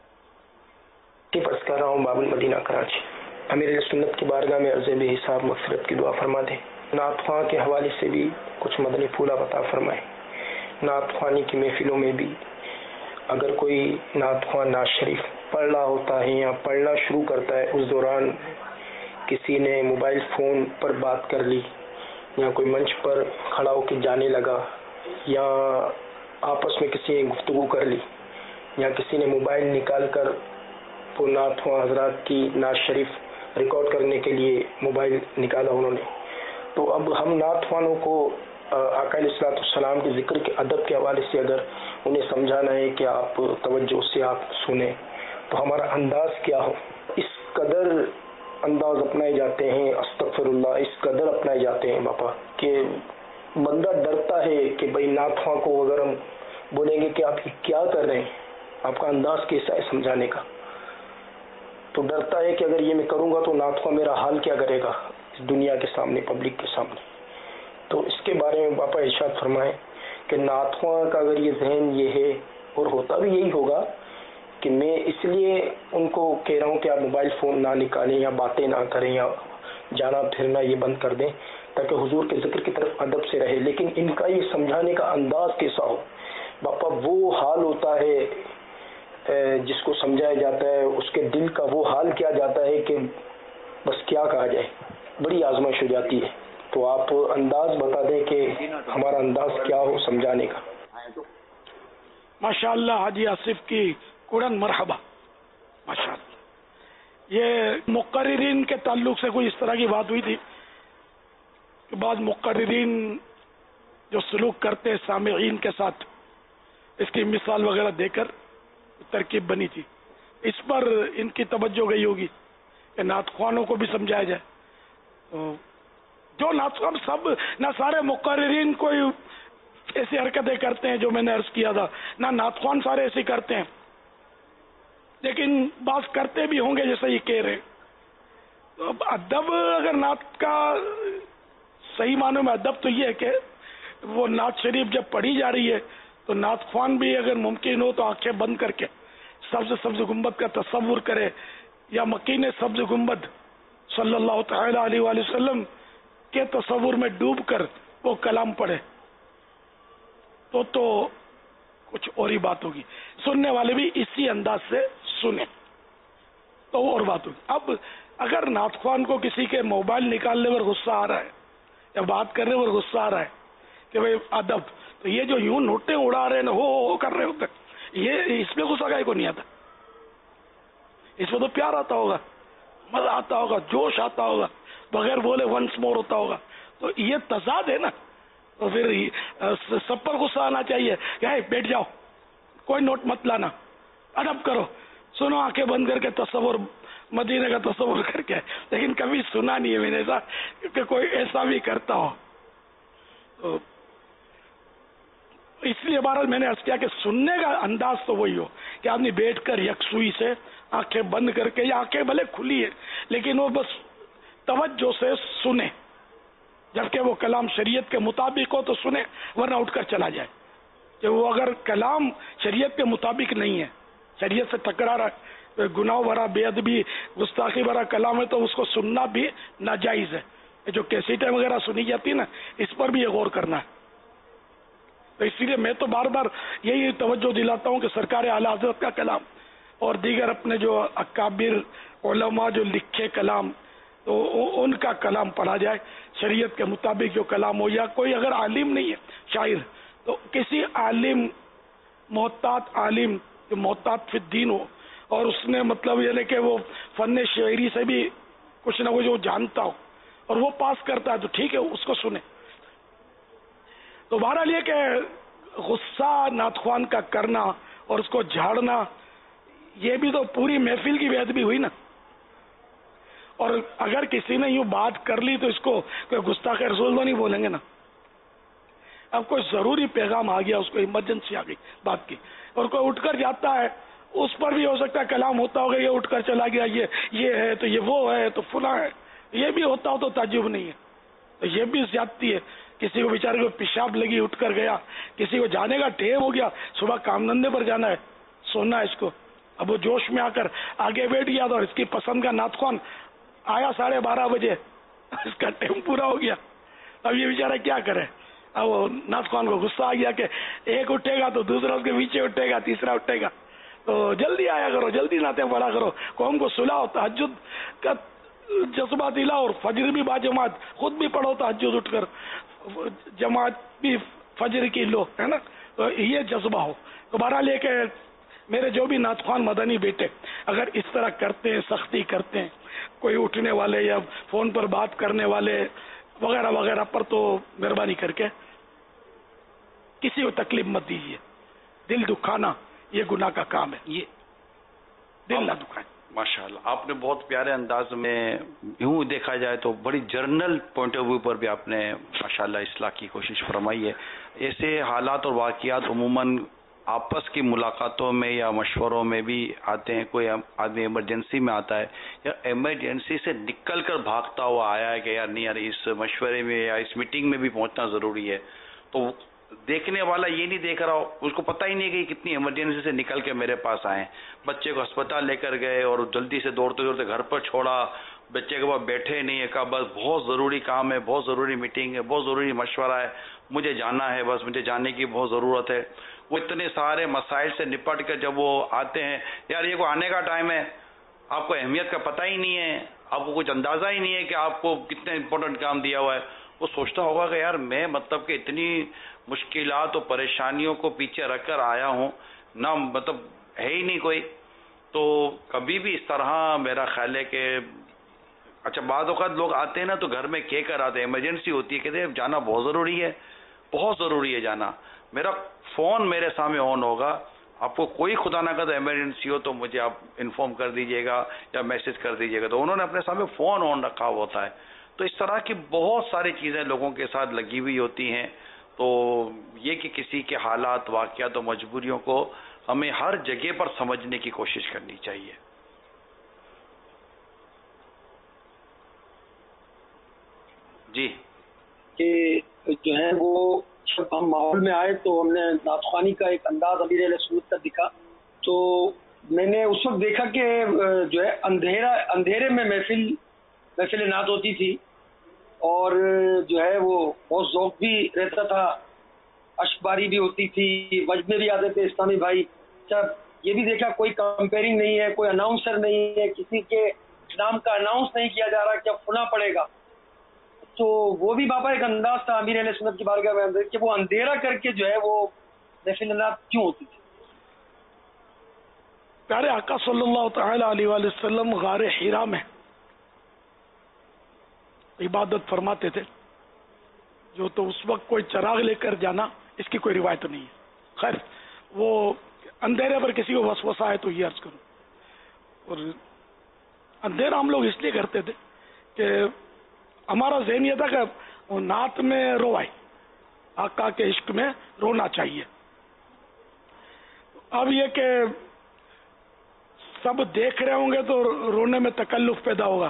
عرض کر رہا ہوں باب المدینہ کراچی۔ امیر سنت کی بارگاہ میں عرض بے حساب مغفرت کی دعا فرما دیں۔ نعت خواں کے حوالے سے بھی کچھ مدنی پھول عطا فرمائیں۔ نعت خوانی کی محفلوں میں بھی اگر کوئی نعت خواں نعت شریف پڑھ رہا ہوتا ہے یا پڑھنا شروع کرتا ہے، اس دوران کسی نے موبائل فون پر بات کر لی یا کوئی منچ پر کھڑا ہو کے جانے لگا یا آپس میں کسی نے گفتگو کر لی یا کسی نے موبائل نکال کر وہ نعت خواں حضرات کی نعت شریف ریکارڈ کرنے کے لیے موبائل نکالا انہوں نے، تو اب ہم نعت خوانوں کو آقا علیہ الصلوۃ والسلام کے ذکر کے ادب کے حوالے سے اگر انہیں سمجھانا ہے کہ آپ توجہ سے آپ سنیں تو ہمارا انداز کیا ہو۔ اس قدر انداز اپنائے جاتے ہیں، استغفر اللہ، اس قدر اپنائے جاتے ہیں باپا کہ بندہ ڈرتا ہے کہ بھائی نعت خواں کو اگر ہم بولیں گے کہ آپ یہ کیا کر رہے ہیں، آپ کا انداز کیسا ہے سمجھانے کا، تو ڈرتا ہے کہ اگر یہ میں کروں گا تو نعت خواں میرا حال کیا کرے گا اس دنیا کے سامنے، پبلک کے سامنے۔ تو اس کے بارے میں باپا ارشاد فرمائیں کہ نعت خواں کا اگر یہ ذہن یہ ہے، اور ہوتا بھی یہی ہوگا کہ میں اس لیے ان کو کہہ رہا ہوں کہ آپ موبائل فون نہ نکالیں یا باتیں نہ کریں یا جانا پھرنا یہ بند کر دیں تاکہ حضور کے ذکر کی طرف ادب سے رہے، لیکن ان کا یہ سمجھانے کا انداز کیسا ہو باپا، وہ حال ہوتا ہے جس کو سمجھایا جاتا ہے، اس کے دل کا وہ حال کیا جاتا ہے کہ بس کیا کہا جائے، بڑی آزمائش ہو جاتی ہے۔ تو آپ انداز بتا دیں کہ ہمارا انداز کیا ہو سمجھانے کا۔ ماشاءاللہ حاجی آصف کی قرآن مرحبا، ماشاءاللہ۔ یہ مقررین کے تعلق سے کوئی اس طرح کی بات ہوئی تھی کہ بعض مقررین جو سلوک کرتے سامعین کے ساتھ، اس کی مثال وغیرہ دے کر ترکیب بنی تھی، اس پر ان کی توجہ گئی ہوگی کہ نعت خوانوں کو بھی سمجھایا جائے۔ جو نعت خوان سب نہ سارے مقررین کوئی ایسی حرکتیں کرتے ہیں جو میں نے عرض کیا تھا، نہ نعت خوان سارے ایسے کرتے ہیں، لیکن بعض کرتے بھی ہوں گے جیسے یہ کہہ رہے۔ تو اب ادب اگر نعت کا صحیح معنوں میں ادب تو یہ ہے کہ وہ نعت شریف جب پڑھی جا رہی ہے تو نعت خوان بھی اگر ممکن ہو تو آنکھیں بند کر کے سبز گنبد کا تصور کرے یا مکین سبز گنبد صلی اللہ تعالی علیہ وآلہ وسلم کے تصور میں ڈوب کر وہ کلام پڑھے تو کچھ اور ہی بات ہوگی، سننے والے بھی اسی انداز سے سنیں تو اور بات ہوگی۔ اب اگر نعت خوان کو کسی کے موبائل نکالنے پر غصہ آ رہا ہے یا بات کرنے پر غصہ آ رہا ہے कि भाई अदब, तो ये जो यूं नोटें उड़ा रहे हैं हो कर रहे होते, ये इसमें गुस्सा काहे को नहीं आता? इसमें तो प्यार आता होगा, मजा आता होगा, जोश आता होगा, बगैर बोले वंस मोर होता होगा। तो ये तजाद है ना, तो फिर सब पर गुस्सा आना चाहिए कि बैठ जाओ, कोई नोट मत लाना, अदब करो, सुनो आंखें बंद करके तस्वुर, मदीने का तस्वुर करके। लेकिन कभी सुना नहीं है मैंने ऐसा कि कोई ऐसा भी करता हो। तो इसलिए बार मैंने अर्ज किया कि सुनने का अंदाज तो वही हो कि आदमी बैठकर यकसुई से आंखें बंद करके, या आंखें भले खुली है लेकिन वो बस तवज्जो से सुने, जबकि वो कलाम शरीयत के मुताबिक हो तो सुने, वरना उठकर चला जाए। कि वो अगर कलाम शरीयत के मुताबिक नहीं है, शरीयत से टकरा रहा, गुनाह भरा, बेअदबी, गुस्ताखी भरा कलाम है, तो उसको सुनना भी नाजायज है। जो कैसेटें वगैरह सुनी जाती है ना, इस पर भी ये गौर करना है। तो इसीलिए मैं तो बार बार यही तवज्जो दिलाता हूँ कि सरकार आला हज़रत का कलाम और दीगर अपने जो अकाबिर उलमा जो लिखे कलाम, तो उनका कलाम पढ़ा जाए शरीयत के मुताबिक जो कलाम हो। या कोई अगर आलिम नहीं है शायर, तो किसी आलिम, मोहतात आलिम जो मोहतात फिर दीन हो, और उसने मतलब ये नहीं कि वो फन शायरी से भी कुछ ना कुछ वो जानता हो और वो पास करता है, तो ठीक है, उसको सुने। तो बहरहाल ये कि गुस्सा नातख्वान का करना और उसको झाड़ना, ये भी तो पूरी महफिल की बेअदबी हुई ना। और अगर किसी ने यूं बात कर ली तो इसको कोई गुस्ताख रसूल तो नहीं बोलेंगे ना। अब कोई जरूरी पैगाम आ गया, उसको इमरजेंसी आ गई बात की, और कोई उठकर जाता है, उस पर भी हो सकता है कलाम होता होगा, ये उठकर चला गया, ये है तो ये वो है तो फुला है, ये भी होता हो तो ताज्जुब नहीं है। तो ये भी ज्यादती है। किसी को बेचारे को पेशाब लगी, उठकर गया, किसी को जाने का टेम हो गया, सुबह काम धंधे पर जाना है, सोना है इसको, अब वो जोश में आकर आगे बैठ गया तो इसकी पसंद का नातख्वान आया 12:30 बजे, इसका टाइम पूरा हो गया। अब ये बेचारा क्या करे? अब वो नातख्वान को गुस्सा आ गया कि एक उठेगा तो दूसरा उसके पीछे उठेगा, तीसरा उठेगा, तो जल्दी आया करो, जल्दी नाते पढ़ा करो, कौम को सुलाओ, तहज्जुद का जज्बा दिला, और फजर भी बाजमात खुद भी पढ़ो, तहज्जुद उठकर जमात भी फजर की लो, है ना, तो ये जज्बा हो। तो बहरहाल ये कि मेरे जो भी नातख्वान मदनी बेटे अगर इस तरह करते हैं, सख्ती करते हैं, कोई उठने वाले या फोन पर बात करने वाले वगैरह वगैरह पर, तो मेहरबानी करके किसी को तकलीफ मत दीजिए। दिल दुखाना ये गुनाह का काम है, ये दिल ना दुखाए। माशाल्लाह, आपने बहुत प्यारे अंदाज में, यूं देखा जाए तो बड़ी जर्नल पॉइंट ऑफ व्यू पर भी आपने माशाल्लाह इस्लाह की कोशिश फरमाई है। ऐसे हालात और वाक़ियात उमूमन आपस की मुलाकातों में या मशवरों में भी आते हैं। कोई आदमी इमरजेंसी में आता है या इमरजेंसी से निकल कर भागता हुआ आया है कि यार नहीं यार, इस मशवरे में या इस मीटिंग में भी पहुंचना ज़रूरी है, तो देखने वाला ये नहीं देख रहा हो, उसको पता ही नहीं कि कितनी इमरजेंसी से निकल के मेरे पास आए। बच्चे को अस्पताल लेकर गए और जल्दी से दौड़ते दौड़ते घर पर छोड़ा, बच्चे के पास बैठे नहीं है, कहा बस बहुत ज़रूरी काम है, बहुत ज़रूरी मीटिंग है, बहुत ज़रूरी मशवरा है, मुझे जाना है, बस मुझे जाने की बहुत ज़रूरत है। वो इतने सारे मसाइल से निपट कर जब वो आते हैं, यार ये को आने का टाइम है, आपको अहमियत का पता ही नहीं है, आपको कुछ अंदाज़ा ही नहीं है कि आपको कितने इंपॉर्टेंट काम दिया हुआ है। वो सोचता होगा कि यार मैं मतलब कि इतनी मुश्किलात और परेशानियों को पीछे रखकर आया हूँ ना, मतलब है ही नहीं कोई। तो कभी भी इस तरह मेरा ख्याल है कि अच्छा बाद औक़ात लोग आते हैं ना तो घर में कह कर आते हैं, इमरजेंसी होती है, कहते हैं जाना बहुत ज़रूरी है, बहुत ज़रूरी है जाना, मेरा फ़ोन मेरे सामने ऑन होगा, आपको कोई खुदा ना कर इमरजेंसी हो तो मुझे आप इन्फॉर्म कर दीजिएगा या मैसेज कर दीजिएगा। तो उन्होंने अपने सामने फ़ोन ऑन रखा हुआ होता है। तो इस तरह की बहुत सारी चीज़ें लोगों के साथ लगी हुई होती हैं। तो ये कि किसी के हालात, वाक़यात और मजबूरियों को हमें हर जगह पर समझने की कोशिश करनी चाहिए। जी, कि जो है वो जब हम माहौल में आए तो हमने नातख्वानी का एक अंदाज अमीर सुन्नत का दिखा, तो मैंने उस वक्त देखा कि जो है अंधेरे में महफिल नात होती थी, और जो है वो बहुत ज़ौक़ भी रहता था, अशबारी भी होती थी, वजमे भी आते थे इस्लामी भाई। जब ये भी देखा कोई कंपेयरिंग नहीं है, कोई अनाउंसर नहीं है, किसी के नाम का अनाउंस नहीं किया जा रहा कि अब सुना पड़ेगा। تو وہ بھی بابا ایک انداز تھا امیر اہل سنت کی بارگاہ میں کہ وہ اندھیرا کر کے جو ہے وہ محفل نعت کیوں ہوتی تھی؟ پیارے آقا صلی اللہ تعالی علیہ وآلہ وسلم غار حرا میں عبادت فرماتے تھے، جو تو اس وقت کوئی چراغ لے کر جانا اس کی کوئی روایت نہیں ہے. خیر وہ اندھیرے پر کسی کو وسوسہ ہے تو یہ عرض کروں. اور اندھیرا ہم لوگ اس لیے کرتے تھے کہ ہمارا ذہن یہ تھا کہ نعت میں روائے، آقا کے عشق میں رونا چاہیے. اب یہ کہ سب دیکھ رہے ہوں گے تو رونے میں تکلف پیدا ہوگا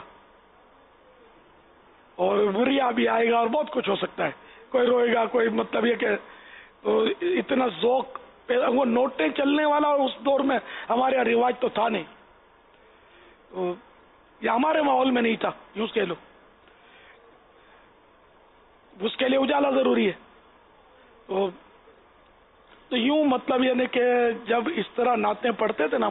اور ریا بھی آئے گا اور بہت کچھ ہو سکتا ہے. کوئی روئے گا، کوئی مطلب یہ کہ اتنا ذوق پیدا، وہ نوٹیں چلنے والا اس دور میں ہمارے یہاں رواج تو تھا نہیں، تو یہ ہمارے ماحول میں نہیں تھا. یوں کہہ لو اس کے لیے اجالا ضروری ہے. تو یوں مطلب یعنی کہ جب اس طرح نعتیں پڑھتے تھے نا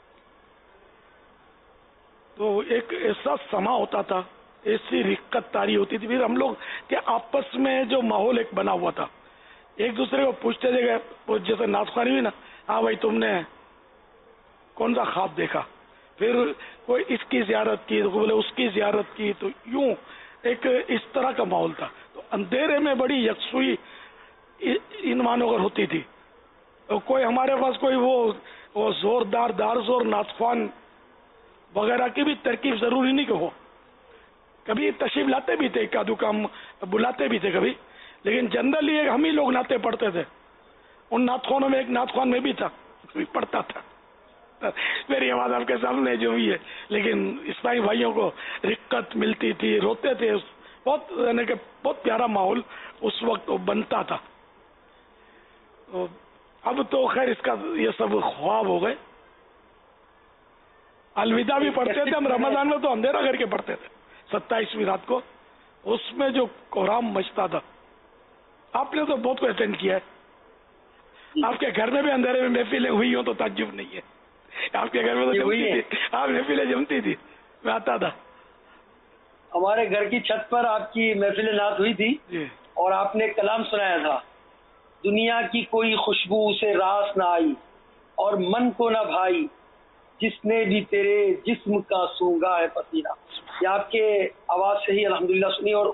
تو ایک ایسا سما ہوتا تھا، ایسی رقت تاری ہوتی تھی. پھر ہم لوگ کے آپس میں جو ماحول ایک بنا ہوا تھا، ایک دوسرے کو پوچھتے تھے کہ جیسے نعت خوانی ہوئی نا، ہاں بھائی تم نے کون سا خواب دیکھا، پھر کوئی اس کی زیارت کی تو بولے اس کی زیارت کی. تو یوں ایک اس طرح کا ماحول تھا. تو اندھیرے میں بڑی یکسوئی ان معنوں پر ہوتی تھی. کوئی ہمارے پاس کوئی وہ زوردار دار زور نعت خوان وغیرہ کی بھی ترکیب ضروری نہیں کہ ہو. کبھی تشریف لاتے بھی تھے، کا کام بلاتے بھی تھے کبھی، لیکن جنرلی ہم ہی لوگ نعتیں پڑھتے تھے. ان نعت خوانوں میں ایک نعت خوان میں بھی تھا، پڑھتا تھا. میری آواز آپ کے سامنے جو بھی ہے، لیکن اسلامی بھائیوں کو رقت ملتی تھی، روتے تھے. بہت یعنی کہ بہت پیارا ماحول اس وقت بنتا تھا. اب تو خیر اس کا یہ سب خواب ہو گئے. الوداع بھی پڑھتے تھے ہم رمضان میں، تو اندھیرا کر کے پڑھتے تھے 27ویں رات کو. اس میں جو کوہرام مچتا تھا، آپ نے تو بہت کو اٹینڈ کیا ہے. آپ کے گھر میں بھی اندھیرے میں محفلیں ہوئی ہوں تو تعجب نہیں ہے. آپ کے گھر میں تو جمتی تھی، آپ محفلیں جمتی تھی، میں آتا تھا. ہمارے گھر کی چھت پر آپ کی محفل نعت ہوئی تھی اور آپ نے کلام سنایا تھا، دنیا کی کوئی خوشبو اسے راس نہ آئی اور من کو نہ بھائی، جس نے بھی تیرے جسم کا سونگا ہے پسینہ. یہ آپ کے آواز سے ہی الحمدللہ سنی. اور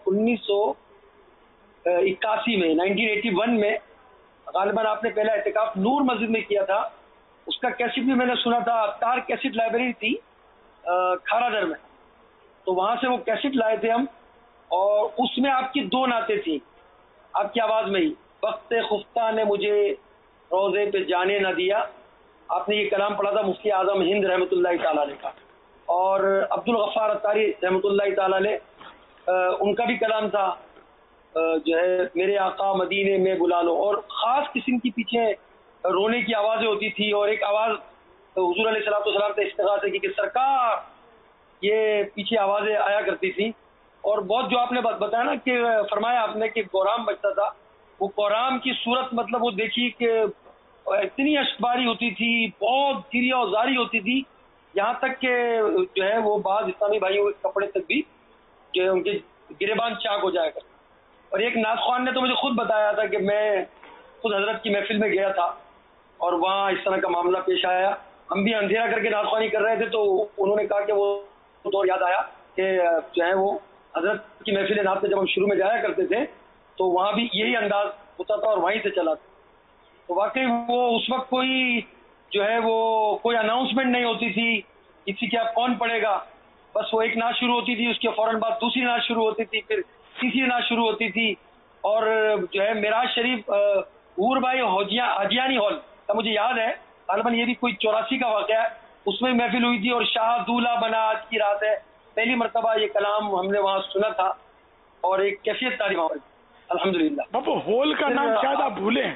1981 میں 1981 میں غالباً آپ نے پہلا اعتکاف نور مسجد میں کیا تھا. اس کا کیسٹ بھی میں نے سنا تھا. اختار کیسٹ لائبریری تھی کھارا در میں، تو وہاں سے وہ کیسٹ لائے تھے ہم، اور اس میں آپ کی 2 نعتیں تھیں آپ کی آواز میں ہی. وقت خفتہ نے مجھے روزے پہ جانے نہ دیا، آپ نے یہ کلام پڑھا تھا مفتی اعظم ہند رحمۃ اللہ تعالی علیہ کا. اور عبد الغفار اتاری رحمۃ اللہ تعالی علیہ ان کا بھی کلام تھا جو ہے میرے آقا مدینے میں بلا لو. اور خاص قسم کی پیچھے رونے کی آوازیں ہوتی تھی، اور ایک آواز حضور علیہ الصلوۃ والسلام سے استغاثہ کی کہ سرکار، یہ پیچھے آوازیں آیا کرتی تھی. اور بہت جو آپ نے بتایا نا کہ فرمایا آپ نے کہ کوہرام بچتا تھا، وہ کوہرام کی صورت مطلب وہ دیکھی کہ اتنی اشکباری ہوتی تھی، بہت گریا و زاری ہوتی تھی، یہاں تک کہ جو ہے وہ بعض اسلامی بھائیوں کے کپڑے تک بھی جو ہے ان کے گریبان چاک ہو جایا کرتے. اور ایک نعت خوان نے تو مجھے خود بتایا تھا کہ میں خود حضرت کی محفل میں گیا تھا اور وہاں اس طرح کا معاملہ پیش آیا. ہم بھی اندھیرا کر کے نعت خوانی کر رہے تھے تو انہوں نے کہا کہ وہ دور یاد آیا کہ جو ہے وہ حضرت کی محفل نعت میں جب ہم شروع میں جایا کرتے تھے تو وہاں بھی یہی انداز ہوتا تھا اور وہیں سے چلا تھا. تو واقعی وہ اس وقت کوئی جو ہے وہ کوئی اناؤنسمنٹ نہیں ہوتی تھی کسی کے اب کون پڑھے گا، بس وہ ایک نعت شروع ہوتی تھی، اس کے فوراً بعد دوسری نعت شروع ہوتی تھی، پھر تیسری نعت شروع ہوتی تھی. اور جو ہے معراج شریف حور بھائی حاجیانی ہال کا مجھے یاد ہے، غالباً یہ بھی کوئی 84 کا واقعہ ہے، اس میں محفل ہوئی تھی. اور شاہ دولہ بنا آج کی رات ہے، پہلی مرتبہ یہ کلام ہم نے وہاں سنا تھا اور ایک کیفیت تاری وہاں الحمدللہ. بابو ہال کا نام شاید آپ بھولے،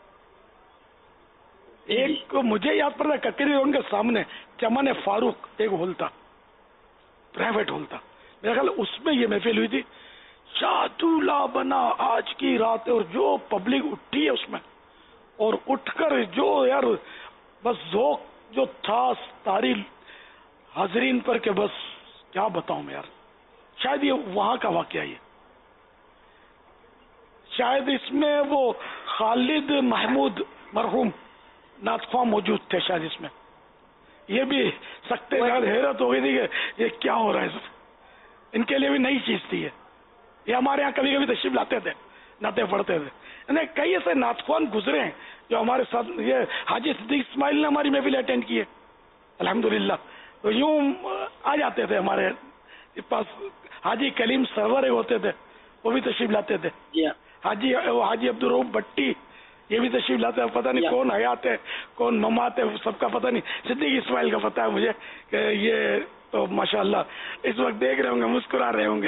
ایک مجھے یاد پڑتا ہے ککری روڈ کے سامنے چمن فاروق ایک ہال تھا، پرائیویٹ ہال تھا میرا خیال، اس میں یہ محفل ہوئی تھی. شاہ دولہ بنا آج کی رات، اور جو پبلک اٹھی ہے اس میں، اور اٹھ کر جو یار بس ذوق جو تھا ساری حاضرین پر کہ بس کیا بتاؤں میں یار. شاید یہ وہاں کا واقعہ ہے. شاید اس میں وہ خالد محمود مرحوم ناطخواں موجود تھے شاید اس میں. یہ بھی سکتے حیرت ہو گئی تھی کہ یہ کیا ہو رہا ہے سر. ان کے لیے بھی نئی چیز تھی یہ ہمارے یہاں کبھی کبھی تشریف لاتے تھے, نعتیں پڑھتے تھے. کئی ایسے نعتخوان گزرے ہیں جو ہمارے ساتھ, یہ حاجی صدیق اسماعیل نے ہماری محفل اٹینڈ کی ہے الحمدللہ. تو یوں آ جاتے تھے ہمارے پاس. حاجی کلیم سرور ہوتے تھے, وہ بھی تشریف لاتے تھے. حاجی عبدالرؤف بٹی یہ بھی تشریف لاتے ہیں. پتہ نہیں کون حیات ہے کون ممات ہے, سب کا پتہ نہیں. صدیق اسماعیل کا پتہ ہے مجھے کہ یہ تو ماشاءاللہ اس وقت دیکھ رہے ہوں گے, مسکرا رہے ہوں گے.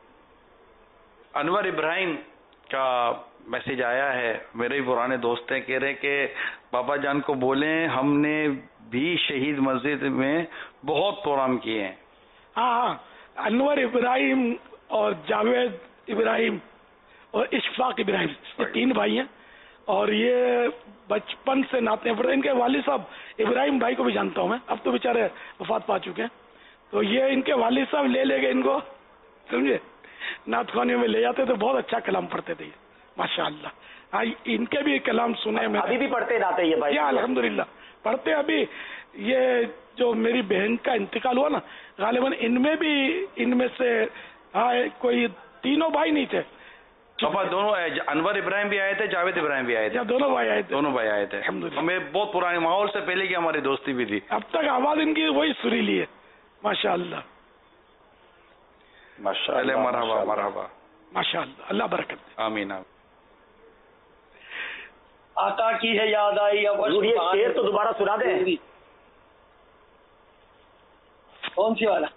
انور ابراہیم کا میسج آیا ہے, میرے ہی پرانے دوست ہیں, کہہ رہے کہ بابا جان کو بولیں ہم نے بھی شہید مسجد میں بہت پروگرام کیے ہیں. ہاں, انور ابراہیم اور جاوید ابراہیم اور اشفاق ابراہیم, یہ 3 بھائی ہیں اور یہ بچپن سے نعتیں پڑھتے. ان کے والد صاحب ابراہیم بھائی کو بھی جانتا ہوں میں, اب تو بیچارے وفات پا چکے ہیں. تو یہ ان کے والد صاحب لے کے ان کو سمجھے نعت خوانیوں میں لے جاتے تھے. بہت اچھا کلام پڑھتے تھے ماشاء اللہ. ان کے بھی کلام سنے میں. ابھی بھی پڑھتے نعتیں یہ بھائی؟ الحمدللہ پڑھتے. ابھی یہ جو میری بہن کا انتقال ہوا نا, غالباً ان میں سے کوئی 3 بھائی نہیں تھے. پاپا دونوں, انور ابراہیم بھی آئے تھے, جاوید ابراہیم بھی آئے تھے. دونوں بھائی آئے تھے. ہمیں بہت پرانے ماحول سے پہلے کی ہماری دوستی بھی تھی. اب تک آواز ان کی وہی سریلی ہے ماشاء اللہ. مرحبا مرحبا ماشاء اللہ, اللہ برکت. آمین. آقا کی ہے یاد آئی. یہ شعر تو دوبارہ سنا دیں. کون سی والا؟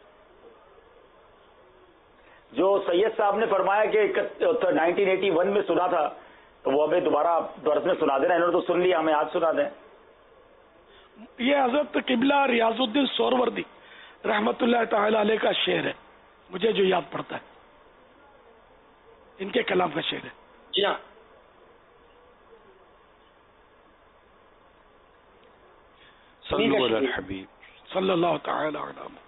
جو سید صاحب نے فرمایا کہ 1981 میں سنا تھا, تو وہ ہمیں دوبارہ درس میں سنا دینا. انہوں نے تو سن لیا, ہمیں آج سنا دیں. یہ حضرت قبلہ ریاض الدین سہروردی رحمت اللہ تعالی علیہ کا شعر ہے, مجھے جو یاد پڑتا ہے ان کے کلام کا شعر ہے. جی ہاں. صلو علی الحبیب صلی اللہ تعالی علی محمد.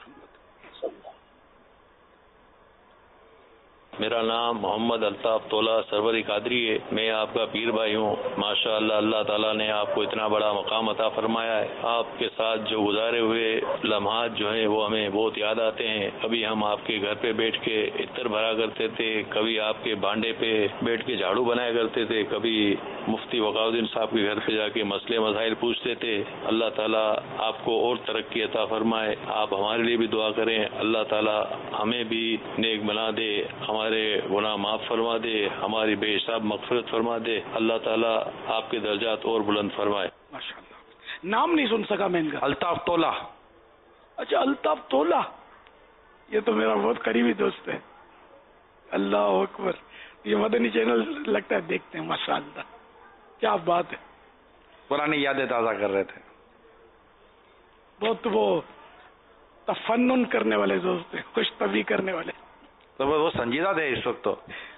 میرا نام محمد الطاف طولہ سروری قادری ہے. میں آپ کا پیر بھائی ہوں. ماشاءاللہ اللہ تعالیٰ نے آپ کو اتنا بڑا مقام عطا فرمایا ہے. آپ کے ساتھ جو گزارے ہوئے لمحات جو ہیں وہ ہمیں بہت یاد آتے ہیں. کبھی ہم آپ کے گھر پہ بیٹھ کے عطر بھرا کرتے تھے, کبھی آپ کے بانڈے پہ بیٹھ کے جھاڑو بنایا کرتے تھے, کبھی مفتی وقاؤدین صاحب کے گھر پہ جا کے مسئلے مسائل پوچھتے تھے. اللہ تعالیٰ آپ کو اور ترقی عطا فرمائے. آپ ہمارے لیے بھی دعا کریں, اللہ تعالیٰ ہمیں بھی نیک بنا دے, ہمارے گناہ معاف فرما دے, ہماری بے حساب مغفرت فرما دے. اللہ تعالیٰ آپ کے درجات اور بلند فرمائے. ماشاءاللہ. نام نہیں سن سکا میں ان کا. الطاف طولہ. اچھا, الطاف طولہ, یہ تو میرا بہت قریبی دوست ہے. اللہ اکبر. یہ مدنی چینل لگتا ہے دیکھتے ہیں ماشاءاللہ. کیا بات ہے. پرانی یادیں تازہ کر رہے تھے. بہت وہ تفنن کرنے والے دوست ہیں, خوش طبعی کرنے والے. تو وہ سنجیدہ تھے اس وقت. تو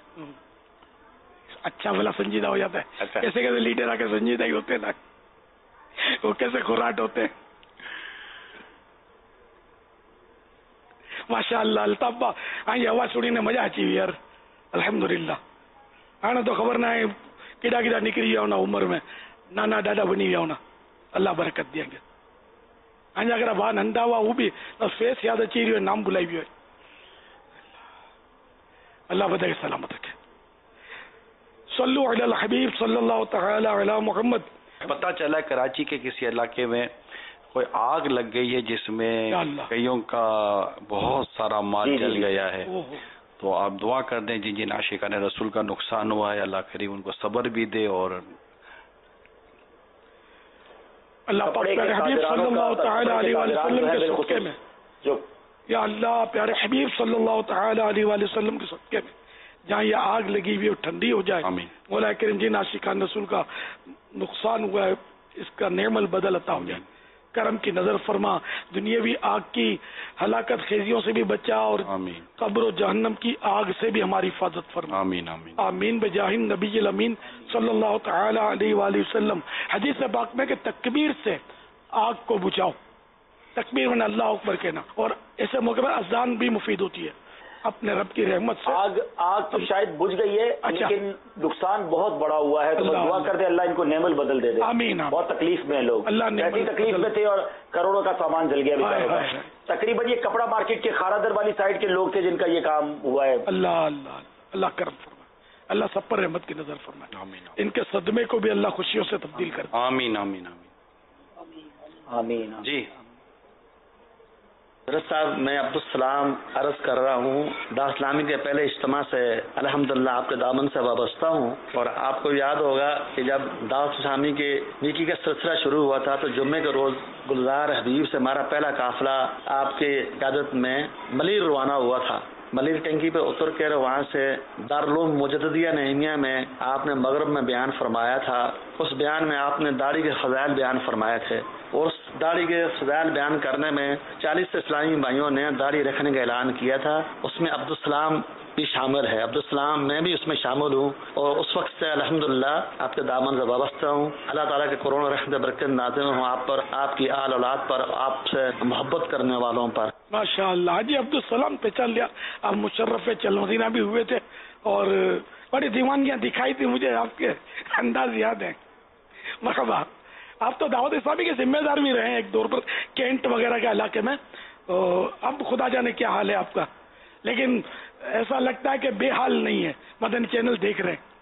اچھا بھلا سنجیدہ ہو جاتا ہے. کیسے لیڈر آ کے سنجیدہ ہی ہوتے نا, وہ کیسے خوراٹ ہوتے ہیں. ماشاء اللہ الطاف با یہ آواز سنی نے مزہ اچھی ہوئی یار الحمدللہ. ہاں تو خبر نہ ہے کیڑا نکری ویا ہونا عمر میں, نانا ڈاڈا بنی ویا ہونا. اللہ برکت دیں گے. ہاں اگر بھا ننڈا ہوا وہ بھی فیس یاد اچھی رہی ہے, نام بلائی بھی ہوئے. اللہ بدے سلامت رکھے. صلو علی الحبیب صلی اللہ تعالی علی محمد. پتہ چلا کراچی کے کسی علاقے میں کوئی آگ لگ گئی ہے جس میں کئیوں کا بہت سارا مال جل گیا ہے. تو آپ دعا کر دیں جن جن عاشقان رسول کا نقصان ہوا ہے, اللہ کریم ان کو صبر بھی دے. اور اللہ پاک پیارے حبیب صلی اللہ تعالی علیہ وسلم کے صدقے میں, یا اللہ پیارے حبیب صلی اللہ تعالی علیہ وسلم کے صدقے میں جہاں یہ آگ لگی ہوئی ٹھنڈی ہو جائے. مولا کریم جن عاشقان رسول کا نقصان ہوا ہے اس کا نعم البدل عطا ہو جائے. کرم کی نظر فرما, دنیاوی آگ کی ہلاکت خیزیوں سے بھی بچا, اور قبر و جہنم کی آگ سے بھی ہماری حفاظت فرما. آمین آمین آمین بجاہ نبی الامین صلی اللہ تعالی علیہ وآلہ وسلم. حدیث پاک میں کہ تکبیر سے آگ کو بجھاؤ, تکبیر میں اللہ اکبر کہنا, اور ایسے موقع پر اذان بھی مفید ہوتی ہے. अपने रब की रहमत से। आग तो शायद बुझ गई है, लेकिन नुकसान बहुत बड़ा हुआ है, तो दुआ कर दे अल्लाह इनको नेमल बदल दे दे। आमीन। बहुत तकलीफ में लोग, ऐसी तकलीफ में थे और करोड़ों का सामान जल गया बेचारों का। तकरीबन ये कपड़ा मार्केट के खारादर वाली साइड के लोग थे जिनका ये काम हुआ है। अल्लाह अल्लाह अल्लाह करम फरमाए, अल्लाह सब पर रहमत की नजर फरमाए। आमीन। इनके सदमे को भी अल्लाह खुशियों से तब्दील कर। आमीन आमीन आमीन आमीन। जी हज़रत साहब, मैं अब्दुल सलाम अर्ज कर रहा हूँ। दारुल इस्लामी के पहले इज्तिमा से अल्हम्दुलिल्लाह आपके दामन से वाबस्ता हूँ। और आपको याद होगा कि जब दारुल इस्लामी के नेकी का सिलसिला शुरू हुआ था तो जुम्मे के रोज गुलजार हबीब से हमारा पहला काफिला आपके क़यादत में मलीर रवाना हुआ था। मलीर टंकी पे उतर कर वहाँ से दारुल मुजद्दिदिया नईमिया में आपने मगरब में बयान फरमाया था। उस बयान में आपने दाढ़ी के फज़ाइल बयान फरमाए थे और उस दाढ़ी के फज़ाइल बयान करने में 40 इस्लामी भाइयों ने दाढ़ी रखने का ऐलान किया था। उसमें अब्दुल सलाम भी शामिल है, अब्दुल सलाम मैं भी उसमें शामिल हूँ और उस वक्त से अल्हम्दुलिल्लाह आपके दामन से वाबस्ता हूँ। अल्लाह ताला के करोड़ों रहमत बरकत नाज़िल हों आप पर, आपकी आल औलाद पर, आपसे मोहब्बत करने वालों पर। माशाअल्लाह। हाजी अब्दुल सलाम पहचान लिया, आप मुशर्रफ चल मदीना भी हुए थे और बड़ी दीवानगियाँ दिखाई थी मुझे, आपके अंदाज याद है। मरहबा। आप तो दावत इस्लामी के जिम्मेदार भी रहे हैं एक दौर पर कैंट वगैरह के इलाके में। अब खुदा जाने क्या हाल है आपका, लेकिन ऐसा लगता है कि बेहाल नहीं है। मदन चैनल देख रहे हैं,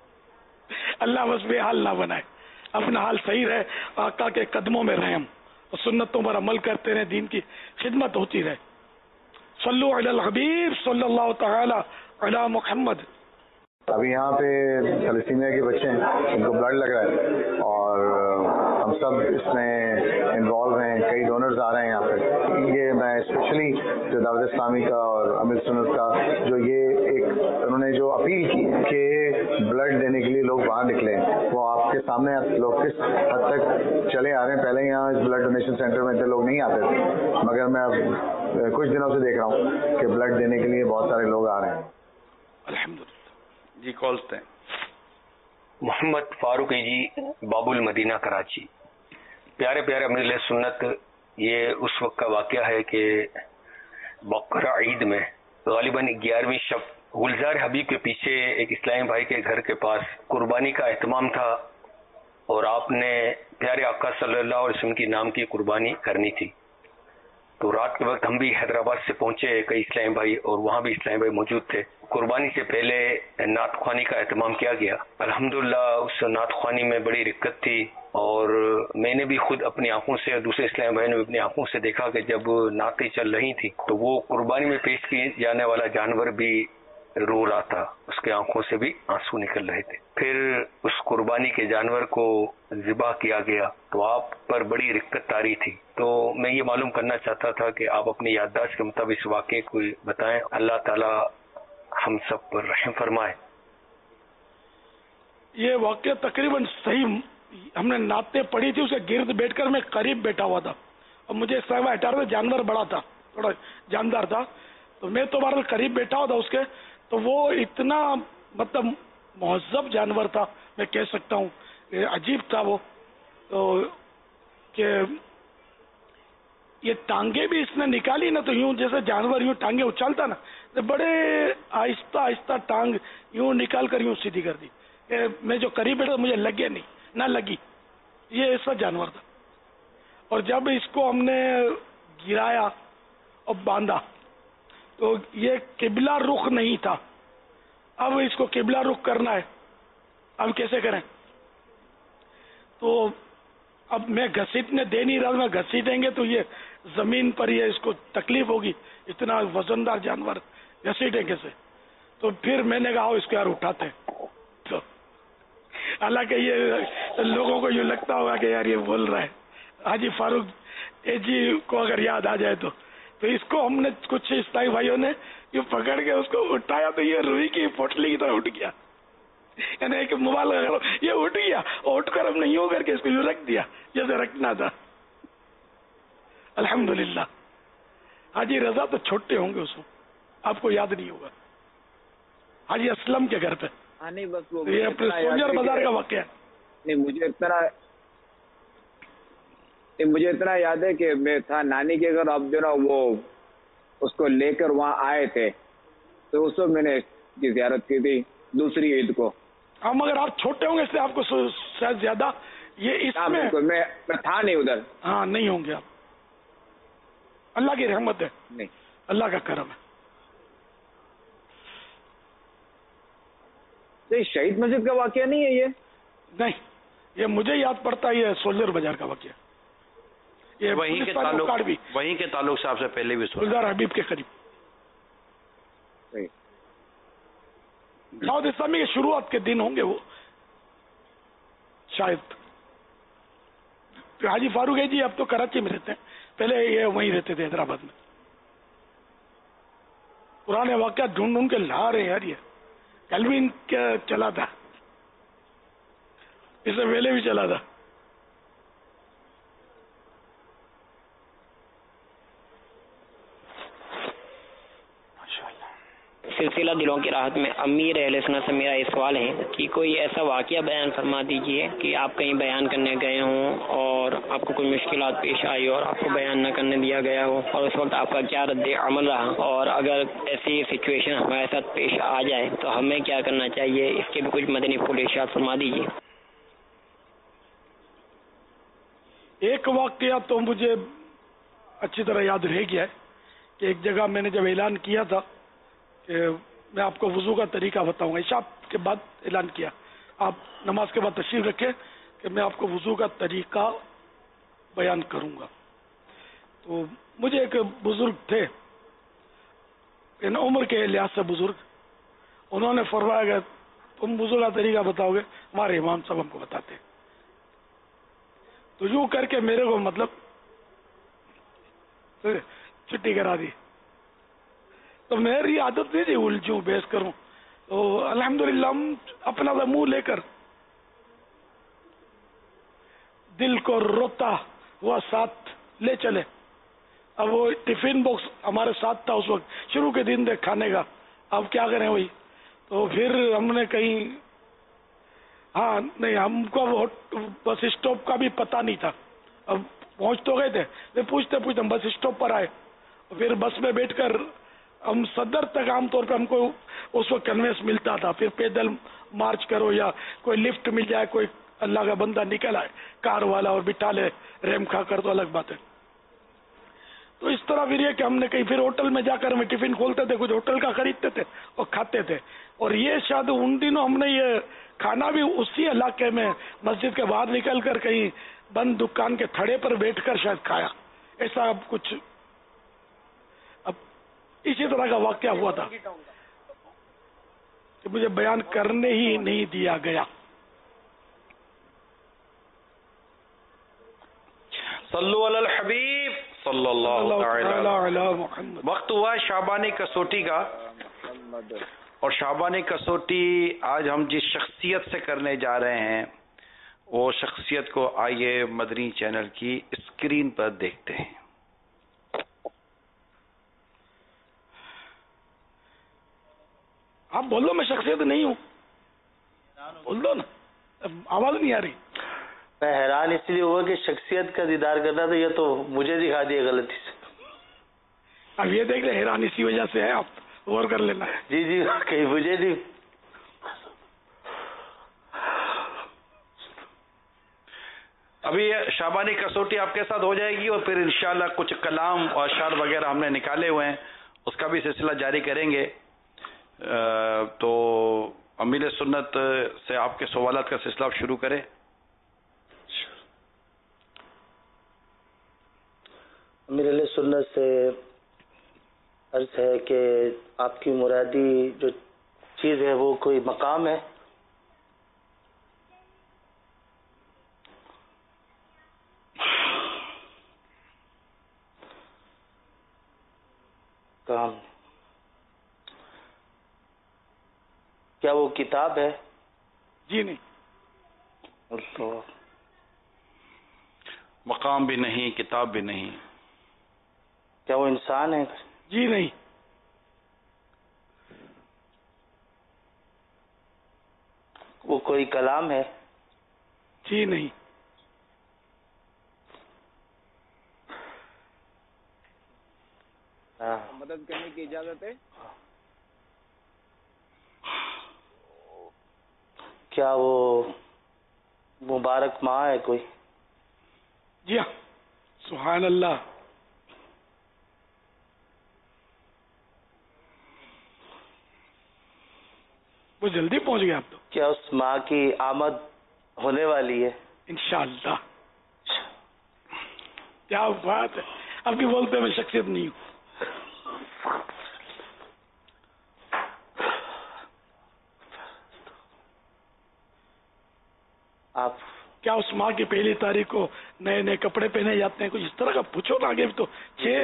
अल्लाह बस बेहाल ना बनाए, अपना हाल सही रहे, आका के कदमों में रहे हम और सुन्नतों पर अमल करते रहे, दीन की खिदमत होती रहे। सल्लु अलल हबीब सल्लल्लाहु तआला अला मुहम्मद। अभी यहाँ पे थैलेसीमिया के बच्चे हैं, इनको ब्लड लग रहा है और हम सब इसमें इन्वॉल्व हैं, कई डोनर्स आ रहे हैं यहाँ पे। ये मैं स्पेशली जो दावत इस्लामी का और अमीर सुन्नत का जो ये एक उन्होंने जो अपील की कि ब्लड देने के लिए लोग बाहर निकले, वो आपके सामने लोग किस हद तक चले आ रहे हैं। पहले यहाँ ब्लड डोनेशन सेंटर में इतने लोग नहीं आते थे, मगर मैं अब कुछ दिनों से देख रहा हूँ कि ब्लड देने के लिए बहुत सारे लोग आ रहे हैं। अल्हम्दुलिल्लाह। जी कॉल्स थे। मोहम्मद फारूक जी, बाबुल मदीना कराची। प्यारे प्यारे अमीर सुन्नत, ये उस वक्त का वाक़या है कि बकरा ईद में गालिबन 11वीं शब गुलजार हबीब के पीछे एक इस्लामी भाई के घर के पास कुर्बानी का एहतमाम था और आपने प्यारे आका सल्लल्लाहु अलैहि वसल्लम की नाम की कुर्बानी करनी थी। तो रात के वक्त हम भी हैदराबाद से पहुंचे, कई इस्लामी भाई, और वहाँ भी इस्लामी भाई मौजूद थे। कुर्बानी से पहले नात ख्वानी का एहतमाम किया गया। अल्हम्दुलिल्लाह उस नात ख्वानी में बड़ी दिक्कत थी और मैंने भी खुद अपनी आंखों से और दूसरे इस्लामी भाई ने भी अपनी आंखों से देखा कि जब नातें चल रही थी तो वो कुर्बानी में पेश किए जाने वाला जानवर भी रो रहा था, उसके आंखों से भी आंसू निकल रहे थे। फिर उस कुर्बानी के जानवर को ज़िबा किया गया तो आप पर बड़ी दिक्कत तारी थी। तो मैं ये मालूम करना चाहता था कि आप अपनी याददाश्त के मुताबिक इस वाक़े को बताएं। अल्लाह ताला हम सब पर रहम फरमाए। ये वाक़या तकरीबन सही, हमने नाते पढ़ी थी, उसके गिर्द बैठकर मैं करीब बैठा हुआ था और मुझे इस तरह हटा रहा, जानवर बड़ा था, थोड़ा जानदार था, तो मैं तो बहरहाल करीब बैठा हुआ था उसके। तो वो इतना मतलब मुहज़्ज़ब जानवर था, मैं कह सकता हूँ, अजीब था वो। तो कि ये टांगे भी इसने निकाली ना, तो यूं जैसे जानवर यूं टांगे उछालता ना, तो बड़े आहिस्ता आहिस्ता टांग यूं निकाल कर यूं सीधी कर दी। मैं जो करीब बैठा मुझे लगे नहीं, ना लगी, ये ऐसा जानवर था। और जब इसको हमने गिराया और बांधा तो ये किबला रुख नहीं था। अब इसको किबला रुख करना है, अब कैसे करें? तो अब मैं घसीटने दे नहीं रहा, मैं घसीटेंगे तो ये जमीन पर ये इसको तकलीफ होगी, इतना वजनदार जानवर घसीटे कैसे? तो फिर मैंने कहा इसको यार उठाते हैं। तो हालांकि ये लोगों को यूँ लगता होगा कि यार ये बोल रहा है, हाजी फारूक जी को अगर याद आ जाए तो इसको हमने कुछ इस्लामी भाइयों ने ये पकड़ के उसको उठाया तो ये रुई की पोटली की तरह उठ गया, यानी एक मोबाइल ये उठ गया, उठकर हमने यूं करके इसको यूं रख दिया जैसे रखना था। अल्हम्दुलिल्लाह। हाजी रजा तो छोटे होंगे उसको, आपको याद नहीं होगा, हाजी असलम के घर पे। नहीं बस वो ये अपने सोजर बाजार का वाकया। नहीं मुझे इतना याद है कि मैं था नानी के घर, अब जो ना वो उसको लेकर वहाँ आए थे तो उस वक्त मैंने की ज़ियारत की थी दूसरी ईद को। हाँ, मगर आप छोटे होंगे इसलिए आपको शायद ज्यादा ये इसमें मैं था नहीं उधर। हाँ, नहीं होंगे आप, अल्लाह की रहमत है, नहीं अल्लाह का करम है। तो शहीद मस्जिद का वाकया नहीं है ये? नहीं, ये मुझे याद पड़ता है ये सोल्जर बाजार का वाकया। ये वहीं के ताल्लुक से आपसे पहले भी गुलजार हबीब के करीब दाऊद इस्लामी के शुरुआत के दिन होंगे वो शायद। हाजी फारूक है जी अब तो कराची में रहते हैं, पहले ये वहीं रहते थे हैदराबाद में। पुराने वाकया ढूंढ ढूंढ के ला रहे यार, ये कल भी इनका चला था, इससे पहले भी चला था। सिलसिला दिलों की राहत में अमीर अहले सुन्नत से मेरा ये सवाल है कि कोई ऐसा वाकया बयान फरमा दीजिए कि आप कहीं बयान करने गए हों और आपको कोई मुश्किलात पेश आई और आपको बयान न करने दिया गया हो, और उस वक्त आपका क्या रद्द अमल रहा, और अगर ऐसी सिचुएशन हमारे साथ पेश आ जाए तो हमें क्या करना चाहिए, इसके भी कुछ मदनी फूल इरशाद फरमा दीजिए। एक वाकया तो मुझे अच्छी तरह याद रह गया है कि एक जगह मैंने जब ऐलान किया था कि मैं आपको वुजू का तरीका बताऊंगा, इशा के बाद ऐलान किया, आप नमाज के बाद तशरीफ रखें कि मैं आपको वुजू का तरीका बयान करूंगा। तो मुझे एक बुजुर्ग थे, इन उम्र के लिहाज से बुजुर्ग, उन्होंने फरमाया कि तुम वुजू का तरीका बताओगे, हमारे इमाम साहब हमको बताते। तो यूं करके मेरे को मतलब छुट्टी करा दी। तो मेरी आदत नहीं थी उलझूं बहस करूं, तो अल्हम्दुलिल्लाह हम अपना तो मुंह लेकर दिल को रोता हुआ साथ ले चले। अब वो टिफिन बॉक्स हमारे साथ था उस वक्त, शुरू के दिन थे खाने का, अब क्या करें वही। तो फिर हमने कहीं, हाँ नहीं, हमको बस स्टॉप का भी पता नहीं था, अब पहुंच तो गए थे, फिर पूछते पूछते हम बस स्टॉप पर आए। फिर बस में बैठकर हम सदर तक आमतौर पर हमको उस वक्त कन्वेंस मिलता था, फिर पैदल मार्च करो या कोई लिफ्ट मिल जाए, कोई अल्लाह का बंदा निकल आए कार वाला और बिठा ले रेम खा कर, तो अलग बात है। तो इस तरह फिर ये कि हमने कहीं फिर होटल में जाकर हमें टिफिन खोलते थे, कुछ होटल का खरीदते थे और खाते थे। और ये शायद उन दिनों हमने ये खाना भी उसी इलाके में मस्जिद के बाहर निकल कर कहीं बंद दुकान के थड़े पर बैठकर शायद खाया, ऐसा अब कुछ। अब इसी तरह का वाकया हुआ था कि मुझे बयान करने ही नहीं दिया गया। सल्लु अलल हबीब सल्लल्लाहु अलैहि वसल्लम। वक्त हुआ शाबानी कसौटी का, और शाबानी कसौटी आज हम जिस शख्सियत से करने जा रहे हैं वो शख्सियत को आइए मदनी चैनल की स्क्रीन पर देखते हैं। आप बोल दो, मैं शख्सियत नहीं हूँ, बोल दो ना, आवाज नहीं आ रही। मैं हैरान इसलिए हुआ कि शख्सियत का दीदार करना, तो ये तो मुझे दिखा दिया गलती से। अब ये देख ले, हैरान इसी वजह से है, आप गौर कर लेना। जी जी, कहीं मुझे नहीं। अभी शाबानी कसौटी आपके साथ हो जाएगी और फिर इंशाल्लाह कुछ कलाम और अशार वगैरह हमने निकाले हुए हैं, उसका भी सिलसिला जारी करेंगे। तो अमीर सुन्नत से आपके सवालात का सिलसिला आप शुरू करें। अमीर सुन्नत से अर्ज है कि आपकी मुरादी जो चीज़ है वो कोई मकाम है? काम? क्या वो किताब है? जी नहीं। तो मकाम भी नहीं, किताब भी नहीं। क्या वो इंसान है? जी नहीं। वो कोई कलाम है? जी नहीं। मदद करने की इजाजत है? کیا وہ مبارک ماہ ہے کوئی؟ جی ہاں، سبحان اللہ. وہ جلدی پہنچ گئے آپ تو. کیا اس ماں کی آمد ہونے والی ہے؟ انشاءاللہ. کیا بات ہے، اب بھی بولتے میں شخصیت نہیں ہوں. آپ کیا اس ماہ کی پہلی تاریخ کو نئے نئے کپڑے پہنے جاتے ہیں؟ کچھ اس طرح کا پوچھو نا. آگے تو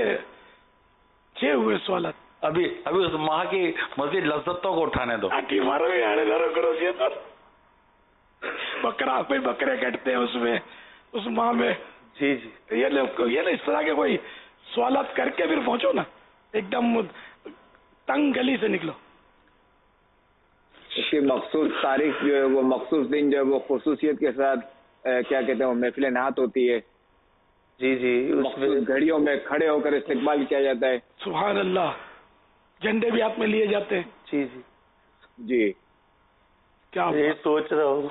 چھ ہوئے سوالات. ابھی اس ماہ کی مزید لذتوں کو اٹھانے دو. بکرا کوئی بکرے کٹتے ہیں اس ماہ میں. جی جی. یہ نا اس طرح کے کوئی سوالات کر کے پھر پہنچو نا. ایک دم تنگ گلی سے نکلو. اس کی مخصوص تاریخ جو ہے وہ مخصوص دن جو ہے وہ خصوصیت کے ساتھ کیا کہتے ہیں محفل نعت ہوتی ہے. جی جی. مخصوص گھڑیوں میں کھڑے ہو کر استقبال کیا جاتا ہے. سبحان اللہ. جھنڈے بھی ہاتھ میں لیے جاتے ہیں. جی جی جی. کیا یہ سوچ رہا ہوں.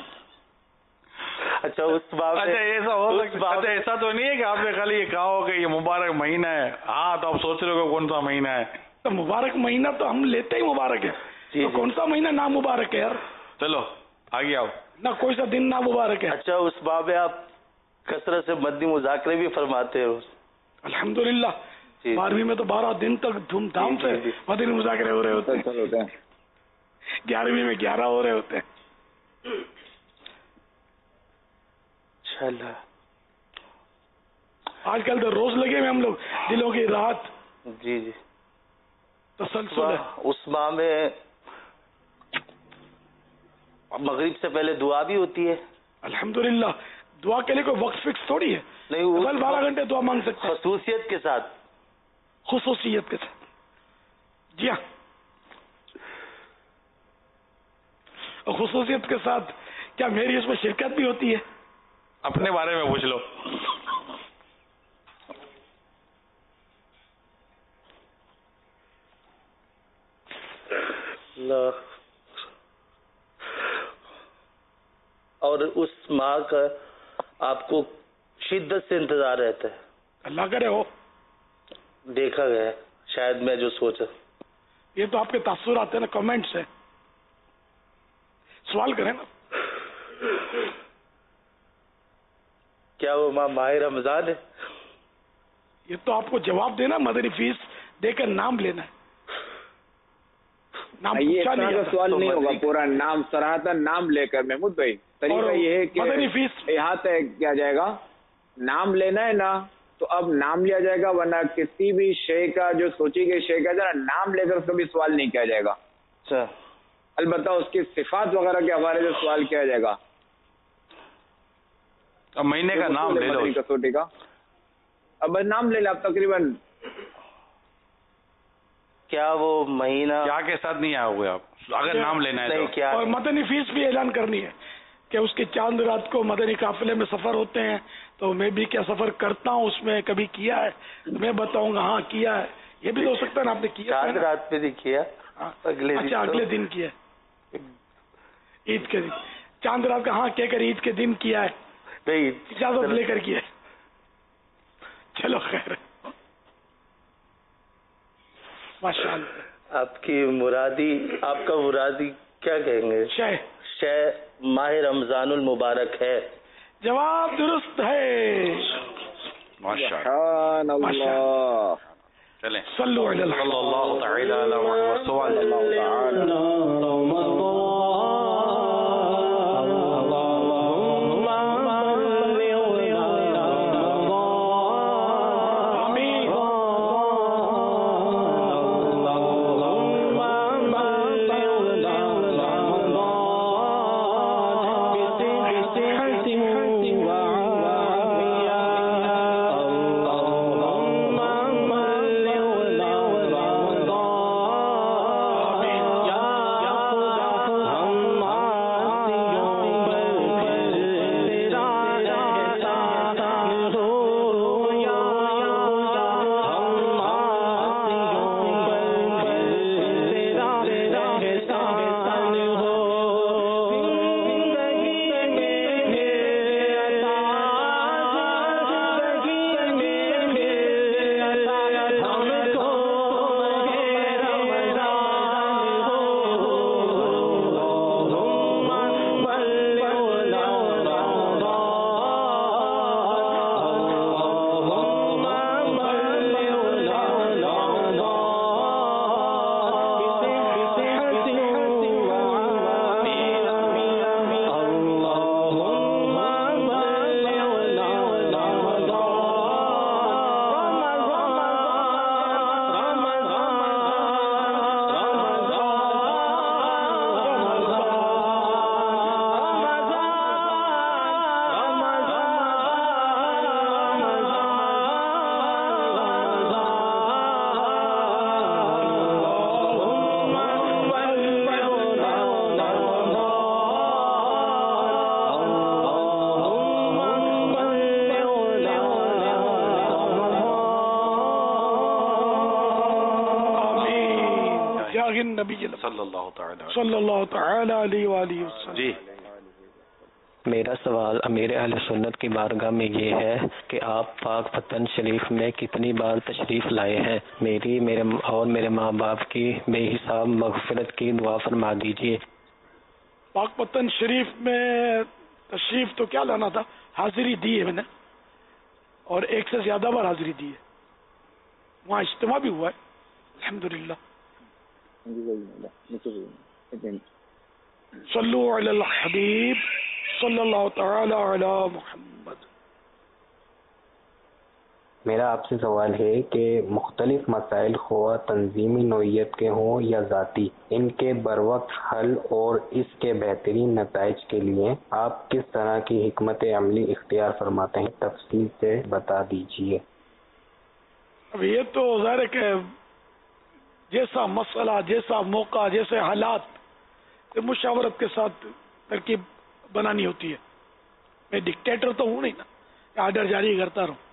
اچھا اس بات ایسا تو نہیں ہے کہ آپ نے خالی یہ کہا ہو کہ یہ مبارک مہینہ ہے. ہاں تو آپ سوچ رہے ہو کون سا مہینہ ہے. تو مبارک مہینہ تو ہم لیتے ہی مبارک ہے. تو کون سا مہینہ نام مبارک ہے یار. چلو آگے آؤ. نہ کوئی سا دن نام مبارک ہے. اچھا اس باب میں آپ کثرت سے مدنی مذاکرے بھی فرماتے ہو؟ الحمدللہ. 12ویں میں تو 12 دن تک دھوم دھام سے مدنی مذاکرے ہو رہے ہوتے ہیں. 11ویں میں 11 ہو رہے ہوتے ہیں. چلو آج کل تو روز لگے ہوئے ہم لوگ دلوں کی راحت. جی جی. تسلسل ہے. اس ماہ میں مغرب سے پہلے دعا بھی ہوتی ہے؟ الحمدللہ. دعا کے لیے کوئی وقت فکس تھوڑی ہے. نہیں 12 گھنٹے دعا مانگ سکتے ہیں. خصوصیت کے ساتھ. خصوصیت کے ساتھ. جی ہاں. خصوصیت کے ساتھ کیا میری اس میں شرکت بھی ہوتی ہے؟ اپنے بارے میں پوچھ لو. اور اس ماہ کا آپ کو شدت سے انتظار رہتا ہے؟ اللہ کرے ہو. دیکھا گیا ہے شاید میں جو سوچا. یہ تو آپ کے تاثرات ہیں نا، کمنٹ سے. سوال کریں نا. کیا وہ ماہ رمضان ہے؟ یہ تو آپ کو جواب دینا، مدنی فیس دے کر نام لینا ہے. یہ طرح کا سوال نہیں ہوگا. پورا نام سراہتاً نام لے کر. محمود بھائی طریقہ یہ ہے کہ مدنی فیس یہاں طے کیا جائے گا. نام لینا ہے نا تو اب نام لیا جائے گا، ورنہ کسی بھی شے کا جو سوچی گئی شے کا ذرا نام لے کر اس کا بھی سوال نہیں کیا جائے گا. اچھا. البتہ اس کی صفات وغیرہ کے حوالے سے سوال کیا جائے گا. اب مہینے کا نام لے لو. کسوٹی کا اب بس نام لے لیں آپ. تقریباً کیا وہ مہینہ کیا کے ساتھ نہیں آئے ہوئے آپ اگر نام لینا ہے تو. اور مدنی فیس بھی اعلان کرنی ہے کہ اس کے چاند رات کو مدنی قافلے میں سفر ہوتے ہیں. تو میں بھی کیا سفر کرتا ہوں، اس میں کبھی کیا ہے میں بتاؤں گا. ہاں کیا ہے. یہ بھی تو ہو سکتا ہے نا آپ نے کیا. چاند رات پہ نہیں کیا. اچھا اگلے دن کیا ہے عید کے دن. چاند رات کا ہاں کہہ کر عید کے دن کیا ہے. اجازت لے کر کیا ہے. چلو خیر. ماشاء اللہ. آپ کی مرادی، آپ کا مرادی کیا کہیں گے؟ شے ماہ رمضان المبارک ہے. جواب درست ہے. سبحان اللہ. چلیں صلو علی صلی اللہ تعالی علی محمد صلی اللہ نبی صلی اللہ تعالی علیہ وآلہ وسلم. جی میرا سوال امیر اہل سنت کی بارگاہ میں یہ ہے کہ آپ پاک وطن شریف میں کتنی بار تشریف لائے ہیں؟ میرے ماں باپ کی بے حساب مغفرت کی دعا فرما دیجیے. پاک وطن شریف میں تشریف تو کیا لانا تھا، حاضری دی ہے میں نے، اور ایک سے زیادہ بار حاضری دی ہے. وہاں اجتماع بھی ہوا ہے الحمدللہ. صلو علی الحبیب صلی اللہ تعالی علی محمد. میرا آپ سے سوال ہے کہ مختلف مسائل خواہ تنظیمی نوعیت کے ہوں یا ذاتی، ان کے بروقت حل اور اس کے بہترین نتائج کے لیے آپ کس طرح کی حکمت عملی اختیار فرماتے ہیں؟ تفصیل سے بتا دیجیے. اب یہ تو ظاہر ہے کہ جیسا مسئلہ، جیسا موقع، جیسے حالات، مشاورت کے ساتھ ترکیب بنانی ہوتی ہے. میں ڈکٹیٹر تو ہوں نہیں نا کہ آرڈر جاری کرتا رہوں.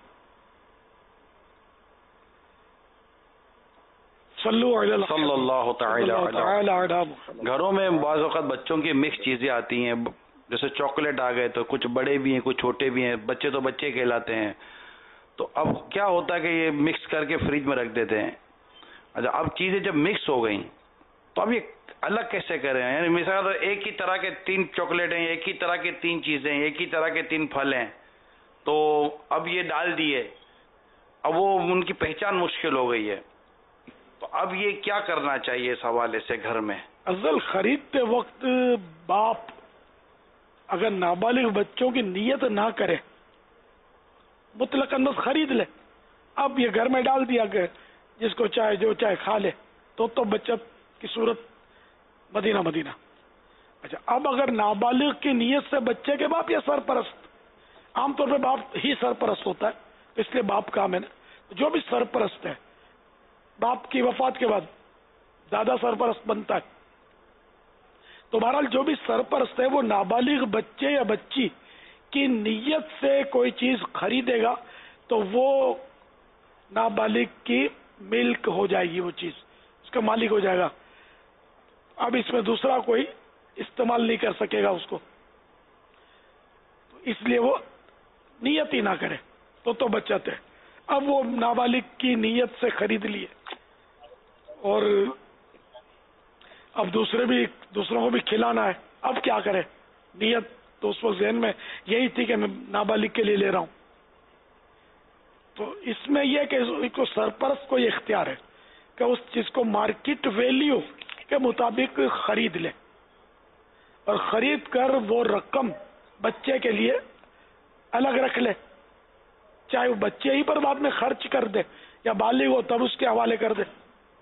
صلی اللہ تعالی علیہ. گھروں میں بعض اوقات بچوں کی مکس چیزیں آتی ہیں، جیسے چاکلیٹ آ گئے تو کچھ بڑے بھی ہیں کچھ چھوٹے بھی ہیں، بچے تو بچے کہلاتے ہیں. تو اب کیا ہوتا ہے کہ یہ مکس کر کے فریج میں رکھ دیتے ہیں. اچھا اب چیزیں جب مکس ہو گئیں تو اب یہ الگ کیسے کریں؟ یعنی مثال تو ایک ہی طرح کے 3 چاکلیٹ ہیں، ایک ہی طرح کے 3 چیزیں ہیں، ایک ہی طرح کے 3 پھل ہیں، تو اب یہ ڈال دیے، اب وہ ان کی پہچان مشکل ہو گئی ہے. تو اب یہ کیا کرنا چاہیے اس حوالے سے گھر میں؟ افضل خریدتے وقت باپ اگر نابالغ بچوں کی نیت نہ کرے، مطلق انداز خرید لے، اب یہ گھر میں ڈال دیا کہ جس کو چاہے جو چاہے کھا لے، تو بچت کی صورت مدینہ. اچھا اب اگر نابالغ کی نیت سے بچے کے باپ یا سرپرست، عام طور پہ باپ ہی سرپرست ہوتا ہے، اس لیے باپ کا میں نے جو بھی سرپرست ہے، باپ کی وفات کے بعد دادا سرپرست بنتا ہے. تو بہرحال جو بھی سرپرست ہے وہ نابالغ بچے یا بچی کی نیت سے کوئی چیز خریدے گا تو وہ نابالغ کی ملک ہو جائے گی، وہ چیز اس کا مالک ہو جائے گا. اب اس میں دوسرا کوئی استعمال نہیں کر سکے گا اس کو، اس لیے وہ نیت ہی نہ کرے تو بچت ہے. اب وہ نابالغ کی نیت سے خرید لیے اور اب دوسروں کو بھی کھلانا ہے، اب کیا کرے؟ نیت تو اس وقت ذہن میں یہی تھی کہ میں نابالغ کے لیے لے رہا ہوں. تو اس میں یہ کہ اس کو سرپرست کو یہ اختیار ہے کہ اس چیز کو مارکیٹ ویلیو کے مطابق خرید لے اور خرید کر وہ رقم بچے کے لیے الگ رکھ لے، چاہے وہ بچے ہی پر بعد میں خرچ کر دے یا بالغ ہو تب اس کے حوالے کر دے.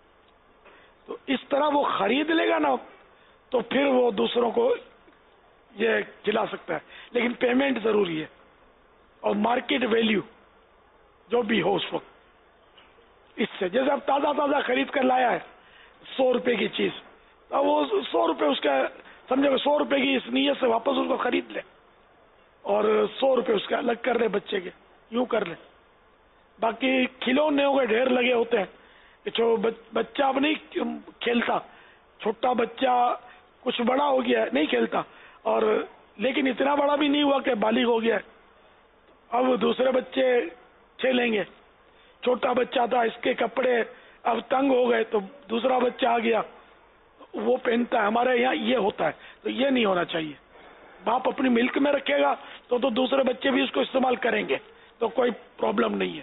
تو اس طرح وہ خرید لے گا نا تو پھر وہ دوسروں کو یہ کھلا سکتا ہے، لیکن پیمنٹ ضروری ہے اور مارکیٹ ویلیو جو بھی ہو اس وقت. اس سے جیسے اب تازہ خرید کر لایا ہے 100 روپے کی چیز، اب وہ 100 روپے اس کا سمجھو کہ 100 روپے کی اس نیت سے واپس اس کو خرید لے اور 100 روپے اس کا الگ کر لے بچے کے، یوں کر لے. باقی کھلونے کے ڈھیر لگے ہوتے ہیں کہ بچہ اب نہیں کھیلتا، چھوٹا بچہ کچھ بڑا ہو گیا ہے نہیں کھیلتا، اور لیکن اتنا بڑا بھی نہیں ہوا کہ بالغ ہو گیا ہے. اب دوسرے بچے کھیلیں گے، چھوٹا بچہ تھا اس کے کپڑے اب تنگ ہو گئے تو دوسرا بچہ آ گیا وہ پہنتا ہے. ہمارے یہاں یہ ہوتا ہے، تو یہ نہیں ہونا چاہیے. باپ اپنی ملک میں رکھے گا تو دوسرے بچے بھی اس کو استعمال کریں گے تو کوئی پرابلم نہیں ہے.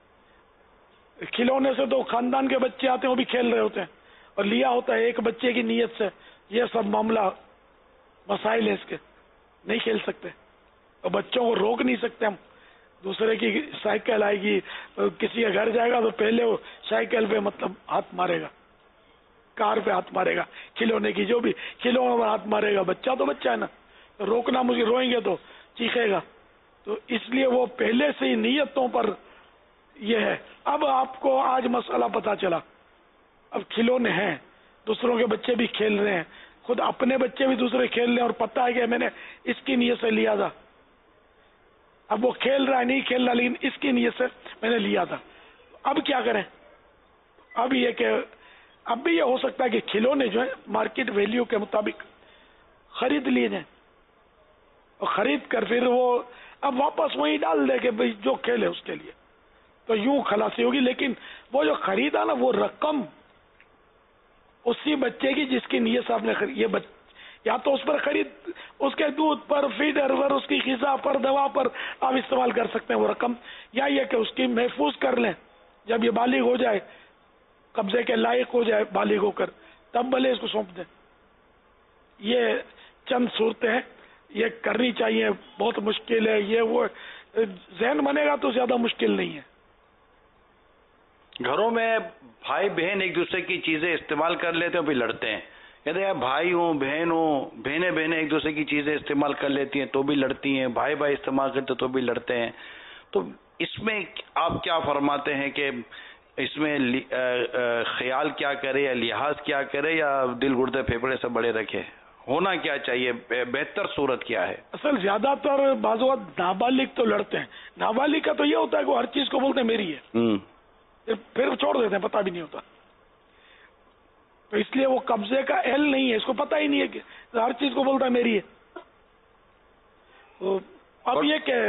کھلونے سے تو خاندان کے بچے آتے ہیں وہ بھی کھیل رہے ہوتے ہیں اور لیا ہوتا ہے ایک بچے کی نیت سے. یہ سب معاملہ مسائل ہے، اس کے نہیں کھیل سکتے اور بچوں کو روک نہیں سکتے ہم. دوسرے کی سائیکل آئے گی، کسی کے گھر جائے گا تو پہلے وہ سائیکل پہ مطلب ہاتھ مارے گا، کار پہ ہاتھ مارے گا، کھلونے کی جو بھی کھلونے پر ہاتھ مارے گا. بچہ تو بچہ ہے نا، تو روکنا مجھے، روئیں گے تو چیخے گا. تو اس لیے وہ پہلے سے ہی نیتوں پر یہ ہے. اب آپ کو آج مسئلہ پتا چلا، اب کھلونے ہیں، دوسروں کے بچے بھی کھیل رہے ہیں، خود اپنے بچے بھی دوسرے کھیل رہے ہیں اور پتہ ہے کہ میں نے اس کی نیت سے لیا تھا. اب وہ کھیل رہا ہے نہیں کھیل رہا لیکن اس کی نیت سے میں نے لیا تھا. اب کیا کریں؟ اب یہ کہ अब भी ये हो सकता है कि खिलौने जो है मार्केट वैल्यू के मुताबिक खरीद लिए जाए और खरीद कर फिर वो अब वापस वहीं डाल दे कि भाई जो खेले उसके लिए, तो यूं खलासी होगी। लेकिन वो जो खरीदा ना वो रकम उसी बच्चे की जिसकी नीयत आपने ये या तो उस पर खरीद, उसके दूध पर, फीडर पर, उसकी ग़िज़ा पर, दवा पर आप इस्तेमाल कर सकते हैं वो रकम, या ये कि उसकी महफूज कर लें, जब ये बालिग हो जाए, कब्जे के लायक हो जाए बालिग होकर, तब भले इसको सौंप दें। ये चंद सूरतें हैं, ये करनी चाहिए, बहुत मुश्किल है ये वो, ज़हन बनेगा तो ज्यादा मुश्किल नहीं है। घरों में भाई बहन एक दूसरे की चीजें इस्तेमाल कर लेते हैं, फिर लड़ते हैं। यदि आप भाई हो, बहन हो, बहनें एक दूसरे की चीजें इस्तेमाल कर लेती हैं तो भी लड़ती हैं, भाई इस्तेमाल करते तो भी लड़ते हैं। तो इसमें आप क्या फरमाते हैं कि इसमें ख्याल क्या करे या लिहाज क्या करे या दिल गुर्दे फेफड़े से बड़े रखे, होना क्या चाहिए, बेहतर सूरत क्या है? असल ज्यादातर बाज़ नाबालिग तो लड़ते हैं। नाबालिग का तो ये होता है कि हर चीज को बोलते हैं मेरी है, फिर छोड़ देते हैं, पता भी नहीं होता। तो इसलिए वो कब्जे का एल नहीं है, इसको पता ही नहीं है कि हर चीज को बोलता है मेरी है। तो अब ये कि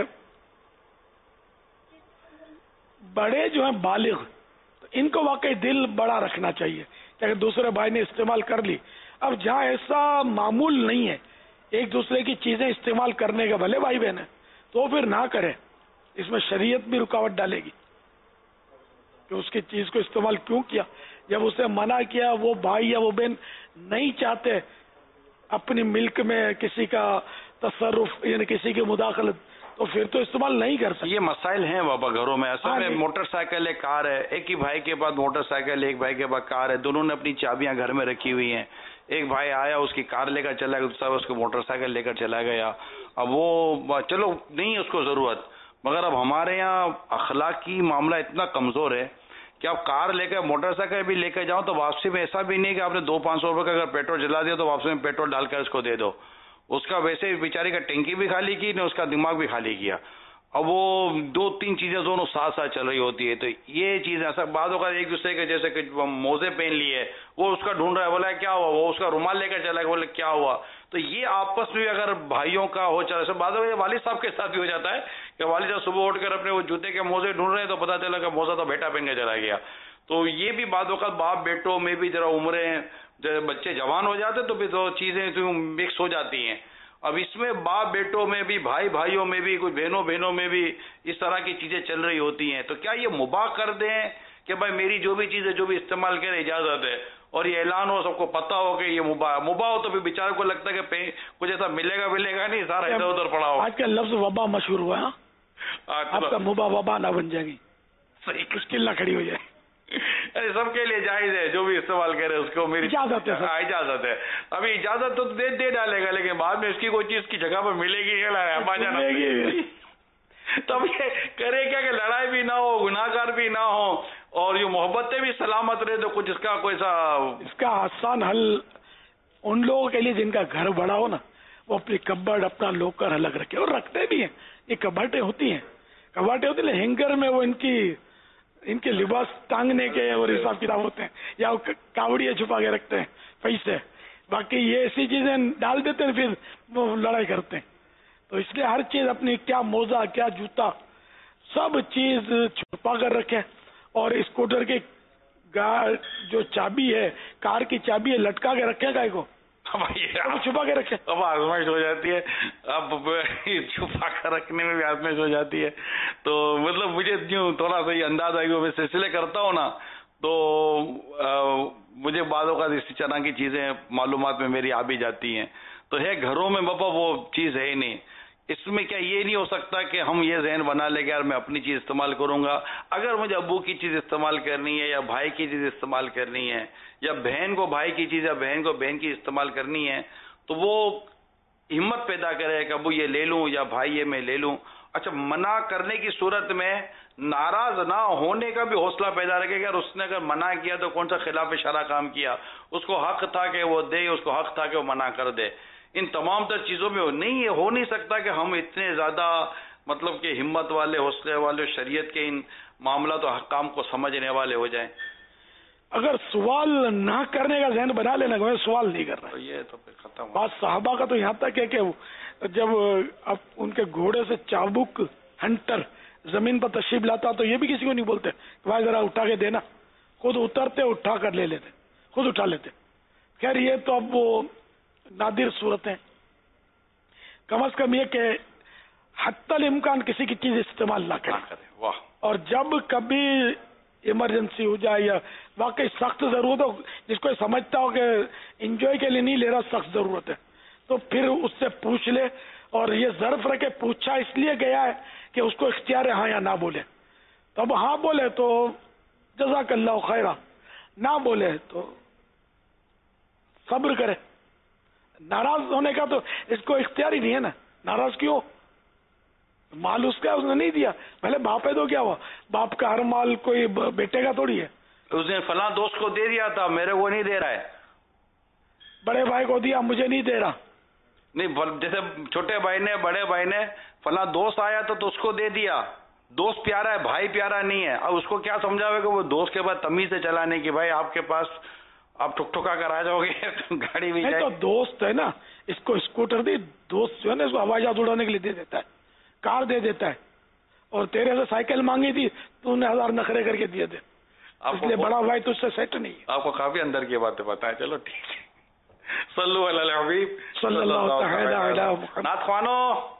बड़े जो हैं बालिग, तो इनको वाकई दिल बड़ा रखना चाहिए कि अगर दूसरे भाई ने इस्तेमाल कर ली, अब जहाँ ऐसा मामूल नहीं है एक दूसरे की चीजें इस्तेमाल करने का, भले भाई बहन है, तो फिर ना करे। इसमें शरीयत भी रुकावट डालेगी कि उसकी चीज को इस्तेमाल क्यों किया। जब उसे मना किया, वो भाई या वो बहन नहीं चाहते अपनी मिल्क में किसी का तसर्रुफ यानी किसी की मुदाखलत, तो फिर तो इस्तेमाल नहीं कर सकते। ये मसाइल हैं बाबा घरों में। असल में मोटरसाइकिल है, कार है, एक ही भाई के पास मोटरसाइकिल, एक भाई के पास कार है, दोनों ने अपनी चाबियां घर में रखी हुई हैं। एक भाई आया, उसकी कार लेकर चला गया, दूसरा उसको मोटरसाइकिल लेकर चला गया। अब वो चलो नहीं उसको जरूरत, मगर अब हमारे यहाँ अखलाकी मामला इतना कमजोर है कि आप कार लेकर मोटरसाइकिल भी लेकर जाओ तो वापसी में ऐसा भी नहीं कि आपने 200-500 रुपए का अगर पेट्रोल जला दिया तो वापसी में पेट्रोल डालकर उसको दे दो। उसका वैसे बेचारी का टैंकी भी खाली की ने उसका दिमाग भी खाली किया। अब वो 2-3 चीजें दोनों साथ साथ चल रही होती है। तो ये चीज ऐसा बाद होगा, एक दूसरे के जैसे कि मोजे पहन लिए, वो उसका ढूंढ रहा है, बोला क्या हुआ, वो उसका रुमाल लेकर चला गया, बोले क्या हुआ। तो ये आपस में अगर भाइयों का हो चला, सब बाद में वालिद साहब के साथ भी हो जाता है कि वालिद साहब सुबह उठकर अपने वो जूते के मोजे ढूंढ रहे हैं तो पता चला कि मोजा तो बेटा पहन के चला गया। तो ये भी बाद वक्त बाप बेटों में भी जरा उम्रें, जब बच्चे जवान हो जाते तो भी दो चीजें तो मिक्स हो जाती हैं। अब इसमें बाप बेटों में भी, भाई भाइयों में भी, कुछ बहनों में भी इस तरह की चीजें चल रही होती हैं। तो क्या ये मुबाह कर दें कि भाई मेरी जो भी चीजें जो भी इस्तेमाल करे इजाजत है, और ये ऐलान हो, सबको पता हो कि ये मुबाह हो, तो फिर बेचारे को लगता है कि कुछ ऐसा मिलेगा नहीं, सारा इधर उधर पड़ा हो। आज का लफ्ज वबा मशहूर हुआ है, आपका मुबाह वबा ना बन जाएगी, सही मुश्किल ना खड़ी हो जाए। सबके लिए जायज है, जो भी इस्तेमाल करे उसको मेरी इजाजत है। अभी इजाजत तो दे डालेगा, लेकिन बाद में इसकी कोई चीज की जगह पर मिलेगी तब ये करे क्या कि लड़ाई भी ना हो, गुनाहगार भी ना हो, और ये मोहब्बतें भी सलामत रहे। तो कुछ इसका कोई सा इसका आसान हल उन लोगों के लिए जिनका घर बड़ा हो ना, वो अपनी कबर्ड, अपना लॉकर अलग रखे, और रखते भी हैं। ये कबाटें होती हैं, हैंगर में वो इनके लिबास टांगने के और हिसाब किताब होते हैं, या कावड़ियाँ छुपा के रखते हैं पैसे। बाकी ये ऐसी चीजें डाल देते हैं, फिर वो लड़ाई करते हैं। तो इसलिए हर चीज अपनी, क्या मोजा क्या जूता, सब चीज छुपा कर रखे। और स्कूटर की जो चाबी है, कार की चाबी है, लटका के रखे गाय को, छुपा के रखे। अब आजमाइश हो जाती है, अब छुपा कर रखने में भी आजमाइश हो जाती है। तो मतलब मुझे यूँ थोड़ा सा ये अंदाज आएगा, मैं सिलसिले करता हूँ ना, तो मुझे बादों का इस तरह की चीजें मालूमात में मेरी आ भी जाती हैं। तो है घरों में बाबा वो चीज है ही नहीं। इसमें क्या ये नहीं हो सकता कि हम ये ज़हन बना ले यार मैं अपनी चीज इस्तेमाल करूंगा। अगर मुझे अब्बू की चीज इस्तेमाल करनी है, या भाई की चीज इस्तेमाल करनी है, या बहन को भाई की चीज या बहन को बहन की इस्तेमाल करनी है, तो वो हिम्मत पैदा करे कि अब्बू ये ले लूं या भाई ये मैं ले लूं। अच्छा, मना करने की सूरत में नाराज ना होने का भी हौसला पैदा रखेगा। यार उसने अगर मना किया तो कौन सा खिलाफ शरा काम किया, उसको हक था कि वो दे, उसको हक था कि वो मना कर दे। इन तमाम तर चीजों में नहीं, हो नहीं सकता कि हम इतने ज्यादा मतलब कि हिम्मत वाले, हौसले वाले, शरीयत के इन मामला तो हकाम को समझने वाले हो जाएं। اگر سوال نہ کرنے کا ذہن بنا لینا کہ میں سوال نہیں کر رہا، یہ تو ختم بات صحابہ کا تو یہاں تک ہے کہ جب اب ان کے گھوڑے سے چابک ہنٹر زمین پر تشریف لاتا تو یہ بھی کسی کو نہیں بولتے کہ بھائی ذرا اٹھا کے دینا، خود اترتے اٹھا کر لے لیتے، خود اٹھا لیتے. خیر یہ تو اب وہ نادر صورتیں، کم از کم یہ کہ حتی الامکان کسی کی چیز استعمال نہ کرے. واہ. اور جب کبھی ایمرجنسی ہو جائے یا واقعی سخت ضرورت ہو، جس کو سمجھتا ہو کہ انجوائے کے لیے نہیں لے رہا، سخت ضرورت ہے، تو پھر اس سے پوچھ لے. اور یہ ظرف رکھے پوچھا اس لیے گیا ہے کہ اس کو اختیار ہے ہاں یا نہ بولے. تو اب ہاں بولے تو جزاک اللہ خیرہ، نہ بولے تو صبر کرے. ناراض ہونے کا تو اس کو اختیار ہی نہیں ہے نا. ناراض کیوں؟ مال اس کا، اس نے نہیں دیا. پہلے باپ ہے تو کیا ہوا؟ باپ کا ہر مال کوئی بیٹے کا تھوڑی ہے. اس نے فلاں دوست کو دے دیا تھا، میرے کو نہیں دے رہا ہے. بڑے بھائی کو دیا، مجھے نہیں دے رہا. نہیں، جیسے چھوٹے بھائی نے، بڑے بھائی نے فلاں دوست آیا تو اس کو دے دیا. دوست پیارا ہے، بھائی پیارا نہیں ہے. اب اس کو کیا سمجھاوے کہ وہ دوست کے بعد تمیز سے چلانے کی، بھائی آپ کے پاس آپ ٹھک ٹھکا کر آ جاؤ گے گاڑی بھی جائے. تو دوست ہے نا، اس کو اسکوٹر دی، دوست جو ہے نا اس کو ہوائی جہاز اڑانے کے لیے دے دیتا ہے، کار دے دیتا ہے. اور تیرے سے سائیکل مانگی تھی تو نے 1000 نخرے کر کے دیے تھے، اس لیے بڑا بھائی تجھ سے سیٹ نہیں ہے. آپ کو کافی اندر کی باتیں پتہ ہے. چلو ٹھیک ہے. صلو علی الحبیب صلی اللہ تعالی علی محمد. نعت خوانو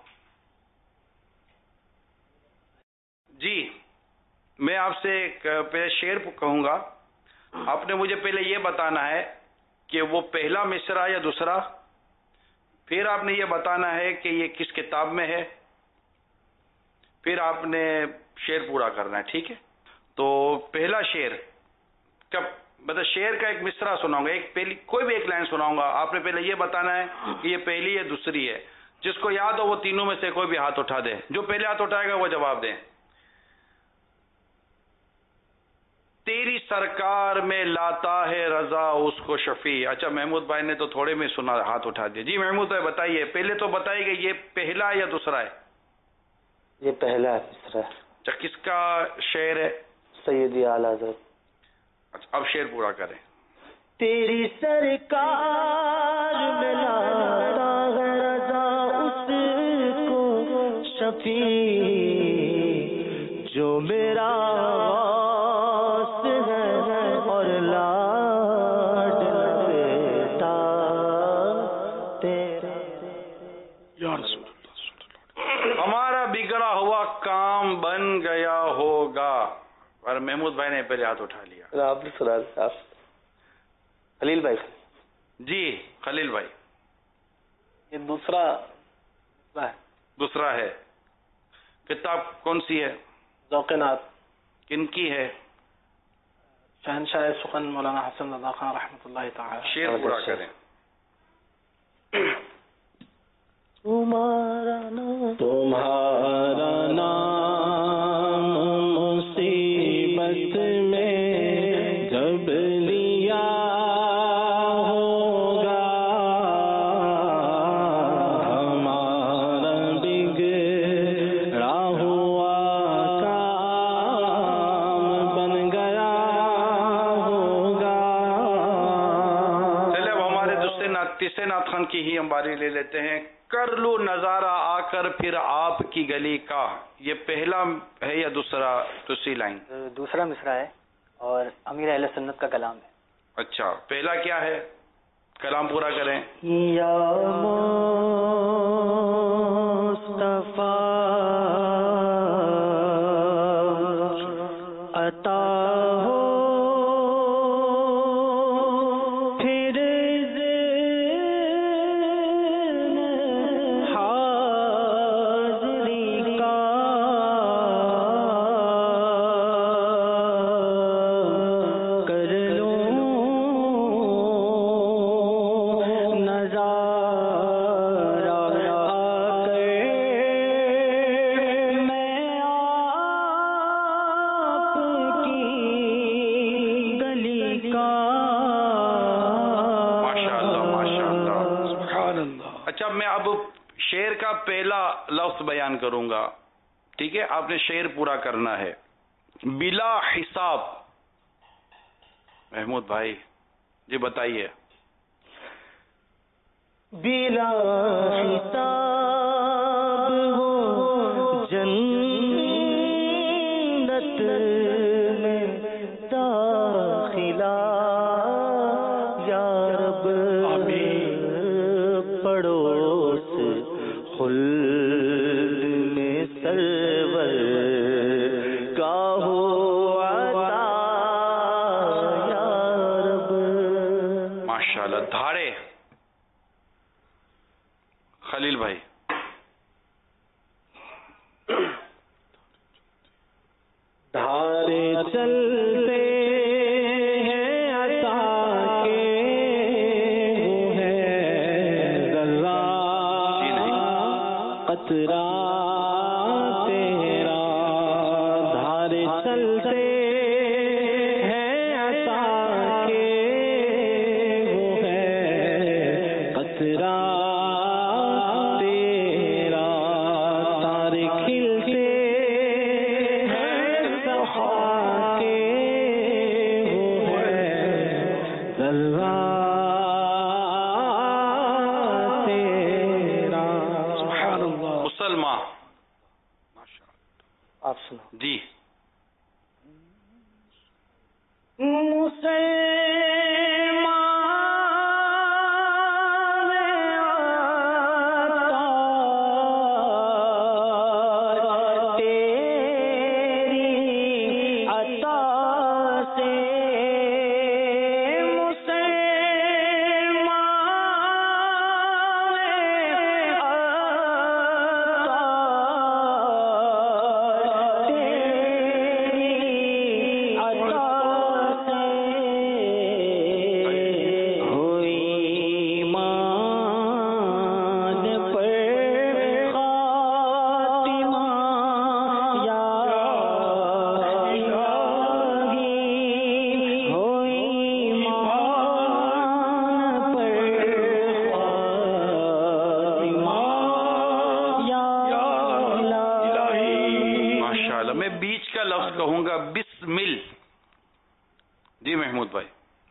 جی، میں آپ سے پہلے شعر کہوں گا. آپ نے مجھے پہلے یہ بتانا ہے کہ وہ پہلا مصرع یا دوسرا، پھر آپ نے یہ بتانا ہے کہ یہ کس کتاب میں ہے، پھر آپ نے شعر پورا کرنا ہے. ٹھیک ہے؟ تو پہلا شعر کب، مطلب شعر کا ایک مصرع سناؤں گا، ایک پہلی کوئی بھی ایک لائن سناؤں گا. آپ نے پہلے یہ بتانا ہے کہ یہ پہلی ہے دوسری ہے. جس کو یاد ہو وہ تینوں میں سے کوئی بھی ہاتھ اٹھا دے. جو پہلے ہاتھ اٹھائے گا وہ جواب دیں. تیری سرکار میں لاتا ہے رضا اس کو شفیع. اچھا محمود بھائی نے تو تھوڑے میں سنا، ہاتھ اٹھا دیا. جی محمود بھائی بتائیے، پہلے تو بتائیے کہ یہ پہلا ہے یا دوسرا ہے؟ یہ پہلا ہے. دوسرا ہے. اچھا کس کا شعر ہے؟ سیدی اعلی حضرت. اچھا اب شعر پورا کریں. تیری سرکار میں لاتا ہے رضا اس کو شفیع، جو میرا کام بن گیا ہوگا. اور محمود بھائی نے پہلے ہاتھ اٹھا لیا. آپ نے سنا خلیل بھائی. جی خلیل بھائی. یہ دوسرا ہے. دوسرا ہے. کتاب کون سی ہے؟ ذوق نعت. کن کی ہے؟ شہنشاہ سخن مولانا حسن رضا خان رحمۃ اللہ تعالی. شعر پورا کریں. تمہارا نام مصیبت میں جب لیا ہوگا، ہمارا بگڑا ہوا کام بن گیا ہوگا. چلے اب ہمارے تیسرے نعت خان کی ہی ہم باری لے لیتے ہیں. کر لو نظارہ آ کر پھر آپ کی گلی کا. یہ پہلا ہے یا دوسری لائن؟ دوسرا مصرع ہے اور امیر اہل سنت کا کلام ہے. اچھا پہلا کیا ہے؟ کلام پورا کریں. یا مصطفیٰ عطا ہو پہلا لفظ بیان کروں گا. ٹھیک ہے؟ آپ نے شعر پورا کرنا ہے. بلا حساب محمود بھائی جی بتائیے. بلا حساب ہو جنت میں داخلہ یا رب پڑوس خلد میں سرور کا ہو عطا یا رب. ماشاءاللہ. دھاڑے خلیل بھائی. دھارے چلتے ہیں عطا کے وہ ہے ذرہ قطرہ تیرا. دھارے چلتے ہیں عطا کے وہ ہے قطرہ تیرا. تارے کھلتے جی. کہوں گا بسمل. جی محمود بھائی.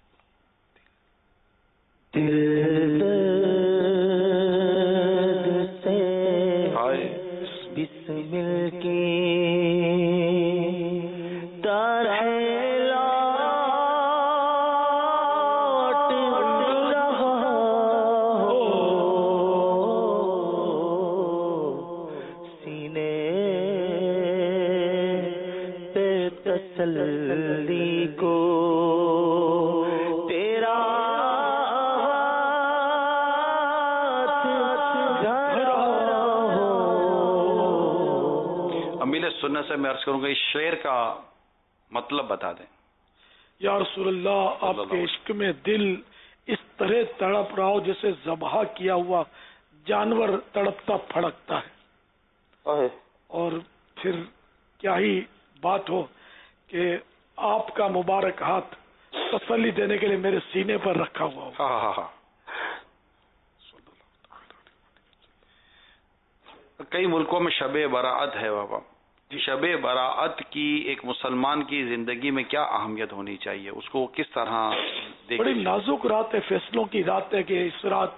بسمل کی طرح تسلی کو تیرا امیل سنت سے میں عرض کروں گا اس شعر کا مطلب بتا دیں. یا رسول اللہ آپ کے عشق میں دل اس طرح تڑپ رہا ہو جیسے ذبح کیا ہوا جانور تڑپتا پھڑکتا ہے. اور پھر کیا ہی بات ہو کہ آپ کا مبارک ہاتھ تسلی دینے کے لیے میرے سینے پر رکھا ہوا ہو. کئی ملکوں میں شب براعت ہے بابا. شب براعت کی ایک مسلمان کی زندگی میں کیا اہمیت ہونی چاہیے, اس کو کس طرح بڑی نازک رات ہے, فیصلوں کی رات ہے کہ اس رات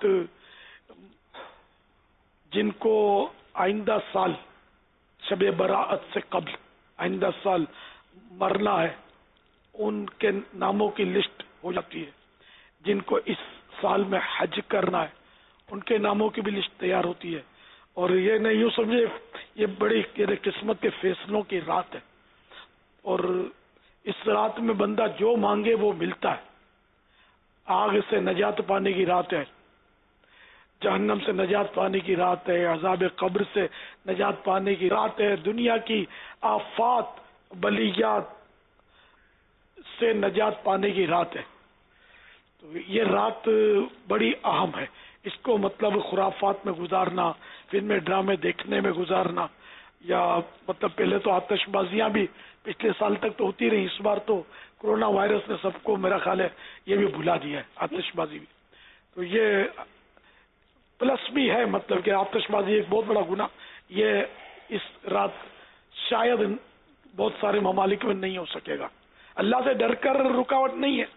جن کو آئندہ سال شب براعت سے قبل آئندہ سال مرنا ہے ان کے ناموں کی لسٹ ہو جاتی ہے. جن کو اس سال میں حج کرنا ہے ان کے ناموں کی بھی لسٹ تیار ہوتی ہے. اور یہ نہیں یوں سمجھے یہ بڑی قسمت کے فیصلوں کی رات ہے. اور اس رات میں بندہ جو مانگے وہ ملتا ہے. آگ سے نجات پانے کی رات ہے, جہنم سے نجات پانے کی رات ہے, عذاب قبر سے نجات پانے کی رات ہے, دنیا کی آفات بلیات سے نجات پانے کی رات ہے. تو یہ رات بڑی اہم ہے. اس کو مطلب خرافات میں گزارنا, فلم ڈرامے دیکھنے میں گزارنا, یا مطلب پہلے تو آتش بازیاں بھی پچھلے سال تک تو ہوتی رہی, اس بار تو کورونا وائرس نے سب کو میرا خیال ہے یہ بھی بھلا دیا ہے آتش بازی بھی. تو یہ پلس بھی ہے مطلب کہ آتش بازی ایک بہت بڑا گناہ یہ اس رات شاید بہت سارے ممالک میں نہیں ہو سکے گا. اللہ سے ڈر کر رکاوٹ نہیں ہے,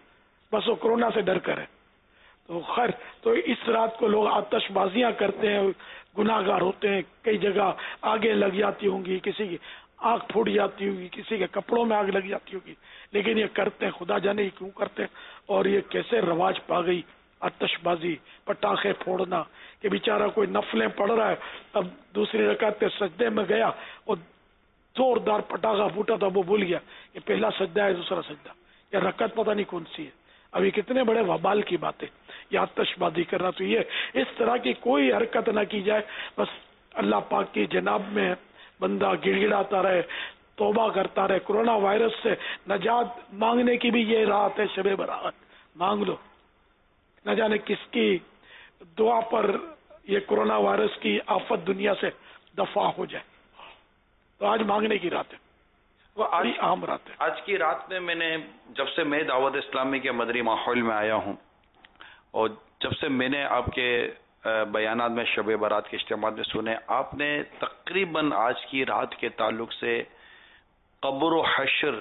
बस वो कोरोना से डर कर है। तो खैर, तो इस रात को लोग आतिशबाजियां करते हैं, गुनाहगार होते हैं, कई जगह आगे लग जाती होंगी, किसी की आग फूट जाती होगी, किसी के कपड़ों में आग लग जाती होगी, लेकिन ये करते हैं, खुदा जाने ये क्यों करते हैं। और ये कैसे रवाज पा गई आतिशबाजी, पटाखे फोड़ना, कि बेचारा कोई नफलें पढ़ रहा है, अब दूसरी रकात के सजदे में गया और जोरदार पटाखा फूटा था, वो भूल गया ये पहला सजदा है दूसरा सजदा, या रकात पता नहीं कौन सी है। अभी कितने बड़े वबाल की बात है ये आतिशबाजी करना। तो ये इस तरह की कोई हरकत ना की जाए, बस अल्लाह पाक की जनाब में बंदा गिड़गिड़ाता रहे, तौबा करता रहे। कोरोना वायरस से नजात मांगने की भी ये रात है, शबे बरात मांग लो, न जाने किसकी दुआ पर ये कोरोना वायरस की आफत दुनिया से दफा हो जाए। तो आज मांगने की रात है, वो आज आम रात है। आज की रात में मैंने, जब से मैं दावत इस्लामी के मदरी माहौल में आया हूँ और जब से मैंने आपके बयानात में शब बारात के इज्तिमा में सुने, आपने तकरीबन आज की रात के ताल्लुक से कब्र हश्र